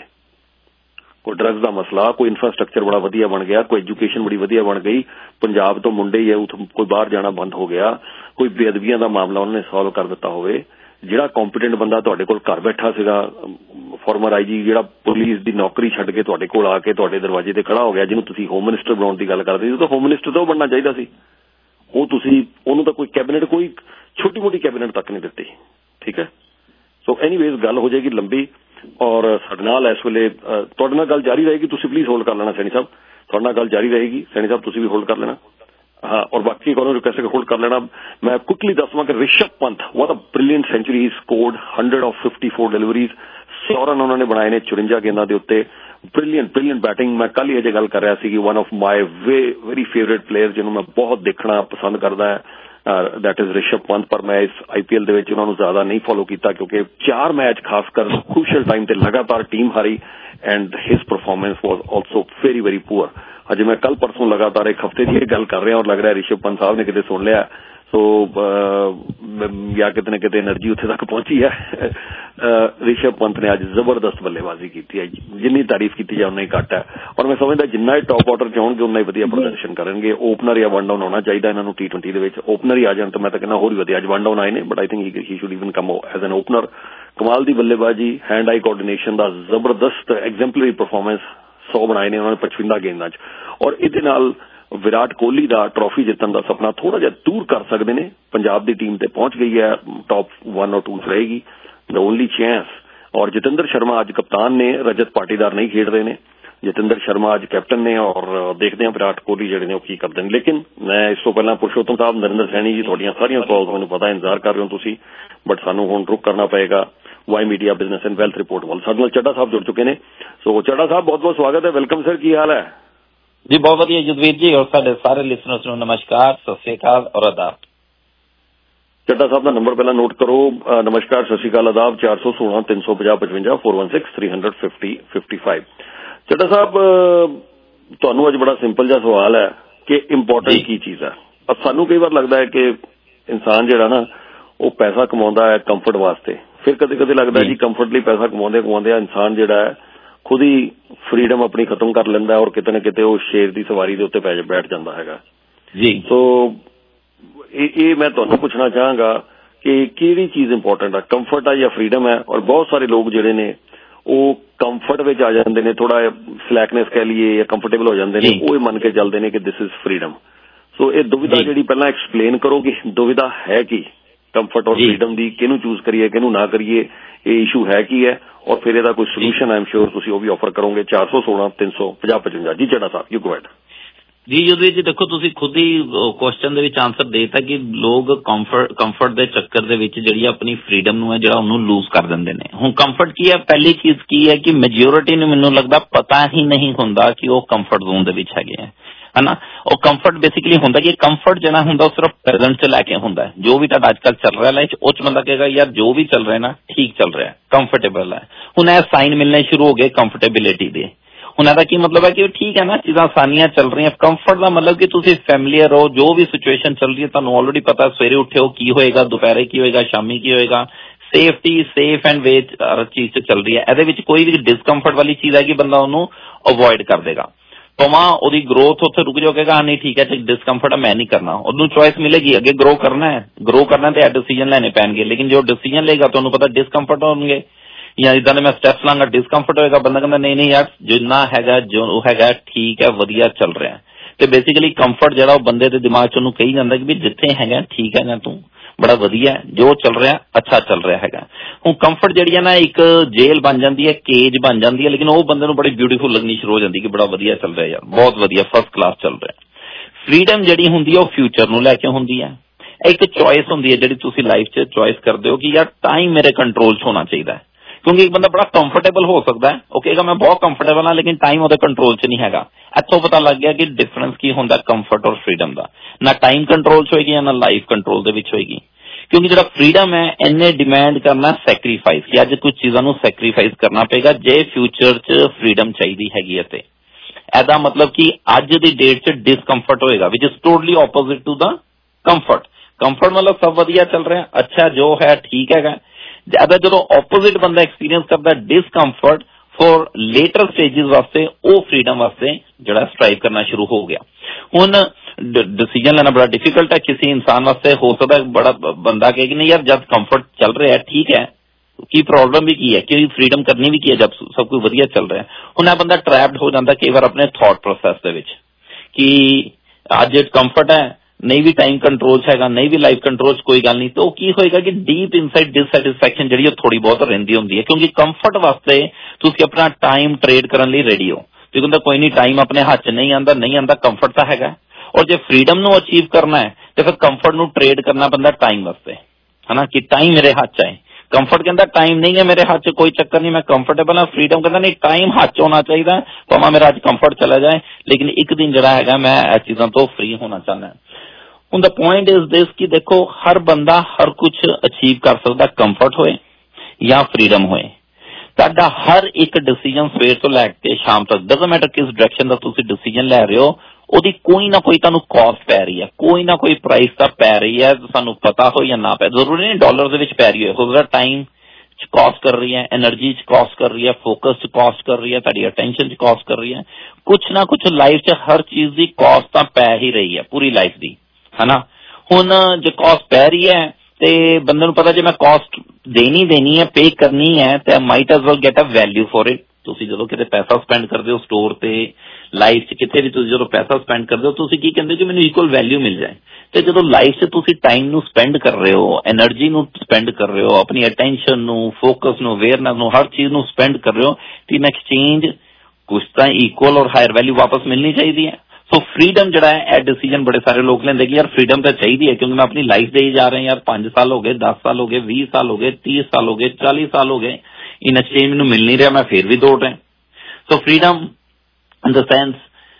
ਕੋਈ ਡਰੱਗਸ ਦਾ ਮਸਲਾ, ਕੋਈ ਇਨਫਰਾਸਟਰਕਚਰ ਬੜਾ ਵਧੀਆ ਬਣ ਗਿਆ, ਕੋਈ ਐਜੂਕੇਸ਼ਨ ਬੜੀ ਵਧੀਆ ਬਣ ਗਈ, ਪੰਜਾਬ ਤੋਂ ਮੁੰਡੇ ਯੂਥ ਕੋਈ ਬਾਹਰ ਜਾਣਾ ਬੰਦ ਹੋ ਗਿਆ, ਕੋਈ ਬੇਅਦਬੀਆਂ ਦਾ ਮਾਮਲਾ ਉਹਨਾਂ ਨੇ ਸੋਲਵ ਕਰ ਦਿੱਤਾ ਹੋਵੇ। ਜਿਹੜਾ ਕੰਪੀਟੈਂਟ ਬੰਦਾ ਤੁਹਾਡੇ ਕੋਲ ਘਰ ਬੈਠਾ ਸੀਗਾ, ਫਾਰਮਰ ਆਈਜੀ ਜਿਹੜਾ ਪੁਲਿਸ ਦੀ ਨੌਕਰੀ ਛੱਡ ਕੇ ਤੁਹਾਡੇ ਕੋਲ ਆ ਕੇ ਤੁਹਾਡੇ ਦਰਵਾਜ਼ੇ ਤੇ ਖੜਾ ਹੋ ਗਿਆ, ਜਿਹਨੂੰ ਤੁਸੀਂ ਹੋਮ ਮਿਨਿਸਟਰ ਬਣਾਉਣ ਦੀ ਗੱਲ ਕਰਦੇ ਸੀ, ਉਹ ਤਾਂ ਹੋਮ ਮਿਨਿਸਟਰ ਤਾਂ ਉਹ ਬਣਨਾ ਚਾਹੀਦਾ ਸੀ। ਉਹ ਤੁਸੀਂ ਉਹਨੂੰ ਤਾਂ ਕੋਈ ਕੈਬਨਿਟ, ਕੋਈ ਛੋਟੀ ਮੋਟੀ ਕੈਬਨਿਟ ਤੱਕ ਨਹੀਂ ਦਿੱਤੀ। ਠੀਕ ਹੈ, ਸੋ ਐਨੀਵੇਜ਼ ਗੱਲ ਹੋ ਜਾਏਗੀ ਲੰਬੀ, ਔਰ ਸਾਡੇ ਨਾਲ ਇਸ ਵੇਲੇ ਤੁਹਾਡੇ ਨਾਲ ਗੱਲ ਜਾਰੀ ਰਹੇਗੀ। ਤੁਸੀਂ ਪਲੀਜ਼ ਹੋਲਡ ਕਰ ਲੈਣਾ ਸੈਣੀ ਸਾਹਿਬ, ਤੁਹਾਡੇ ਨਾਲ ਗੱਲ ਜਾਰੀ ਰਹੇਗੀ। ਸੈਣੀ ਸਾਹਿਬ ਤੁਸੀਂ ਵੀ ਹੋਲਡ ਕਰ ਲੈਣਾ। ਹਾਂ, ਔਰ ਬਾਕੀ ਕੋਲੋਂ ਰਿਕੁਐਸਟ ਹੋਲਡ ਕਰ ਲੈਣਾ। ਮੈਂ ਕੁਇਕਲੀ ਦੱਸਵਾਂ ਕਿ Rishabh Pant what a brilliant century, scored 100 of 54 deliveries, 100 run ਉਹਨਾਂ ਨੇ ਬਣਾਏ ਨੇ 54 ਗੇਂਦਾਂ ਦੇ ਉੱਤੇ। Brilliant batting. ਮੈਂ ਕੱਲ ਹੀ ਅਜੇ ਗੱਲ ਕਰ ਰਿਹਾ ਸੀ ਕਿ one of my very favourite player ਜਿਹਨੂੰ ਮੈਂ ਬਹੁਤ ਦੇਖਣਾ ਪਸੰਦ ਕਰਦਾ ਹੈ, that is ਰਿਸ਼ਭ ਪੰਥ। ਪਰ ਮੈਂ ਇਸ IPL ਦੇ ਵਿੱਚ ਉਹਨਾਂ ਨੂੰ ਜ਼ਿਆਦਾ ਨਹੀਂ ਫੋਲੋ ਕੀਤਾ ਕਿਉਂਕਿ 4 ਮੈਚ ਖਾਸ ਕਰ ਕ੍ਰੂਸ਼ੀਅਲ ਟਾਈਮ ਤੇ ਲਗਾਤਾਰ ਟੀਮ ਹਾਰੀ, and his performance was also very very poor. ਅਜੇ ਮੈਂ ਕੱਲ ਪਰਸੋਂ ਲਗਾਤਾਰ ਇੱਕ ਹਫ਼ਤੇ ਦੀ ਇਹ ਗੱਲ ਕਰ ਰਿਹਾ, ਔਰ ਲੱਗ ਰਿਹਾ ਰਿਸ਼ਭ ਪੰਥ ਸਾਹਿਬ ਨੇ ਕਿਤੇ ਸੁਣ ਲਿਆ, ਸੋ ਜਾਂ ਕਿਤੇ ਨਾ ਕਿਤੇ એનર્ਜੀ ਉੱਥੇ ਤੱਕ ਪਹੁੰਚੀ ਹੈ। ਰਿਸ਼ਭ ਪੰਥ ਨੇ ਅੱਜ ਜ਼ਬਰਦਸਤ ਬੱਲੇਬਾਜ਼ੀ ਕੀਤੀ ਹੈ, ਜਿੰਨੀ ਤਾਰੀਫ ਕੀਤੀ ਜਾਏ ਉਨਾ ਹੀ ਘੱਟ ਹੈ, ਔਰ ਮੈਂ ਸਮਝਦਾ ਜਿੰਨਾ ਹੀ ਟੌਪ ਆਰਡਰ ਚ ਆਉਣਗੇ ਉਨਾ ਹੀ ਵਧੀਆ ਪ੍ਰਦਰਸ਼ਨ ਕਰਨਗੇ। ਓਪਨਰ ਜਾਂ ਵਨ ਡਾਊਨ ਆਉਣਾ ਚਾਹੀਦਾ ਇਹਨਾਂ ਨੂੰ T20 ਦੇ ਵਿੱਚ, ਓਪਨਰ ਹੀ ਆ ਜਾਣ ਤਾਂ ਮੈਂ ਤਾਂ ਕਹਿੰਦਾ ਹੋਰ ਵੀ ਵਧੀਆ। ਅੱਜ ਵਨ ਡਾਊਨ ਆਏ ਨੇ, but I think he should even come as an opener. ਕਮਾਲ ਦੀ ਬੱਲੇਬਾਜ਼ੀ, ਹੈਂਡ ਆਈ ਕੋਆਰਡੀਨੇਸ਼ਨ ਦਾ ਜ਼ਬਰਦਸਤ ਐਗਜ਼ੈਂਪਲਰੀ ਪਰਫਾਰਮੈਂਸ, 100 ਬਣਾਏ ਨੇ ਉਹਨਾਂ ਨੇ 55 ਗੇਂਦਾਂ ਚ, ਔਰ ਇਹਦੇ ਨਾਲ ਵਿਰਾਟ ਕੋਹਲੀ ਦਾ ਟਰਾਫੀ ਜਿੱਤਣ ਦਾ ਸੁਪਨਾ ਥੋੜਾ ਜਿਹਾ ਦੂਰ ਕਰ ਸਕਦੇ ਨੇ। ਪੰਜਾਬ ਦੀ ਟੀਮ ਤੇ ਪਹੁੰਚ ਗਈ ਹੈ, ਟੌਪ 1 or 2 ਰਹੇਗੀ, ਦ ਓਨਲੀ ਚਾਂਸ। ਔਰ ਜਤਿੰਦਰ ਸ਼ਰਮਾ ਅੱਜ ਕਪਤਾਨ ਨੇ, ਰਜਤ ਪਾਟੀਦਾਰ ਨਹੀਂ ਖੇਡ ਰਹੇ ਨੇ, ਜਤਿੰਦਰ ਸ਼ਰਮਾ ਅੱਜ ਕੈਪਟਨ ਨੇ, ਔਰ ਦੇਖਦੇ ਹਾਂ ਵਿਰਾਟ ਕੋਹਲੀ ਜਿਹੜੇ ਨੇ ਉਹ ਕੀ ਕਰਦੇ ਨੇ। ਲੇਕਿਨ ਮੈਂ ਇਸ ਤੋਂ ਪਹਿਲਾਂ ਪੁਰਸ਼ੋਤਮ ਸਾਹਿਬ, ਨਰਿੰਦਰ ਸੈਣੀ ਜੀ, ਤੁਹਾਡੀਆਂ ਸਾਰੀਆਂ ਕਾਲਸ ਮੈਨੂੰ ਪਤਾ ਇੰਤਜ਼ਾਰ ਕਰ ਰਹੇ ਹੋ ਤੁਸੀਂ, ਬਟ ਸਾਨੂੰ ਹੁਣ ਰੁਕ ਕਰਨਾ ਪਏਗਾ Y media business and wealth report ਵੱਲ। ਸਾਡੇ ਨਾਲ ਚੱਡਾ ਸਾਹਿਬ ਜੁੜ ਚੁੱਕੇ ਨੇ, ਸੋ ਚੱਡਾ ਸਾਹਿਬ ਬਹੁਤ ਬਹੁਤ ਸਵਾਗਤ ਹੈ, ਵੈਲਕਮ ਸਰ, ਕੀ ਹਾਲ ਹੈ? ਜੀ ਬਹੁਤ ਵਧੀਆ ਜਦਵੀਰ ਜੀ, ਔਰ ਸਾਡੇ ਸਾਰੇ ਲਿਸਨਰਸ ਨੂੰ ਨਮਸਕਾਰ, ਸਤਿ ਸ੍ਰੀ ਅਕਾਲ ਔਰ ਆਦਾਬ। ਚੱਡਾ ਸਾਹਿਬ ਦਾ ਨੰਬਰ ਪਹਿਲਾਂ ਨੋਟ ਕਰੋ, ਨਮਸਕਾਰ, ਸਤਿ ਸ੍ਰੀ ਅਕਾਲ, ਆਦਾਬ, 416 350 55 416 300 50 ਚੱਡਾ ਸਾਹਿਬ, ਤੁਹਾਨੂੰ ਅੱਜ ਬੜਾ ਸਿੰਪਲ ਜਿਹਾ ਸਵਾਲ ਹੈ ਕਿ ਇੰਪੋਰਟੈਂਟ ਕੀ ਚੀਜ਼ ਹੈ। ਸਾਨੂੰ ਕਈ ਵਾਰ ਲੱਗਦਾ ਹੈ ਕਿ ਇਨਸਾਨ ਜਿਹੜਾ ਨਾ ਉਹ ਪੈਸਾ ਕਮਾਉਂਦਾ ਹੈ ਕੰਫਰਟ ਵਾਸਤੇ, ਫਿਰ ਕਦੇ ਕਦੇ ਲੱਗਦਾ ਜੀ ਕੰਫਰਟ ਲਈ ਪੈਸਾ ਕਮਾਉਂਦੇ ਇਨਸਾਨ ਜਿਹੜਾ ਹੈ ਖੁਦ ਹੀ ਫਰੀਡਮ ਆਪਣੀ ਖਤਮ ਕਰ ਲੈਂਦਾ, ਔਰ ਕਿਤੇ ਨਾ ਕਿਤੇ ਉਹ ਸ਼ੇਰ ਦੀ ਸਵਾਰੀ ਦੇ ਉੱਤੇ ਬੈਠ ਜਾਂਦਾ ਹੈਗਾ ਜੀ। ਸੋ ਇਹ ਮੈਂ ਤੁਹਾਨੂੰ ਪੁੱਛਣਾ ਚਾਹਾਂਗਾ ਕਿ ਕਿਹੜੀ ਚੀਜ਼ ਇੰਪੋਰਟੈਂਟ ਹੈ, ਕੰਫਰਟ ਹੈ ਜਾਂ ਫਰੀਡਮ ਹੈ? ਔਰ ਬਹੁਤ ਸਾਰੇ ਲੋਕ ਜਿਹੜੇ ਨੇ ਉਹ ਕੰਫਰਟ ਵਿੱਚ ਆ ਜਾਂਦੇ ਨੇ, ਥੋੜਾ ਸਲੈਕਨੈਸ ਕਹਿ ਲਈਏ ਜਾਂ ਕੰਫਰਟੇਬਲ ਹੋ ਜਾਂਦੇ ਨੇ, ਉਹ ਮੰਨ ਕੇ ਚੱਲਦੇ ਨੇ ਕਿ ਦਿਸ ਇਜ਼ ਫਰੀडम। ਸੋ ਇਹ ਦੁਵਿਧਾ ਜਿਹੜੀ ਪਹਿਲਾਂ ਐਕਸਪਲੇਨ ਕਰੋਗੇ, ਦੁਵਿਧਾ ਹੈ ਕੀ ਕੰਫਰਟ ਔਰ ਫਰੀडम ਦੀ, ਕਿਹਨੂੰ ਚੂਜ਼ ਕਰੀਏ ਕਿਹਨੂੰ ਨਾ ਕਰੀਏ, ਇਹ ਇਸ਼ੂ ਹੈ ਕੀ ਹੈ, ਔਰ ਫਿਰ ਇਹਦਾ ਕੋਈ ਸੋਲੂਸ਼ਨ ਆਈ ਐਮ ਸ਼ੋਰ ਤੁਸੀਂ ਉਹ ਵੀ ਆਫਰ ਕਰੋਗੇ। 416 350 55 ਜੀ ਚੜਾ ਸਾਹਿਬ, ਯੂ ਗੋ ਅਹੈਡ। ਜੀ ਯੁਧਵੀਰ ਜੀ, ਦੇਖੋ ਤੁਸੀਂ ਖੁਦ ਹੀ ਕੁਐਸਚਨ ਦੇ ਵਿੱਚ ਆਨਸਰ ਦੇਤਾ ਕਿ ਲੋਕ ਕੰਫਰਟ ਦੇ ਚੱਕਰ ਦੇ ਵਿੱਚ ਜਿਹੜੀ ਆਪਣੀ ਫਰੀडम ਨੂੰ ਹੈ ਜਿਹੜਾ ਉਹਨੂੰ ਲੂਜ਼ ਕਰ ਦਿੰਦੇ ਨੇ। ਹੁਣ ਕੰਫਰਟ ਕੀ ਹੈ, ਪਹਿਲੀ ਚੀਜ਼ ਕੀ ਹੈ ਕਿ ਮੈਜੋਰਿਟੀ ਨੂੰ ਮੈਨੂੰ ਲੱਗਦਾ ਪਤਾ ਹੀ ਨਹੀਂ ਹੁੰਦਾ ਕਿ ਉਹ ਕੰਫਰਟ ਜ਼ੋਨ ਦੇ ਵਿੱਚ ਹੈਗੇ ਹੈ, ਹਨਾ। ਉਹ ਕੰਫਰਟ ਬੇਸਿਕਲੀ ਹੁੰਦਾ ਕਿ ਕੰਫਰਟ ਜਿਹੜਾ ਹੁੰਦਾ ਉਹ ਸਿਰਫ ਪ੍ਰੈਜ਼ੈਂਟ ਚ ਲੈ ਕੇ ਹੁੰਦਾ, ਜੋ ਵੀ ਤੁਹਾਡਾ ਅੱਜ ਕੱਲ੍ਹ ਚੱਲ ਰਿਹਾ ਲਾਈਫ ਉਹ ਚ ਬੰਦਾ ਕਹੇਗਾ ਯਾਰ ਜੋ ਵੀ ਚੱਲ ਰਿਹਾ ਨਾ ਠੀਕ ਚੱਲ ਰਿਹਾ, ਕੰਫਰਟੇਬਲ ਹੈ। ਹੁਣ ਇਹ ਸਾਈਨ ਮਿਲਣੇ ਸ਼ੁਰੂ ਹੋ ਗਏ ਕੰਫਰਟੇਬਿਲਿਟੀ ਦੇ। ਹੁਣ ਇਹਦਾ ਕੀ ਮਤਲਬ ਹੈ ਕਿ ਠੀਕ ਹੈ ਨਾ, ਚੀਜ਼ਾਂ ਆਸਾਨੀਆਂ ਚੱਲ ਰਹੀਆਂ। ਕੰਫਰਟ ਦਾ ਮਤਲਬ ਕਿ ਤੁਸੀਂ ਫੈਮੀਲੀਅਰ ਹੋ, ਜੋ ਵੀ ਸਿਚੁਏਸ਼ਨ ਚੱਲ ਰਹੀ ਹੈ ਤੁਹਾਨੂੰ ਆਲਰੇਡੀ ਪਤਾ, ਸਵੇਰੇ ਉੱਠਿਓ ਕੀ ਹੋਏਗਾ, ਦੁਪਹਿਰੇ ਕੀ ਹੋਏਗਾ, ਸ਼ਾਮੀ ਕੀ ਹੋਏਗਾ, ਸੇਫਟੀ ਸੇਫ ਐਂਡ ਵੇ ਚੀਜ਼ ਚ ਚੱਲ ਰਹੀ ਹੈ। ਇਹਦੇ ਵਿੱਚ ਕੋਈ ਵੀ ਡਿਸਕੰਫਰਟ ਵਾਲੀ ਚੀਜ਼ ਹੈ ਕਿ ਬੰਦਾ ਉਹਨੂੰ ਅਵੋਇਡ ਕਰ ਦੇਗਾ, ਭਾਵੇਂ ਉਹਦੀ ਗਰੋਥ ਉੱਥੇ ਰੁਕ ਜਾਏਗਾ, ਨਹੀਂ ਠੀਕ ਹੈ ਡਿਸਕੰਫਰਟ ਹੈ ਮੈਂ ਨਹੀਂ ਕਰਨਾ, ਉਹਨੂੰ ਚੋਇਸ ਮਿਲੇਗੀ ਅੱਗੇ ਗਰੋ ਕਰਨਾ ਤੇ ਇਹ ਡਿਸੀਜਨ ਲੈਣੇ ਪੈਣਗੇ। ਲੇਕਿਨ ਜੋ ਡਿਸੀਜਨ ਲਏਗਾ ਤੁਹਾਨੂੰ ਪਤਾ ਡਿਸਕੰਫਰਟ ਹੋਣਗੇ, ਜਾਂ ਇਦਾਂ ਦੇ ਮੈਂ ਸਟੈਪਸ ਲਾਂਗਾ ਡਿਸਕੰਫਰਟ ਹੋਏਗਾ, ਬੰਦਾ ਕਹਿੰਦਾ ਨਹੀਂ ਯਾਰ ਜਿੰਨਾ ਹੈਗਾ ਜੋ ਉਹ ਹੈਗਾ ਠੀਕ ਹੈ ਵਧੀਆ ਚੱਲ ਰਿਹਾ। ਤੇ ਬੇਸਿਕਲੀ ਕੰਫਰਟ ਜਿਹੜਾ ਉਹ ਬੰਦੇ ਦੇ ਦਿਮਾਗ ਚ ਉਹਨੂੰ ਕਹੀ ਜਾਂਦਾ ਕਿ ਵੀ ਜਿੱਥੇ ਹੈਗਾ ਠੀਕ ਹੈਗਾ, ਤੂੰ ਬੜਾ ਵਧੀਆ, ਜੋ ਚੱਲ ਰਿਹਾ ਅੱਛਾ ਚੱਲ ਰਿਹਾ ਹੈਗਾ। ਹੁਣ ਕੰਫਰਟ ਜਿਹੜੀ ਹੈ ਨਾ ਇੱਕ ਜੇਲ੍ਹ ਬਣ ਜਾਂਦੀ ਹੈ, ਕੇਜ ਬਣ ਜਾਂਦੀ ਹੈ, ਲੇਕਿਨ ਉਹ ਬੰਦੇ ਨੂੰ ਬੜੀ ਬਿਊਟੀਫੁਲ ਲੱਗਣੀ ਸ਼ੁਰੂ ਹੋ ਜਾਂਦੀ ਕਿ ਬੜਾ ਵਧੀਆ ਚੱਲ ਰਿਹਾ ਯਾਰ, ਬਹੁਤ ਵਧੀਆ ਫਸਟ ਕਲਾਸ ਚੱਲ ਰਿਹਾ। ਫਰੀडम ਜਿਹੜੀ ਹੁੰਦੀ ਹੈ ਉਹ ਫਿਊਚਰ ਨੂੰ ਲੈ ਕੇ ਹੁੰਦੀ ਹੈ। ਇੱਕ ਚੋਇਸ ਹੁੰਦੀ ਹੈ ਜਿਹੜੀ ਤੁਸੀਂ ਲਾਈਫ 'ਚ ਚੋਇਸ ਕਰਦੇ ਹੋ ਕਿ ਯਾਰ ਟਾਈਮ ਮੇਰੇ ਕੰਟਰੋਲ 'ਚ ਹੋਣਾ ਚਾਹੀਦਾ ਹੈ, ਕਿਉਂਕਿ ਇੱਕ ਬੰਦਾ ਬੜਾ ਕੰਫਰਟੇਬਲ ਹੋ ਸਕਦਾ ਹੈ, ਉਹ ਕਹੇਗਾ ਮੈਂ ਬਹੁਤ ਕੰਫਰਟੇਬਲ ਹਾਂ, ਲੇਕਿਨ ਟਾਈਮ ਉਹਦੇ ਕੰਟਰੋਲ 'ਚ ਨਹੀਂ ਹੈਗਾ। ਇੱਥੋਂ ਪਤਾ ਲੱਗ ਗਿਆ ਕਿ ਡਿਫਰੈਂਸ ਕੀ ਹੁੰਦਾ ਕੰਫਰਟ ਔਰ ਫਰੀडम ਦਾ। ਨਾ ਟਾਈਮ ਕੰਟਰੋਲ 'ਚ ਹੋਏਗੀ ਨਾ ਲਾਈਫ ਕੰਟਰੋਲ ਦੇ ਵਿੱਚ ਹੋਏਗੀ, ਕਿਉਂਕਿ ਜਿਹੜਾ ਫਰੀडम ਹੈ ਇਹਨੇ ਡਿਮਾਂਡ ਕਰਨਾ ਸੈਕਰੀਫਾਈਸ, ਕਿ ਅੱਜ ਕੁਝ ਚੀਜ਼ਾਂ ਨੂੰ ਸੈਕਰੀਫਾਈਸ ਕਰਨਾ ਪਏਗਾ ਜੇ ਫਿਊਚਰ 'ਚ ਫਰੀडम ਚਾਹੀਦੀ ਹੈਗੀ ਹੈ। ਤੇ ਇਹਦਾ ਮਤਲਬ ਕਿ ਅੱਜ ਦੀ ਡੇਟ 'ਚ ਡਿਸਕੰਫਰਟ ਹੋਏਗਾ, which is totally opposite to the comfort. Comfort ਮਤਲਬ ਸਭ ਵਧੀਆ ਚੱਲ ਰਿਹਾ, ਅੱਛਾ ਜੋ ਹੈ ਠੀਕ ਹੈਗਾ। ਜ਼ਿਆਦਾ ਜਦੋਂ ਆਪੋਜ਼ਿਟ ਬੰਦਾ ਐਕਸਪੀਰੀਅੰਸ ਕਰਦਾ ਡਿਸਕੰਫਰਟ ਫॉर ਲੇਟਰ ਸਟੇਜਿਸ ਵਾਸਤੇ, ਉਹ ਫਰੀडम ਵਾਸਤੇ ਜਿਹੜਾ ਸਟਰਾਈਵ ਕਰਨਾ ਸ਼ੁਰੂ ਹੋ ਗਿਆ। ਹੁਣ ਡਿਸੀਜਨ ਲੈਣਾ ਬੜਾ ਡਿਫਿਕਲਟ ਹੈ ਕਿਸੇ ਇਨਸਾਨ ਵਾਸਤੇ। ਹੋ ਸਕਦਾ ਬੜਾ ਬੰਦਾ ਕਹੇ ਕਿ ਨਹੀਂ ਯਾਰ ਜਦ ਕੰਫਰਟ ਚੱਲ ਰਿਹਾ ਠੀਕ ਹੈ, ਕੀ ਪ੍ਰੋਬਲਮ ਵੀ ਕੀ ਹੈ, ਕਿ ਫਰੀडम ਕਰਨੀ ਵੀ ਕੀ ਹੈ ਜਦ ਸਭ ਕੁਝ ਵਧੀਆ ਚੱਲ ਰਿਹਾ। ਹੁਣ ਇਹ ਬੰਦਾ ਟਰੈਪਡ ਹੋ ਜਾਂਦਾ ਕਈ ਵਾਰ ਆਪਣੇ ਥਾਟ ਪ੍ਰੋਸੈਸ ਦੇ ਵਿੱਚ ਕਿ ਅੱਜ ਕੰਫਰਟ ਹੈ, ਨਹੀਂ ਵੀ ਟਾਈਮ ਕੰਟਰੋਲ 'ਚ ਹੈਗਾ, ਨਹੀਂ ਵੀ ਲਾਈਫ ਕੰਟਰੋਲ 'ਚ, ਕੋਈ ਗੱਲ ਨਹੀਂ। ਤਾਂ ਉਹ ਕੀ ਹੋਏਗਾ ਕਿ ਡੀਪ ਇਨਸਾਈਡ ਡਿਸਸੈਟਿਸਫੈਕਸ਼ਨ ਜਿਹੜੀ ਉਹ ਥੋੜੀ ਬਹੁਤ ਰਹਿੰਦੀ ਹੁੰਦੀ ਹੈ, ਕਿਉਂਕਿ ਕੰਫਰਟ ਵਾਸਤੇ ਤੁਸੀਂ ਆਪਣਾ ਟਾਈਮ ਟਰੇਡ ਕਰਨ ਲਈ ਰੈਡੀ ਹੋ। ਤੁਸੀਂ ਕਹਿੰਦਾ ਕੋਈ ਨਹੀਂ ਟਾਈਮ ਆਪਣੇ ਹੱਥ 'ਚ ਨਹੀਂ ਆਉਂਦਾ ਕੰਫਰਟ ਤਾਂ ਹੈਗਾ। ਔਰ ਜੇ ਫਰੀडम ਨੂੰ ਅਚੀਵ ਕਰਨਾ ਹੈ ਤੇ ਫਿਰ ਕੰਫਰਟ ਨੂੰ ਟਰੇਡ ਕਰਨਾ ਪੈਂਦਾ ਟਾਈਮ ਵਾਸਤੇ, ਹਨਾ, ਕਿ ਟਾਈਮ ਮੇਰੇ ਹੱਥ 'ਚ ਹੈ। ਕੰਫਰਟ ਕਹਿੰਦਾ ਟਾਈਮ ਨਹੀਂ ਹੈ ਮੇਰੇ ਹੱਥ 'ਚ, ਕੋਈ ਚੱਕਰ ਨਹੀਂ, ਮੈਂ ਕੰਫਰਟੇਬਲ ਹਾਂ। ਫਰੀडम ਕਹਿੰਦਾ ਨਹੀਂ ਟਾਈਮ ਹੱਥ 'ਚ ਹੋਣਾ ਚਾਹੀਦਾ, ਭਾਵੇਂ ਮੇਰਾ ਅੱਜ ਕੰਫਰਟ ਚਲਾ ਜਾਏ, ਲੇਕਿਨ ਇੱਕ ਦਿਨ ਜਿਹੜਾ ਹੈਗਾ ਮੈਂ ਇਹ ਚੀਜ਼ਾਂ ਤੋਂ ਫਰੀ ਹੋਣਾ ਚਾਹੁੰਦਾ। ਹੁਣ ਦਾ ਪੁਆਇੰਟ ਇਜ਼ ਦਿਸ ਕਿ ਦੇਖੋ ਹਰ ਬੰਦਾ ਹਰ ਕੁਝ ਅਚੀਵ ਕਰ ਸਕਦਾ, ਕੰਫਰਟ ਹੋਏ ਜਾਂ ਫਰੀडम ਹੋਏ। ਤੁਹਾਡਾ ਹਰ ਇੱਕ ਡਿਸੀਜਨ ਸਵੇਰ ਤੋਂ ਲੈ ਕੇ ਸ਼ਾਮ ਤੱਕ, ਡਜ਼ਨਟ ਮੈਟਰ ਕਿਸ ਡਾਇਰੈਕਸ਼ਨ ਦਾ ਤੁਸੀਂ ਡਿਸੀਜਨ ਲੈ ਰਹੇ ਹੋ, ਉਹਦੀ ਕੋਈ ਨਾ ਕੋਈ ਤੁਹਾਨੂੰ ਕਾਸਟ ਪੈ ਰਹੀ ਹੈ, ਕੋਈ ਨਾ ਕੋਈ ਪ੍ਰਾਈਸ ਤਾਂ ਪੈ ਰਹੀ ਹੈ, ਸਾਨੂੰ ਪਤਾ ਹੋ ਜਾਂ ਨਾ ਪੈ। ਜ਼ਰੂਰੀ ਨਹੀਂ ਡਾਲਰ ਦੇ ਵਿੱਚ ਪੈ ਰਹੀ ਹੋਏ, ਉਹਦਾ ਟਾਈਮ 'ਚ ਕਾਸਟ ਕਰ ਰਹੀ ਹੈ, ਐਨਰਜੀ 'ਚ ਕਾਸਟ ਕਰ ਰਹੀ ਹੈ, ਫੋਕਸ 'ਚ ਕਾਸਟ ਕਰ ਰਹੀ ਹੈ, ਤੁਹਾਡੀ ਅਟੈਂਸ਼ਨ 'ਚ ਕਾਸਟ ਕਰ ਰਹੀ ਹੈ। ਕੁਛ ਨਾ ਕੁਛ ਲਾਈਫ 'ਚ ਹਰ ਚੀਜ਼ ਦੀ ਕਾਸਟ ਤਾਂ ਪੈ ਹੀ ਰਹੀ ਹੈ ਪੂਰੀ ਲਾਈਫ ਦੀ, ਹਨਾ। ਹੁਣ ਜੇ ਕਾਸਟ ਪੈ ਰਹੀ ਹੈ ਤੇ ਬੰਦੇ ਨੂੰ ਪਤਾ ਜੇ ਮੈਂ ਕਾਸਟ ਦੇਣੀ ਹੈ, ਪੇ ਕਰਨੀ ਹੈ, ਤੇ might as well get a value for it. ਤੁਸੀਂ ਜਦੋਂ ਕਿਤੇ ਪੈਸਾ ਸਪੈਂਡ ਕਰਦੇ ਹੋ ਸਟੋਰ ਤੇ, ਲਾਈਫ 'ਚ ਕਿਤੇ ਵੀ ਤੁਸੀਂ ਜਦੋਂ ਪੈਸਾ ਸਪੈਂਡ ਕਰਦੇ ਹੋ, ਤੁਸੀਂ ਕੀ ਕਹਿੰਦੇ ਕਿ ਮੈਨੂੰ ਇਕੁਅਲ ਵੈਲਿਊ ਮਿਲ ਜਾਏ। ਤੇ ਜਦੋਂ ਲਾਈਫ 'ਚ ਤੁਸੀਂ ਟਾਈਮ ਨੂੰ ਸਪੈਂਡ ਕਰ ਰਹੇ ਹੋ, એનર્ਜੀ ਨੂੰ ਸਪੈਂਡ ਕਰ ਰਹੇ ਹੋ, ਆਪਣੀ ਅਟੈਂਸ਼ਨ ਨੂੰ, ਫੋਕਸ ਨੂੰ, ਅਵੇਅਰਨੈਸ ਨੂੰ, ਹਰ ਚੀਜ਼ ਨੂੰ ਸਪੈਂਡ ਕਰ ਰਹੇ ਹੋ, ਤੇ ਇਨ ਐਕਸਚੇਂਜ ਕੁਛ ਤਾਂ ਇਕੁਅਲ ਔਰ ਹਾਇਰ ਵੈਲਿਊ ਵਾਪਸ ਮਿਲਣੀ ਚਾਹੀਦੀ ਹੈ। ਸੋ ਫਰੀडम ਜਿਹੜਾ ਹੈ ਇਹ ਡਿਸੀਜਨ ਬੜੇ ਸਾਰੇ ਲੋਕ ਲੈਂਦੇ ਕਿ ਯਾਰ ਫਰੀडम ਤਾਂ ਚਾਹੀਦੀ ਹੈ, ਕਿਉਂਕਿ ਮੈਂ ਆਪਣੀ ਲਾਈਫ ਦੇ ਹੀ ਜਾ ਰਿਹਾ ਯਾਰ, 5 ਸਾਲ ਹੋ ਗਏ, 10 ਸਾਲ ਹੋ ਗਏ, 20 ਸਾਲ ਹੋ ਗਏ, 30 ਸਾਲ ਹੋ ਗਏ, 40 ਸਾਲ ਹੋ ਗਏ, ਇਨ ਐਕਸਚੇਂਜ ਮੈਨੂੰ ਮਿਲ ਨਹੀਂ ਰਿਹਾ, ਮੈਂ ਫਿਰ ਵੀ ਦੌੜ ਰਿਹਾ। ਸੋ ਫਰੀडम ਇਨ ਦ ਸੈਂਸ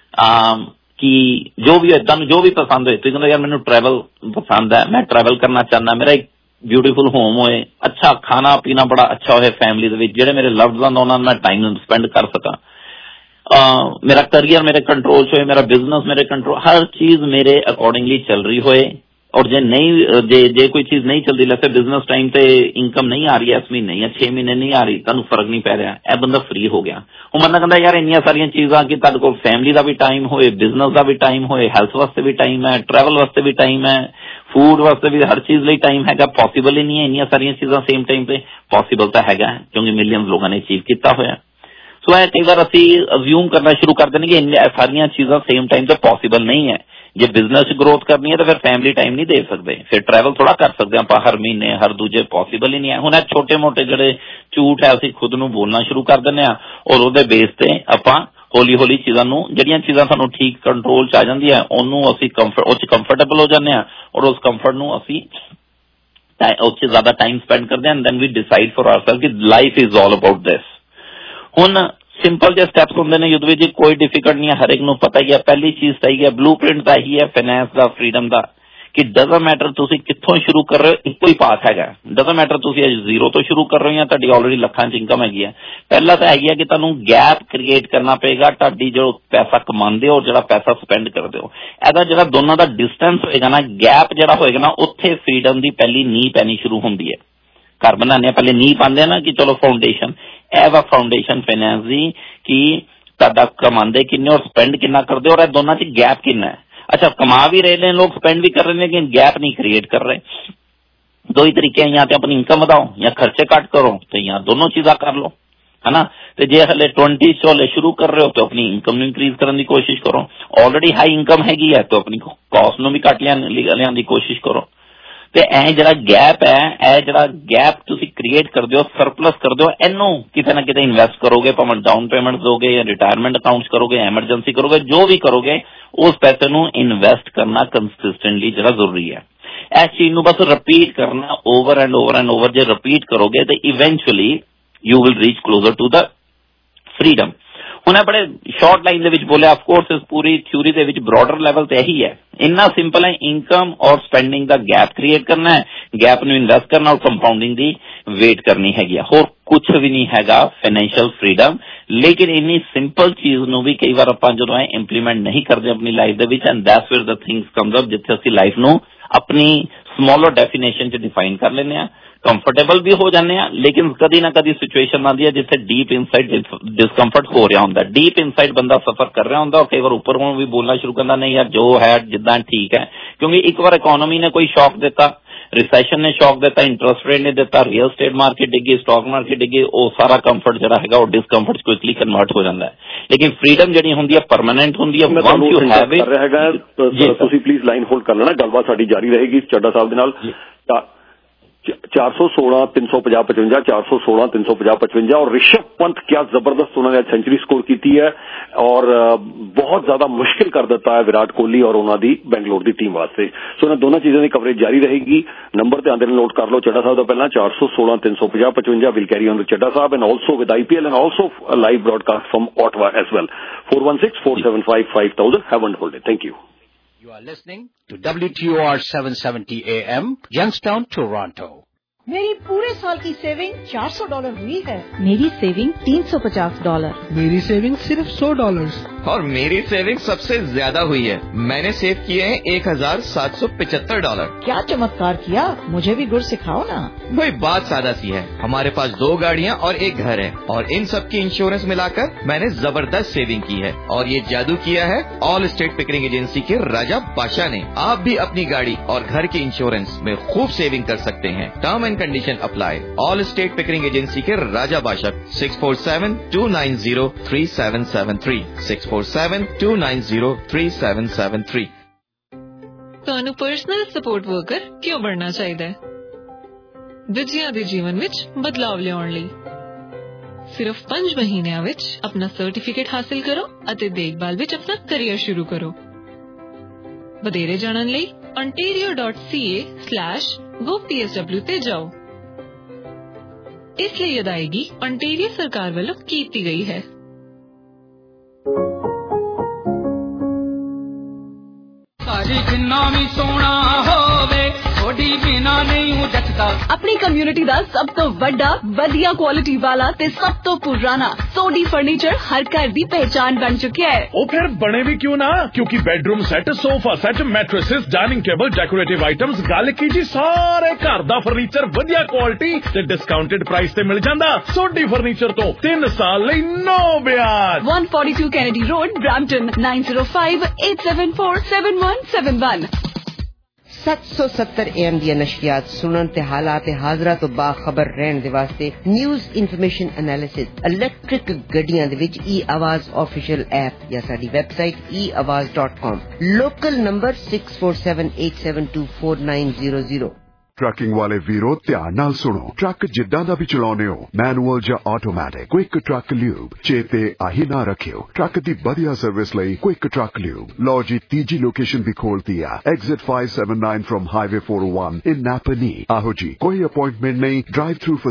ਕਿ ਜੋ ਵੀ ਤੁਹਾਨੂੰ ਜੋ ਵੀ ਪਸੰਦ ਹੋਏ, ਤੁਸੀਂ ਕਹਿੰਦੇ ਯਾਰ ਮੈਨੂੰ ਟਰੈਵਲ ਪਸੰਦ ਹੈ, ਮੈਂ ਟਰੈਵਲ ਕਰਨਾ ਚਾਹੁੰਦਾ, ਮੇਰਾ ਇੱਕ ਬਿਊਟੀਫੁਲ ਹੋਮ ਹੋਏ, ਅੱਛਾ ਖਾਣਾ ਪੀਣਾ ਬੜਾ ਅੱਛਾ ਹੋਏ ਫੈਮਿਲੀ ਦੇ ਵਿੱਚ, ਜਿਹੜੇ ਮੇਰੇ ਲਵਡ ਵਨ ਉਹਨਾਂ ਨਾਲ ਮੈਂ ਟਾਈਮ ਸਪੈਂਡ ਕਰ ਸਕਾਂ, ਮੇਰਾ ਕਰੀਅਰ ਮੇਰੇ ਕੰਟਰੋਲ 'ਚ ਹੋਏ, ਮੇਰਾ ਬਿਜ਼ਨਸ ਮੇਰੇ ਕੰਟਰੋਲ, ਹਰ ਚੀਜ਼ ਮੇਰੇ ਅਕੋਰਡਿੰਗਲੀ ਚੱਲ ਰਹੀ ਹੋਏ। ਔਰ ਜੇ ਕੋਈ ਚੀਜ਼ ਨਹੀਂ ਚੱਲਦੀ, ਲੈਸੇ ਬਿਜ਼ਨਸ ਟਾਈਮ ਤੇ ਇਨਕਮ ਨਹੀਂ ਆ ਰਹੀ ਹੈ ਇਸ ਮਹੀਨੇ ਜਾਂ 6 ਮਹੀਨੇ ਨਹੀਂ ਆ ਰਹੀ, ਤੁਹਾਨੂੰ ਫਰਕ ਨਹੀਂ ਪੈ ਰਿਹਾ, ਇਹ ਬੰਦਾ ਫਰੀ ਹੋ ਗਿਆ। ਉਹ ਬੰਦਾ ਕਹਿੰਦਾ ਯਾਰ ਇੰਨੀਆਂ ਸਾਰੀਆਂ ਚੀਜ਼ਾਂ ਕਿ ਤੁਹਾਡੇ ਕੋਲ ਫੈਮਿਲੀ ਦਾ ਵੀ ਟਾਈਮ ਹੋਏ, ਬਿਜ਼ਨਸ ਦਾ ਵੀ ਟਾਈਮ ਹੋਏ, ਹੈਲਥ ਵਾਸਤੇ ਵੀ ਟਾਈਮ ਹੈ, ਟਰੈਵਲ ਵਾਸਤੇ ਵੀ ਟਾਈਮ ਹੈ, ਫੂਡ ਵਾਸਤੇ ਵੀ ਹਰ ਚੀਜ਼ ਲਈ ਟਾਈਮ ਹੈਗਾ, ਪੋਸੀਬਲ ਹੀ ਨਹੀਂ ਹੈ ਇੰਨੀਆਂ ਸਾਰੀਆਂ ਚੀਜ਼ਾਂ ਸੇਮ ਟਾਈਮ ਤੇ। ਪੋਸੀਬਲ ਤਾਂ ਹੈਗਾ ਕਿਉਂਕਿ ਮਿਲੀਅਨ ਲੋਕਾਂ ਨੇ ਅਚੀਵ ਕੀਤਾ ਹੋਇਆ। ਸੋ ਇਹ ਕਈ ਵਾਰ ਅਸੀਂ ਅਜ਼ਿਊਮ ਕਰਨਾ ਸ਼ੁਰੂ ਕਰ ਦੇਣਗੇ ਇੰਨੀਆਂ ਸਾਰੀਆਂ ਚੀਜ਼ਾਂ ਸੇਮ ਟਾਈਮ ਤੇ ਪੋਸੀਬਲ ਨਹੀਂ ਹੈ। ਜੇ ਬਿਜ਼ਨਸ ਚ ਗਰੋਥ ਕਰਨੀ ਹੈ ਤਾਂ ਫਿਰ ਫੈਮਿਲੀ ਟਾਈਮ ਨਹੀਂ ਦੇ ਸਕਦੇ, ਫਿਰ ਟਰੈਵਲ ਥੋੜਾ ਕਰ ਸਕਦੇ ਆਪਾਂ ਹਰ ਮਹੀਨੇ ਹਰ ਦੂਜੇ, ਪੋਸੀਬਲ ਹੀ ਨਹੀਂ ਹੈ। ਹੁਣ ਇਹ ਛੋਟੇ ਮੋਟੇ ਜਿਹੜੇ ਝੂਠ ਹੈ ਅਸੀਂ ਖੁਦ ਨੂੰ ਬੋਲਣਾ ਸ਼ੁਰੂ ਕਰ ਦਿੰਦੇ ਹਾਂ ਔਰ ਉਹਦੇ ਬੇਸ ਤੇ ਆਪਾਂ ਹੌਲੀ ਹੌਲੀ ਚੀਜ਼ਾਂ ਨੂੰ, ਜਿਹੜੀਆਂ ਚੀਜ਼ਾਂ ਸਾਨੂੰ ਠੀਕ ਕੰਟਰੋਲ ਚ ਆ ਜਾਂਦੀਆਂ ਉਹਨੂੰ ਅਸੀਂ ਉਹ ਚ ਕੰਫਰਟੇਬਲ ਹੋ ਜਾਂਦੇ ਹਾਂ ਔਰ ਉਸ ਕੰਫਰਟ ਨੂੰ ਅਸੀਂ ਉਸ ਚ ਜ਼ਿਆਦਾ ਟਾਈਮ ਸਪੈਂਡ ਕਰਦੇ ਹਾਂ। Then we decide for ourselves ਕਿ life is all about this. ਹੁਣ ਸਿੰਪਲ ਜਿਹੇ ਸਟੈਪਸ ਹੁੰਦੇ ਨੇ ਯੁੱਧ ਵਿੱਚ, ਕੋਈ ਡਿਫਿਕਲਟ ਨਹੀਂ ਹੈ, ਹਰੇਕ ਨੂੰ ਪਤਾ ਹੀ ਹੈ। ਪਹਿਲੀ ਚੀਜ਼ ਤਾਂ ਹੀ ਹੈ, ਬਲੂ ਪ੍ਰਿੰਟ ਤਾਂ ਇਹੀ ਹੈ ਫਾਈਨੈਂਸ ਦਾ, ਫਰੀडम ਦਾ, ਕਿ ਡਜ਼ਨਟ ਮੈਟਰ ਤੁਸੀਂ ਕਿੱਥੋਂ ਸ਼ੁਰੂ ਕਰ ਰਹੇ ਹੋ, ਇੱਕੋ ਹੀ ਪਾਥ ਹੈਗਾ। ਡਜ਼ਨਟ ਮੈਟਰ ਤੁਸੀਂ ਅੱਜ ਜ਼ੀਰੋ ਤੋਂ ਸ਼ੁਰੂ ਕਰ ਰਹੇ ਹੋ ਜਾਂ ਤੁਹਾਡੀ ਆਲਰੇਡੀ ਲੱਖਾਂ ਚ ਇਨਕਮ ਹੈਗੀ ਹੈ। ਪਹਿਲਾਂ ਤਾਂ ਹੈਗੀ ਹੈ ਕਿ ਤੁਹਾਨੂੰ ਗੈਪ ਕ੍ਰੀਏਟ ਕਰਨਾ ਪਏਗਾ ਤੁਹਾਡੀ ਜੋ ਪੈਸਾ ਕਮਾਉਂਦੇ ਹੋ ਔਰ ਜਿਹੜਾ ਪੈਸਾ ਸਪੈਂਡ ਕਰਦੇ ਹੋ, ਇਹਦਾ ਜਿਹੜਾ ਦੋਨਾਂ ਦਾ ਡਿਸਟੈਂਸ ਹੋਏਗਾ ਨਾ, ਗੈਪ ਜਿਹੜਾ ਹੋਏਗਾ ਨਾ, ਉੱਥੇ ਫਰੀडम ਦੀ ਪਹਿਲੀ ਨੀਂਹ ਪੈਣੀ ਸ਼ੁਰੂ ਹੁੰਦੀ ਹੈ। ਘਰ ਬਣਾਉਂਦੇ ਆ ਪਹਿਲੇ ਨੀਂਹ ਪਾਉਂਦੇ ਆ ਨਾ ਕਿ ਚਲੋ ਫਾਊਂਡੇਸ਼ਨ, ਇਹ ਵਾ ਫਾਊਂਡੇਸ਼ਨ ਫਾਈਨੈਂਸ ਦੀ ਕਿ ਤੁਹਾਡਾ ਕਮਾਉਂਦੇ ਕਿੰਨੇ ਔਰ ਸਪੈਂਡ ਕਿੰਨਾ ਕਰਦੇ ਔਰ ਇਹ ਦੋਨਾਂ ਚ ਗੈਪ ਕਿੰਨਾ ਹੈ। ਅੱਛਾ, ਕਮਾ ਵੀ ਰਹੇ ਨੇ ਲੋਕ, ਸਪੈਂਡ ਵੀ ਕਰ ਰਹੇ ਨੇ, ਲੇਕਿਨ ਗੈਪ ਨਹੀਂ ਕ੍ਰੀਏਟ ਕਰ ਰਹੇ। ਦੋ ਹੀ ਤਰੀਕੇ हैं, या तो अपनी इनकम ਵਧਾਓ या खर्चे कट करो, तो या दोनों चीज़ा कर लो, है ना। तो जे हले 20 चोले शुरू कर रहे हो तो अपनी इनकम ਨੂੰ इंक्रीज करने की कोशिश करो। ऑलरेडी हाई इनकम हैगी है तो अपनी कॉस्ट ਨੂੰ भी घट लियान की कोशिश करो। ਤੇ ਇਹ ਜਿਹੜਾ ਗੈਪ ਹੈ, ਇਹ ਜਿਹੜਾ ਗੈਪ ਤੁਸੀਂ ਕ੍ਰੀਏਟ ਕਰਦੇ ਹੋ, ਸਰਪਲਸ ਕਰਦੇ ਹੋ, ਇਹਨੂੰ ਕਿਤੇ ਨਾ ਕਿਤੇ ਇਨਵੈਸਟ ਕਰੋਗੇ, ਭਾਵੇਂ ਡਾਊਨ ਪੇਮੈਂਟ ਦੋਗੇ ਜਾਂ ਰਿਟਾਇਰਮੈਂਟ ਅਕਾਊਂਟਸ ਕਰੋਗੇ, ਐਮਰਜੈਂਸੀ ਕਰੋਗੇ, ਜੋ ਵੀ ਕਰੋਗੇ ਉਸ ਪੈਸੇ ਨੂੰ ਇਨਵੈਸਟ ਕਰਨਾ ਕੰਸਿਸਟੈਂਟਲੀ ਜਿਹੜਾ ਜ਼ਰੂਰੀ ਹੈ। ਇਸ ਚੀਜ਼ ਨੂੰ ਬਸ ਰਿਪੀਟ ਕਰਨਾ over and over and over. ਜੇ ਰਿਪੀਟ ਕਰੋਗੇ ਤੇ eventually you will reach closer to the freedom. ਹੁਣ ਇਹ ਬੜੇ ਸ਼ਾਰਟ ਲਾਈਨ ਦੇ ਵਿੱਚ ਬੋਲਿਆ, ਆਫਕੋਰਸ ਇਸ ਪੂਰੀ ਥਿਊਰੀ ਦੇ ਵਿੱਚ ਬ੍ਰੌਡਰ ਲੈਵਲ ਤੇ ਇਹੀ ਹੈ, ਇੰਨਾ ਸਿੰਪਲ ਹੈ। ਇਨਕਮ ਔਰ ਸਪੈਂਡਿੰਗ ਦਾ ਗੈਪ ਕ੍ਰੀਏਟ ਕਰਨਾ ਹੈ, ਗੈਪ ਨੂੰ ਇਨਵੈਸਟ ਕਰਨਾ ਔਰ ਕੰਪਾਊਂਡਿੰਗ ਦੀ ਵੇਟ ਕਰਨੀ ਹੈਗੀ ਆ, ਹੋਰ ਕੁਝ ਵੀ ਨਹੀਂ ਹੈਗਾ ਫਾਈਨੈਂਸ਼ੀਅਲ ਫਰੀडम। ਲੇਕਿਨ ਇੰਨੀ ਸਿੰਪਲ ਚੀਜ਼ ਨੂੰ ਵੀ ਕਈ ਵਾਰ ਆਪਾਂ ਜਦੋਂ ਇੰਪਲੀਮੈਂਟ ਨਹੀਂ ਕਰਦੇ ਆਪਣੀ ਲਾਈਫ ਦੇ ਵਿੱਚ, and that's where the things comes up, ਜਿੱਥੇ ਅਸੀਂ ਲਾਈਫ ਨੂੰ ਆਪਣੀ ਸਮੋਲਰ ਡੈਫੀਨੇਸ਼ਨ ਚ ਡਿਫਾਈਨ ਕਰ ਲੈਂਦੇ ਹਾਂ, ਕੰਫਰਟੇਬਲ ਵੀ ਹੋ ਜਾਂਦੇ ਆ, ਲੇਕਿਨ ਕਦੀ ਨਾ ਕਦੀ ਸਿਚੁਏਸ਼ਨ ਆਉਂਦੀ ਹੈ ਜਿੱਥੇ ਡੀਪ ਇਨਸਾਈਡ ਡਿਸਕੰਫਰਟ ਹੋ ਰਿਹਾ ਹੁੰਦਾ, ਡੀਪ ਇਨਸਾਈਡ ਬੰਦਾ ਸਫਰ ਕਰ ਰਿਹਾ ਹੁੰਦਾ, ਕਈ ਵਾਰ ਉੱਪਰ ਨੂੰ ਵੀ ਬੋਲਣਾ ਸ਼ੁਰੂ ਕਰਦਾ ਨਹੀਂ ਯਾਰ ਜੋ ਹੈ ਜਿੱਦਾਂ ਠੀਕ ਹੈ, ਕਿਉਂਕਿ ਇੱਕ ਵਾਰ ਇਕੋਨੋਮੀ ਨੇ ਕੋਈ ਸ਼ੌਕ ਦਿੱਤਾ, ਰਿਸੈਸ਼ਨ ਨੇ ਸ਼ੌਕ ਦਿੱਤਾ, ਇੰਟਰਸਟ ਰੇਟ ਨੇ ਦਿੱਤਾ, ਰੀਅਲ ਸਟੇਟ ਮਾਰਕੀਟ ਡਿੱਗੀ, ਸਟਾਕ ਮਾਰਕੀਟ ਡਿੱਗੀ, ਉਹ ਸਾਰਾ ਕੰਫਰਟ ਜਿਹੜਾ ਹੈਗਾ ਉਹ ਡਿਸਕੰਫਰਟ ਕੁਇਕਲੀ ਕਨਵਰਟ ਹੋ ਜਾਂਦਾ ਹੈ। ਲੇਕਿਨ ਫਰੀडम ਜਿਹੜੀ ਹੁੰਦੀ ਹੈ ਪਰਮਾਨੈਂਟ ਹੁੰਦੀ ਹੈ। ਵਨਸ ਯੂ ਹੈਵ ਇਟ, ਤੁਸੀਂ ਪਲੀਜ਼ ਲਾਈਨ ਹੋਲਡ ਕਰ ਲੈਣਾ, ਗੱਲਬਾਤ ਸਾਡੀ ਜਾਰੀ ਰਹੇਗੀ ਚੱਡਾ ਸਾਹਿਬ ਦੇ ਨਾਲ। 416 350 55 416 350 55 और ऋषभ पंत क्या जबरदस्त उन्होंने सेंचुरी स्कोर की है और बहुत ज्यादा मुश्किल कर देता है विराट कोहली और उन्होंने बैंगलोर की टीम वास्ते। सो इन्होंने दोनों चीजों की कवरेज जारी रहेगी। नंबर ध्यान देना नोट कर लो चड्डा साहब का पहला 416 350 55 will carry on with Chadha sahib and also with IPL and also live broadcast from Ottawa as well। 416 475 5000 have on hold it। Thank you। You are listening to WTOR 770 AM, Youngstown, Toronto। मेरी पूरे साल की saving $400 हुई है। मेरी saving $350। मेरी saving सिर्फ $100। और मेरी सेविंग सबसे ज्यादा हुई है, मैंने सेव किए हैं $1775। क्या चमत्कार किया, मुझे भी गुर सिखाओ ना। वही बात सादा सी है, हमारे पास 2 गाड़ियाँ और 1 घर है और इन सब की इंश्योरेंस मिलाकर मैंने जबरदस्त सेविंग की है और ये जादू किया है ऑल स्टेट पिकरिंग एजेंसी के राजा बादशाह ने। आप भी अपनी गाड़ी और घर के इंश्योरेंस में खूब सेविंग कर सकते हैं। Term and condition apply. Allstate Pickering agency के राजा बादशाह 647-290-3773 647-290-3773। ਤੁਹਾਨੂੰ ਪਰਸਨਲ ਸਪੋਰਟ ਵਰਕਰ ਕਿਉਂ ਬਣਨਾ ਚਾਹੀਦਾ ਹੈ? ਦੂਜਿਆਂ ਦੇ ਜੀਵਨ ਵਿੱਚ ਬਦਲਾਵ ਲਿਆਉਣ ਲਈ। ਸਿਰਫ 5 ਮਹੀਨਿਆਂ ਵਿੱਚ ਆਪਣਾ ਸਰਟੀਫਿਕੇਟ ਹਾਸਿਲ ਕਰੋ ਅਤੇ ਦੇਖਭਾਲ ਵਿੱਚ ਆਪਣਾ ਕੈਰੀਅਰ ਸ਼ੁਰੂ ਕਰੋ। ਵਧੇਰੇ ਜਾਣਨ ਲਈ ontario.ca/gopsw ਤੇ ਜਾਓ। ਇਸ ਲਈ ਅਦਾਇਗੀ ontario ਸਰਕਾਰ ਵੱਲੋਂ ਕੀਤੀ ਗਈ ਹੈ। ਸਾਰੀ ਜਿੰਨਾ ਵੀ ਸੋਹਣਾ ਹੋਵੇ ਥੋੜੀ ਬਿਨਾ ਨਹੀਂ ਜੱਟਦਾ। ਆਪਣੀ ਕਮਿਊਨਿਟੀ ਦਾ ਸਭ ਤੋਂ ਵੱਡਾ ਵਧੀਆ ਕੁਆਲਿਟੀ ਵਾਲਾ ਤੇ ਸਭ ਤੋਂ ਪੁਰਾਣਾ ਸੋਡੀ ਫਰਨੀਚਰ ਹਰ ਘਰ ਦੀ ਪਹਿਚਾਨ ਬਣ ਚੁੱਕਿਆ ਹੈ। ਉਹ ਫਿਰ ਬਣੇ ਵੀ ਕਿਉਂ ਨਾ, ਕਿਉਂਕਿ bedroom set, sofa set, mattresses, dining table, decorative items, ਗੱਲ ਕੀ ਜੀ ਸਾਰੇ ਘਰ ਦਾ ਫਰਨੀਚਰ ਵਧੀਆ ਕੁਆਲਿਟੀ ਤੇ ਡਿਸਕਾਊਂਟਡ ਪ੍ਰਾਈਸ ਤੇ ਮਿਲ ਜਾਂਦਾ। ਸੋਡੀ ਫਰਨੀਚਰ ਤੋਂ 3 ਸਾਲ ਲਈ ਨੋ ਵਿਆਜ। 142 Kennedy Road, Brampton, 9058747171। 770 AM ਦੀਆਂ ਨਸ਼ਰੀਆਤ ਸੁਣਨ ਤੇ ਹਾਲਾਤ ਹਾਜ਼ਰਾ ਤੋਂ ਬਾਖਬਰ ਰਹਿਣ ਦੇ ਵਾਸਤੇ ਨਿਊਜ਼ ਇਨਫੋਰਮੇਸ਼ਨ ਐਨਾਲਿਸਿਸ ਇਲੈਕਟ੍ਰਿਕ ਗੱਡੀਆਂ ਦੇ ਵਿੱਚ e-आवाज ऑफिशियल ऐप या साडी website eawaz.com local number 6478724900 trucking ਵਾਲੇ ਵੀਰੋ ਧਿਆਨ ਨਾਲ ਸੁਣੋ ਟਰੱਕ ਜਿੱਦਾਂ ਦਾ ਵੀ ਚਲਾਉਨੇ ਹੋ ਮੈਨੂਅਲ ਜਾਂ ਆਟੋਮੈਟਿਕ ਕੁਇਕ ਟਰੱਕ ਲਿਊਬ ਚੇਤੇ ਆਹੀ ਨਾ ਰੱਖਿਓ ਟਰੱਕ ਦੀ ਵਧੀਆ ਸਰਵਿਸ ਲਈ ਕੁਇਕ ਟਰੱਕ ਲਿਊਬ ਲਓ ਜੀ ਤੀਜੀ ਲੋਕੇਸ਼ਨ ਵੀ ਖੋਲਤੀ ਆ exit 579 from highway 401 in Napanee ਆਹੋ ਜੀ ਕੋਈ ਅਪਾਇੰਟਮੈਂਟ ਨਹੀਂ ਡਰਾਈਵ ਥਰੂ